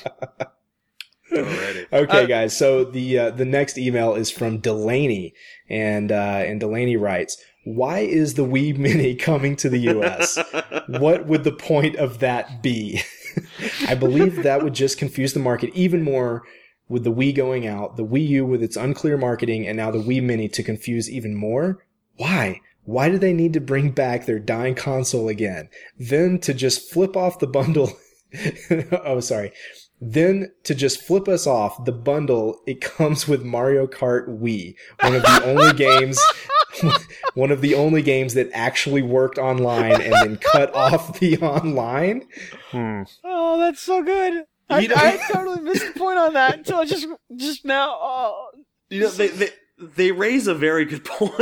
Alrighty. Okay, Uh, guys. So the uh, the next email is from Delaney, and uh, and Delaney writes, "Why is the Wii Mini coming to the U S? What would the point of that be? I believe that would just confuse the market even more. With the Wii going out, the Wii U with its unclear marketing, and now the Wii Mini to confuse even more. Why? Why do they need to bring back their dying console again? Then to just flip off the bundle." Oh, sorry. Then to just flip us off the bundle, it comes with Mario Kart Wii, one of the only games, one of the only games that actually worked online and then cut off the online. Hmm. Oh, that's so good. I, You know- I totally missed the point on that until just just now. Oh. You know, they, they they raise a very good point.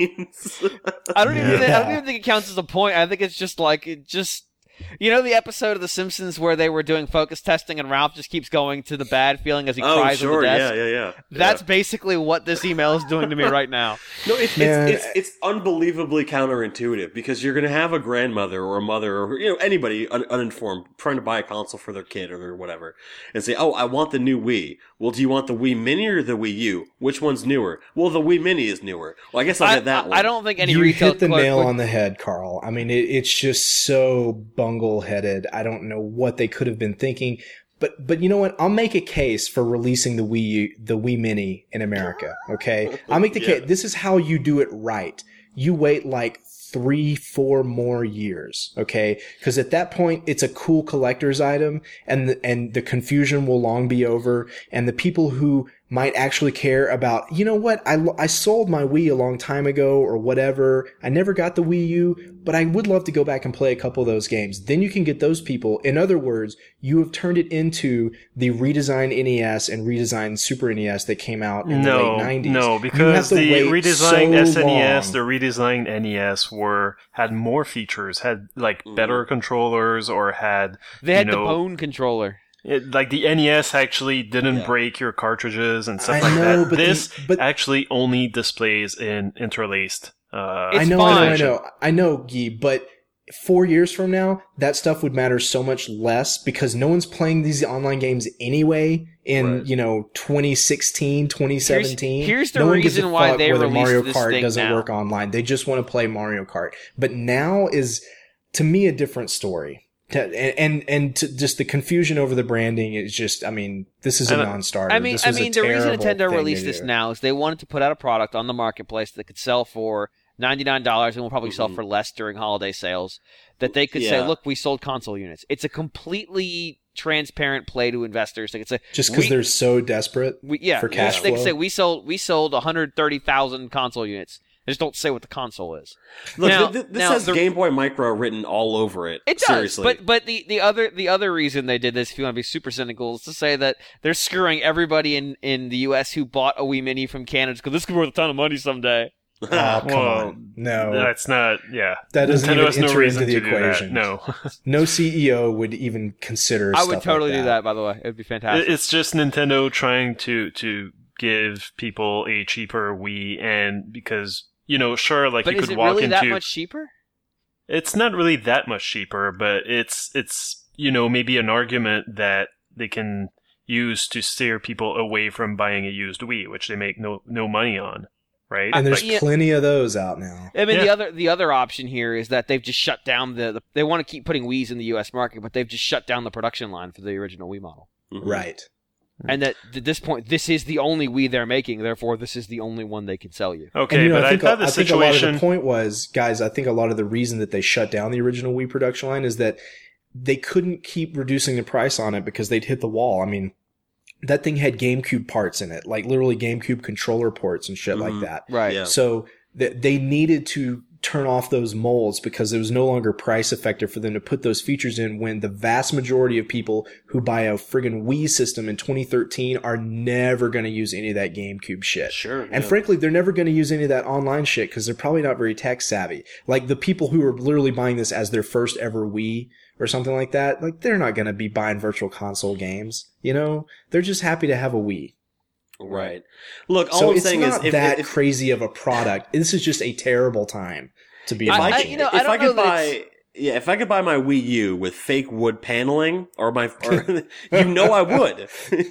I don't even. Yeah. Think, I don't even think it counts as a point. I think it's just like it just. You know the episode of The Simpsons where they were doing focus testing and Ralph just keeps going to the bad feeling as he Oh, cries sure, on the desk? yeah, yeah, yeah. That's yeah. basically what this email is doing to me right now. No, it's, Man. it's it's it's unbelievably counterintuitive because you're going to have a grandmother or a mother or you know anybody un- uninformed trying to buy a console for their kid or whatever and say, "Oh, I want the new Wii." Well, do you want the Wii Mini or the Wii U? Which one's newer? Well, the Wii Mini is newer. Well, I guess I'll I, get that I, one. I don't think any you retail hit the clerk nail would- on the head, Carl. I mean, it, it's just so bungle-headed. I don't know what they could have been thinking. But but you know what? I'll make a case for releasing the Wii U, the Wii Mini in America. Okay, I'll make the Yeah. case. This is how you do it right. You wait like three, four more years. Okay, because at that point it's a cool collector's item, and the, and the confusion will long be over, and the people who might actually care about, you know what, I, I sold my Wii a long time ago or whatever. I never got the Wii U, but I would love to go back and play a couple of those games. Then you can get those people. In other words, you have turned it into the redesigned N E S and redesigned Super N E S that came out in no, the late nineties. no, You because have to the wait redesigned so S N E S, long. the redesigned N E S were had more features, had like better controllers, or had They had you the know, bone controller. It, like the N E S actually didn't Yeah. break your cartridges and stuff I like know, that. but the- This but- actually only displays in interlaced. Uh, It's I know, fine. I know, I know, I know, Guy, but four years from now, that stuff would matter so much less because no one's playing these online games anyway in, Right. you know, twenty sixteen, twenty seventeen. Here's- here's the no one gives reason a why fuck they whether released Mario this Kart thing doesn't now. work online. They just want to play Mario Kart. But now is, to me, a different story. To- And and, and to just the confusion over the branding is just, I mean, this is a And I- non-starter. I mean, This I was a mean, the reason terrible Nintendo thing to released this do. now is they wanted to put out a product on the marketplace that could sell for ninety-nine dollars and will probably sell Mhm. for less during holiday sales. That they could say, Yeah. "Look, we sold console units." It's a completely transparent play to investors. Like it's a Just because we- they're so desperate. we, yeah, for cash they can flow. say we sold we sold one hundred thirty thousand console units. They just don't say what the console is. Look, Now- th- th- this now has the- Game Boy Micro written all over it. It does, Seriously. but but the, the other the other reason they did this, if you want to be super cynical, is to say that they're screwing everybody in, in the U S who bought a Wii Mini from Canada because this could be worth a ton of money someday. Oh, come Well, on. No. that's not. Yeah, That doesn't Nintendo even has no enter reason into the to do that. equation. No, No C E O would even consider I stuff would totally like do that, by the way. It would be fantastic. It- it's just Nintendo trying to to give people a cheaper Wii, and because you know, sure, like but you is could it walk really into. that much cheaper? It's not really that much cheaper, but it's it's you know maybe an argument that they can use to steer people away from buying a used Wii, which they make no no money on, right? And there's Like, Yeah. plenty of those out now. I mean, the Yeah. other the other option here is that they've just shut down the, the they want to keep putting Wii's in the U S market, but they've just shut down the production line for the original Wii model. Mhm. Right. And that at this point, this is the only Wii they're making. Therefore, this is the only one they can sell you. okay, and you know, but I I, think, thought the I think a lot of situation. the point was, guys, I think a lot of the reason that they shut down the original Wii production line is that they couldn't keep reducing the price on it because they'd hit the wall. I mean, that thing had GameCube parts in it, like literally GameCube controller ports and shit Mhm. like that. Right. Yeah. So th- they needed to turn off those molds because it was no longer price effective for them to put those features in when the vast majority of people who buy a friggin' Wii system in twenty thirteen are never going to use any of that GameCube shit. Sure. And yeah. frankly, they're never going to use any of that online shit because they're probably not very tech savvy. Like the people who are literally buying this as their first ever Wii or something like that, like they're not going to be buying virtual console games. You know, they're just happy to have a Wii. Right. Look, all So I'm it's saying not is, if, that if, crazy of a product. This is just a terrible time to be if I- I, I- launching you it. know, I if don't I could know that buy, yeah, if I could buy my Wii U with fake wood paneling, or my, or, you know, I would.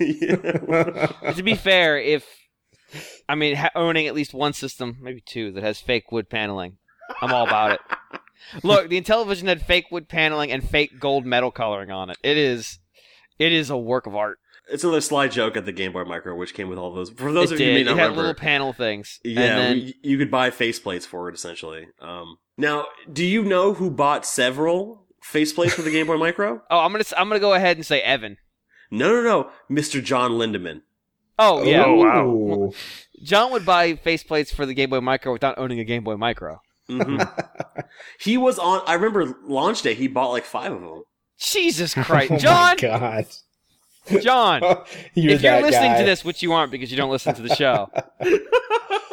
To be fair, if I mean ha- owning at least one system, maybe two, that has fake wood paneling, I'm all about it. Look, the Intellivision had fake wood paneling and fake gold metal coloring on it. It is, it is a work of art. It's another sly joke at the Game Boy Micro, which came with all those. For those it of did. you who may It not had remember, little panel things. yeah, and then, we- you could buy faceplates for it essentially. Um, now, do you know who bought several faceplates for the Game Boy Micro? oh, I'm gonna I'm gonna go ahead and say Evan. No, no, no, Mister John Lindemann. Oh yeah, Oh, wow. Ooh. John would buy faceplates for the Game Boy Micro without owning a Game Boy Micro. hmm He was on. I remember launch day. He bought like five of them. Jesus Christ, Oh my John, God. John. You're if you're that listening guy. to this, which you aren't because you don't listen to the show,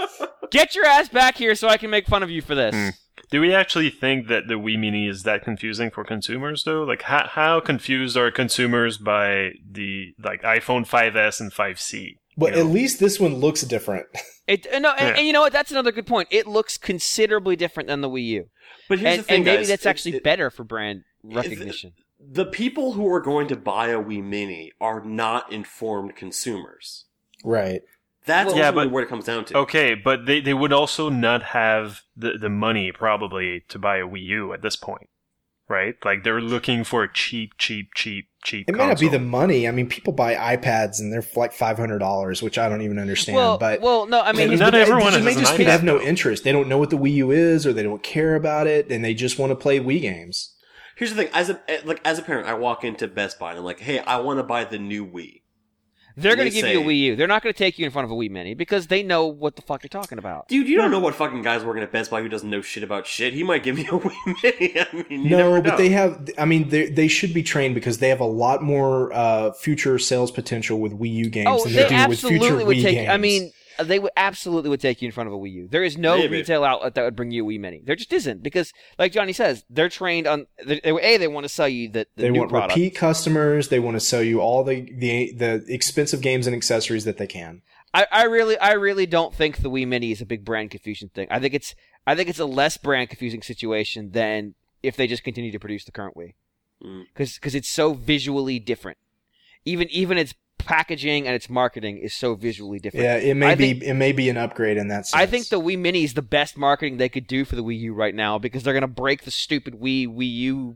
Get your ass back here so I can make fun of you for this. Hmm. Do we actually think that the Wii Mini is that confusing for consumers, though? Like, how, how confused are consumers by the like iPhone five S and five C? But you know? at least this one looks different. It uh, no, and, Yeah. and you know what? That's another good point. It looks considerably different than the Wii U, But here's and, the thing, and maybe guys. that's It- actually it- better for brand recognition. The people who are going to buy a Wii Mini are not informed consumers. Right. That's Well, yeah, ultimately but- what it comes down to. Okay, but they, they would also not have the, the money, probably, to buy a Wii U at this point. Right? Like, they're looking for a cheap, cheap, cheap, cheap It may not be console. the money. I mean, people buy iPads and they're like five hundred dollars, which I don't even understand. well, but well, no, I mean, And his- not but they- everyone they has may an just iPad, have no though. interest. They don't know what the Wii U is, or they don't care about it, and they just want to play Wii games. Here's the thing: as a like as a parent, I walk into Best Buy and I'm like, "Hey, I want to buy the new Wii." they're and going they to give you a say- Wii U. They're not going to take you in front of a Wii Mini because they know what the fuck you're talking about. Dude, you don't know what fucking guy's working at Best Buy who doesn't know shit about shit. He might give me a Wii Mini. I mean, you No, never but know. they have. I mean, they they should be trained because they have a lot more uh, future sales potential with Wii U games Oh, than they they, do with future absolutely would Wii take. games. I mean, they would absolutely would take you in front of a Wii U. There is no Maybe. retail outlet that would bring you a Wii Mini. There just isn't because, like Johnny says, they're trained on. They, they, a, they want to sell you the, the they new want product. repeat customers. They want to sell you all the, the the expensive games and accessories that they can. I, I really, I really don't think the Wii Mini is a big brand confusion thing. I think it's, I think it's a less brand confusing situation than if they just continue to produce the current Wii, Mm. because it's so visually different. Even even its packaging and its marketing is so visually different. Yeah, it may I be think- it may be an upgrade in that sense. I think the Wii Mini is the best marketing they could do for the Wii U right now because they're going to break the stupid Wii Wii U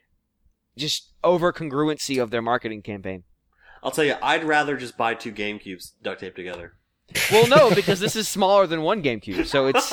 just over congruency of their marketing campaign. I'll tell you, I'd rather just buy two GameCubes duct taped together. Well, no, because this is smaller than one GameCube, so it's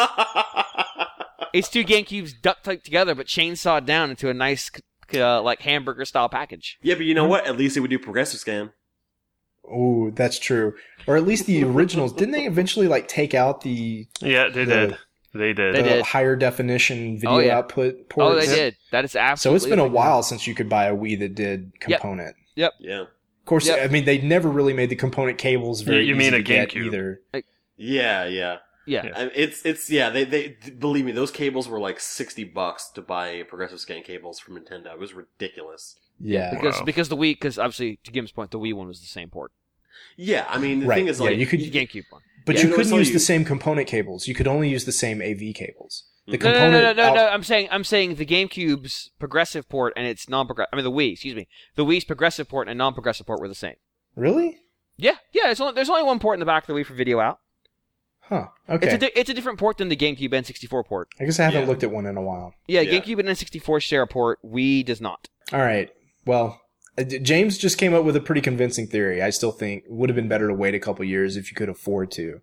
it's two GameCubes duct taped together but chainsawed down into a nice uh, like hamburger style package. Yeah, but you know what? At least it would do progressive scan. Oh, that's true. Or at least the originals. Didn't they eventually like take out the, Yeah, they the- did. They did. They the did. higher definition video Oh, yeah. output ports? Oh, they did. That is So absolutely. it's been a thing. while since you could buy a Wii that did component. Yeah. Of course, Yep. I mean they never really made the component cables very You- you easy mean to a get GameCube. either. Yeah, yeah. Yeah. Yeah. I- It's it's yeah. They they believe me, those cables were like sixty bucks to buy progressive scan cables from Nintendo. It was ridiculous. Yeah, Because Wow. because the Wii, because obviously to Gim's point, the Wii one was the same port. Yeah, I mean the Right, thing is yeah, like you could- The GameCube one. but Yeah, you no, couldn't so use you- the same component cables. You could only use the same A V cables. The No, no, component. no, no, no, out- no. I'm saying I'm saying the GameCube's progressive port and its non-progressive. I mean the Wii, excuse me. The Wii's progressive port and non-progressive port were the same. Really? Yeah, yeah. It's only, there's only one port in the back of the Wii for video out. Huh. It's Okay. a di- it's a different port than the GameCube N sixty-four port. I guess I haven't Yeah. looked at one in a while. Yeah, Yeah. GameCube and N sixty-four share a port. Wii does not. All right. Well, uh, D- James just came up with a pretty convincing theory. I still think it would have been better to wait a couple years if you could afford to.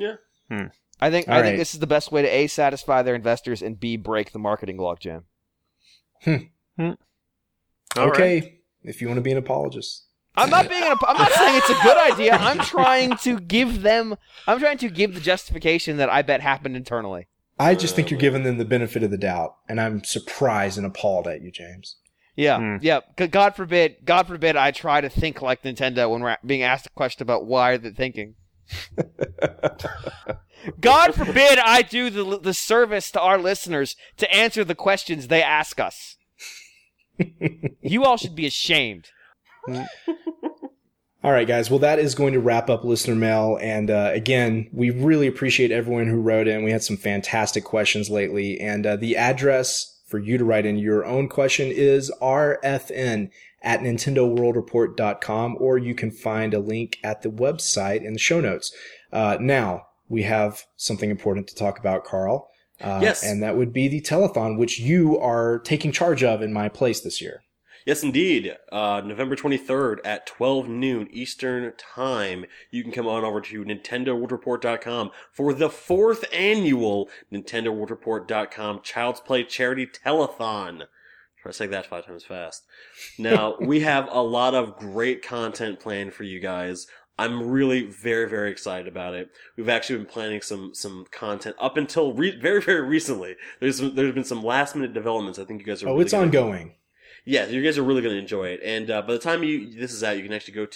I think All I right. think this is the best way to A, satisfy their investors, and B, break the marketing logjam. All okay. right. If you want to be an apologist. I'm not being. An, I'm not saying it's a good idea. I'm trying to give them. I'm trying to give the justification that I bet happened internally. I just think you're giving them the benefit of the doubt, and I'm surprised and appalled at you, James. Yeah, Hmm. yeah. G- God forbid. God forbid. I try to think like Nintendo when we're being asked a question about why they're thinking. God forbid I do the the service to our listeners to answer the questions they ask us. You all should be ashamed. All right, guys. Well, that is going to wrap up listener mail. And uh, again, we really appreciate everyone who wrote in. We had some fantastic questions lately. And uh, the address for you to write in your own question is r f n at nintendo world report dot com, or you can find a link at the website in the show notes. Uh, now, we have something important to talk about, Carl. Uh, Yes. And that would be the telethon, which you are taking charge of in my place this year. Yes, indeed. Uh, November twenty-third at twelve noon Eastern Time. You can come on over to nintendo world report dot com for the fourth annual nintendo world report dot com Child's Play Charity Telethon. Try to say that five times fast. Now, we have a lot of great content planned for you guys. I'm really very, very excited about it. We've actually been planning some, some content up until re- very, very recently. There's some, there's been some last minute developments. I think you guys are Oh, really it's gonna- ongoing. Yeah, you guys are really going to enjoy it. And uh, by the time you this is out, you can actually go to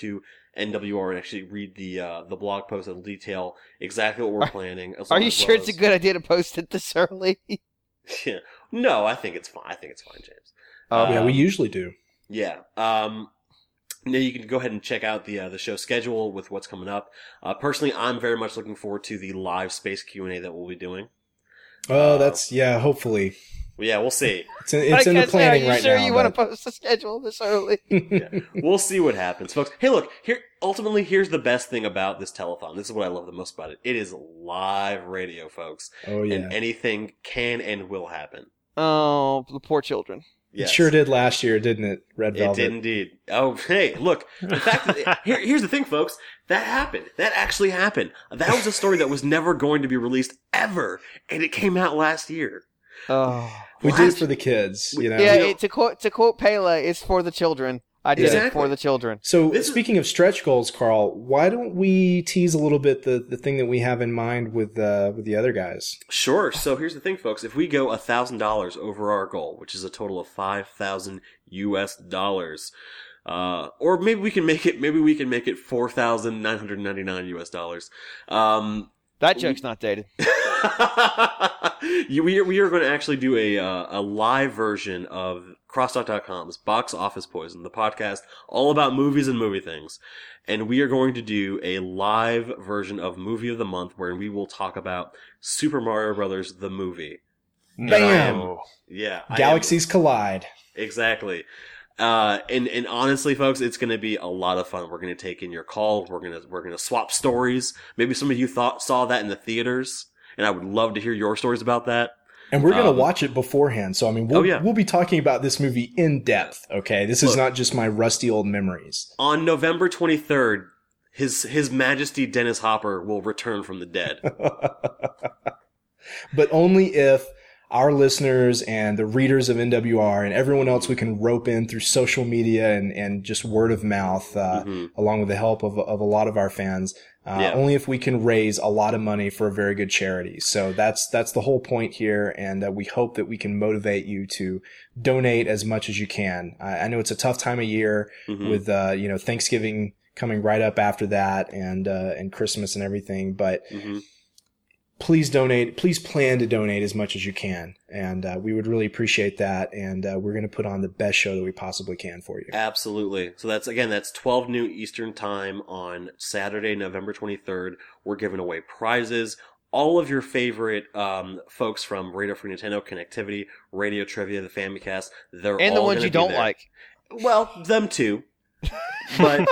N W R and actually read the uh, the blog post that'll detail exactly what we're planning. as Are well you as sure well it's a as- good idea to post it this early? Yeah. No, I think it's fine. I think it's fine, James. Oh, yeah, Um, we usually do. Yeah. Um, now you can go ahead and check out the uh, the show schedule with what's coming up. Uh, personally, I'm very much looking forward to the live space Q and A that we'll be doing. Oh, that's yeah. Hopefully, Well, yeah, we'll see. it's in, it's in the Like I said, planning are you right sure now. you want to but- post the schedule this early? Yeah. We'll see what happens, folks. Hey, look here. Ultimately, here's the best thing about this telethon. This is what I love the most about it. It is live radio, folks, Oh yeah, and anything can and will happen. Oh, the poor children. Yes. it sure did last year, didn't it? Red It Velvet. did indeed. Oh, hey, look. The fact that here, here's the thing, folks. That happened. That actually happened. That was a story that was never going to be released ever, and it came out last year. Oh. We did it Last- for the kids, you know. Yeah, you know- it, to quote to quote Pele, it's for the children. I did it Exactly. for the children. So This is- speaking of stretch goals, Carl, why don't we tease a little bit the, the thing that we have in mind with uh, with the other guys? Sure. So here's the thing, folks. If we go a thousand dollars over our goal, which is a total of five thousand U S dollars, uh, or maybe we can make it. Maybe we can make it four thousand nine hundred ninety nine U S dollars. Um, That joke's not dated. you, we, are, we are going to actually do a uh, a live version of Crosstalk dot com's Box Office Poison, the podcast all about movies and movie things. And we are going to do a live version of Movie of the Month where we will talk about Super Mario Brothers, the movie. Bam! No. Yeah. I am- Galaxies collide. Exactly. Uh, and, and honestly, folks, it's going to be a lot of fun. We're going to take in your call. We're going to, we're going to swap stories. Maybe some of you thought, saw that in the theaters, and I would love to hear your stories about that. And we're going to Um, watch it beforehand. So, I mean, we'll, Oh, yeah. we'll be talking about this movie in depth, okay? This is Look. not just my rusty old memories. On November twenty-third, his, his Majesty Dennis Hopper will return from the dead. But only if our listeners and the readers of N W R and everyone else we can rope in through social media and, and just word of mouth, uh, Mhm. along with the help of, of a lot of our fans, uh, Yeah. only if we can raise a lot of money for a very good charity. So that's, that's the whole point here. And uh, we hope that we can motivate you to donate as much as you can. I, I know it's a tough time of year Mhm. with, uh, you know, Thanksgiving coming right up after that and, uh, and Christmas and everything, but Mhm. please donate. Please plan to donate as much as you can. And uh, we would really appreciate that. And uh, we're going to put on the best show that we possibly can for you. Absolutely. So that's, again, that's twelve noon Eastern time on Saturday, November twenty-third. We're giving away prizes. All of your favorite um, folks from Radio Free Nintendo, Connectivity, Radio Trivia, the Famicast, they're And the all ones gonna you be don't there. like. Well, them too. But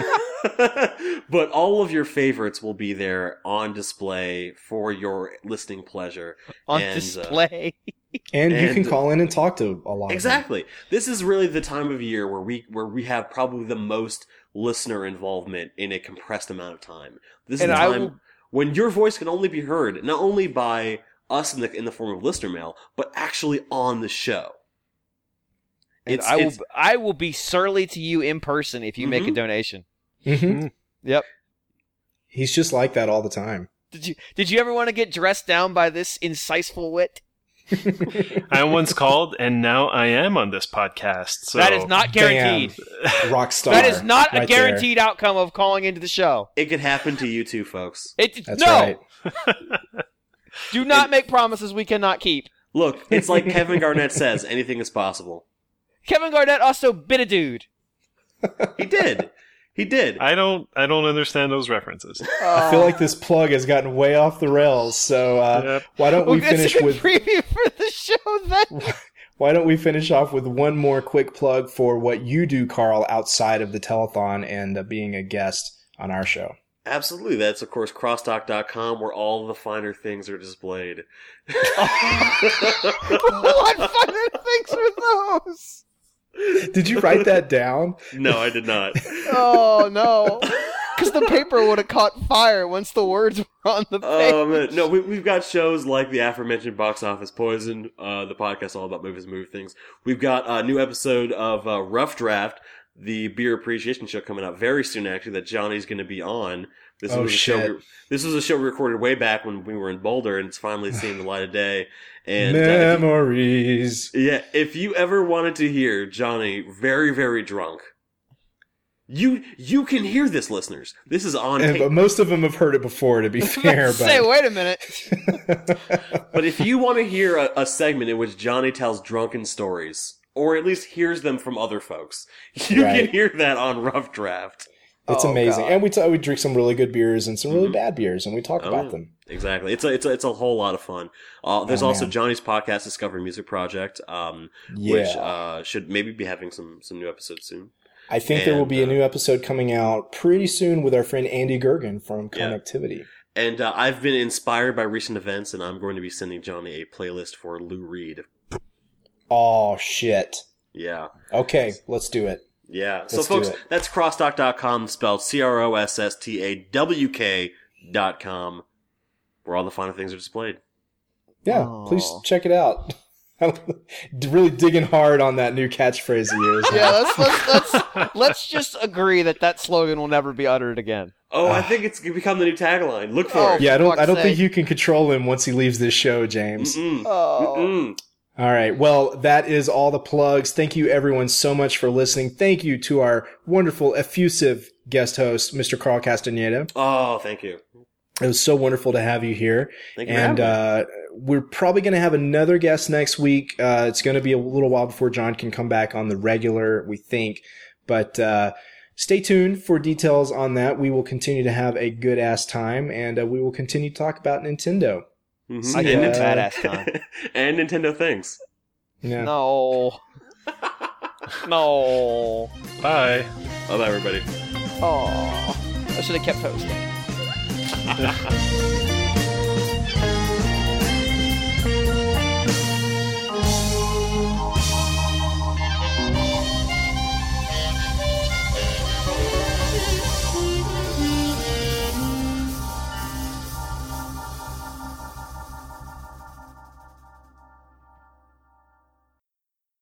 but all of your favorites will be there on display for your listening pleasure. On And, uh, display. And, you And- can call in and talk to a lot of them. Exactly. This is really the time of year where we where we have probably the most listener involvement in a compressed amount of time. This is And the I time will- when your voice can only be heard not only by us in the in the form of listener mail, but actually on the show. And It's- I will it's- I will be surly to you in person if you make a Mhm. donation. hmm Yep. He's just like that all the time. Did you did you ever want to get dressed down by this inciseful wit? I once called, and now I am on this podcast. So that is not guaranteed. Rock star. That is not right a there. guaranteed outcome of calling into the show. It could happen to you too, folks. It That's no. right. Do not make promises we cannot keep. Look, it's like Kevin Garnett says, anything is possible. Kevin Garnett also bit a dude. He did. He did. I don't. I don't understand those references. I feel like this plug has gotten way off the rails. So uh, Yep. why don't we Well, that's finish a good with preview for the show then. Why don't we finish off with one more quick plug for what you do, Carl, outside of the telethon and uh, being a guest on our show? Absolutely. That's, of course, crosstalk dot com, where all the finer things are displayed. What fun things were those? Did you write that down? No, I did not. Oh no! Because the paper would have caught fire once the words were on the page. Um, no, we, we've got shows like the aforementioned Box Office Poison, uh, the podcast all about movies and movie things. We've got a new episode of uh, Rough Draft, the beer appreciation show coming up very soon, actually, that Johnny's going to be on. This Oh, was a show. shit. We, this was a show we recorded way back when we were in Boulder, and it's finally seeing the light of day. And uh, if you- Memories. yeah, if you ever wanted to hear Johnny very, very drunk, You you can hear this, listeners. This is on And, tape. but most of them have heard it before, to be fair. Say, but wait a minute. But if you want to hear a, a segment in which Johnny tells drunken stories, or at least hears them from other folks, you Right. can hear that on Rough Draft. it's Oh, amazing. God. And we t- we drink some really good beers and some really Mhm. bad beers, and we talk Oh, about them. Exactly. It's a it's a it's a whole lot of fun. Uh, there's Oh, also man. Johnny's podcast, Discovery Music Project, um, Yeah. which uh, should maybe be having some some new episodes soon. I think there will and, be a uh, new episode coming out pretty soon with our friend Andy Gergen from Yeah. Connectivity. And uh, I've been inspired by recent events, and I'm going to be sending Johnny a playlist for Lou Reed. Oh, shit. Yeah. Okay, let's do it. Yeah. So, Let's do folks, it. that's crosstalk dot com, spelled C R O S S T A W K dot com, where all the finer things are displayed. Yeah, Oh. please check it out. Really digging hard on that new catchphrase of yours. Yeah, let's let's let's let's just agree that that slogan will never be uttered again. Oh, I think it's become the new tagline. Look for Oh. it. Yeah, I don't. I don't Fuck's think sake. you can control him once he leaves this show, James. Mm-mm. Oh. Mm-mm. All right. Well, that is all the plugs. Thank you, everyone, so much for listening. Thank you to our wonderful, effusive guest host, Mister Carl Castaneda. Oh, thank you. It was so wonderful to have you here. Thank you And for having me. uh, we're probably going to have another guest next week. Uh, it's going to be a little while before John can come back on the regular, we think. But uh, stay tuned for details on that. We will continue to have a good ass time, and uh, we will continue to talk about Nintendo. Mhm. I Yeah. get and, a Nintendo- badass time. and Nintendo things. Yeah. No. No. Bye. Bye bye, everybody. Oh. I should have kept hosting.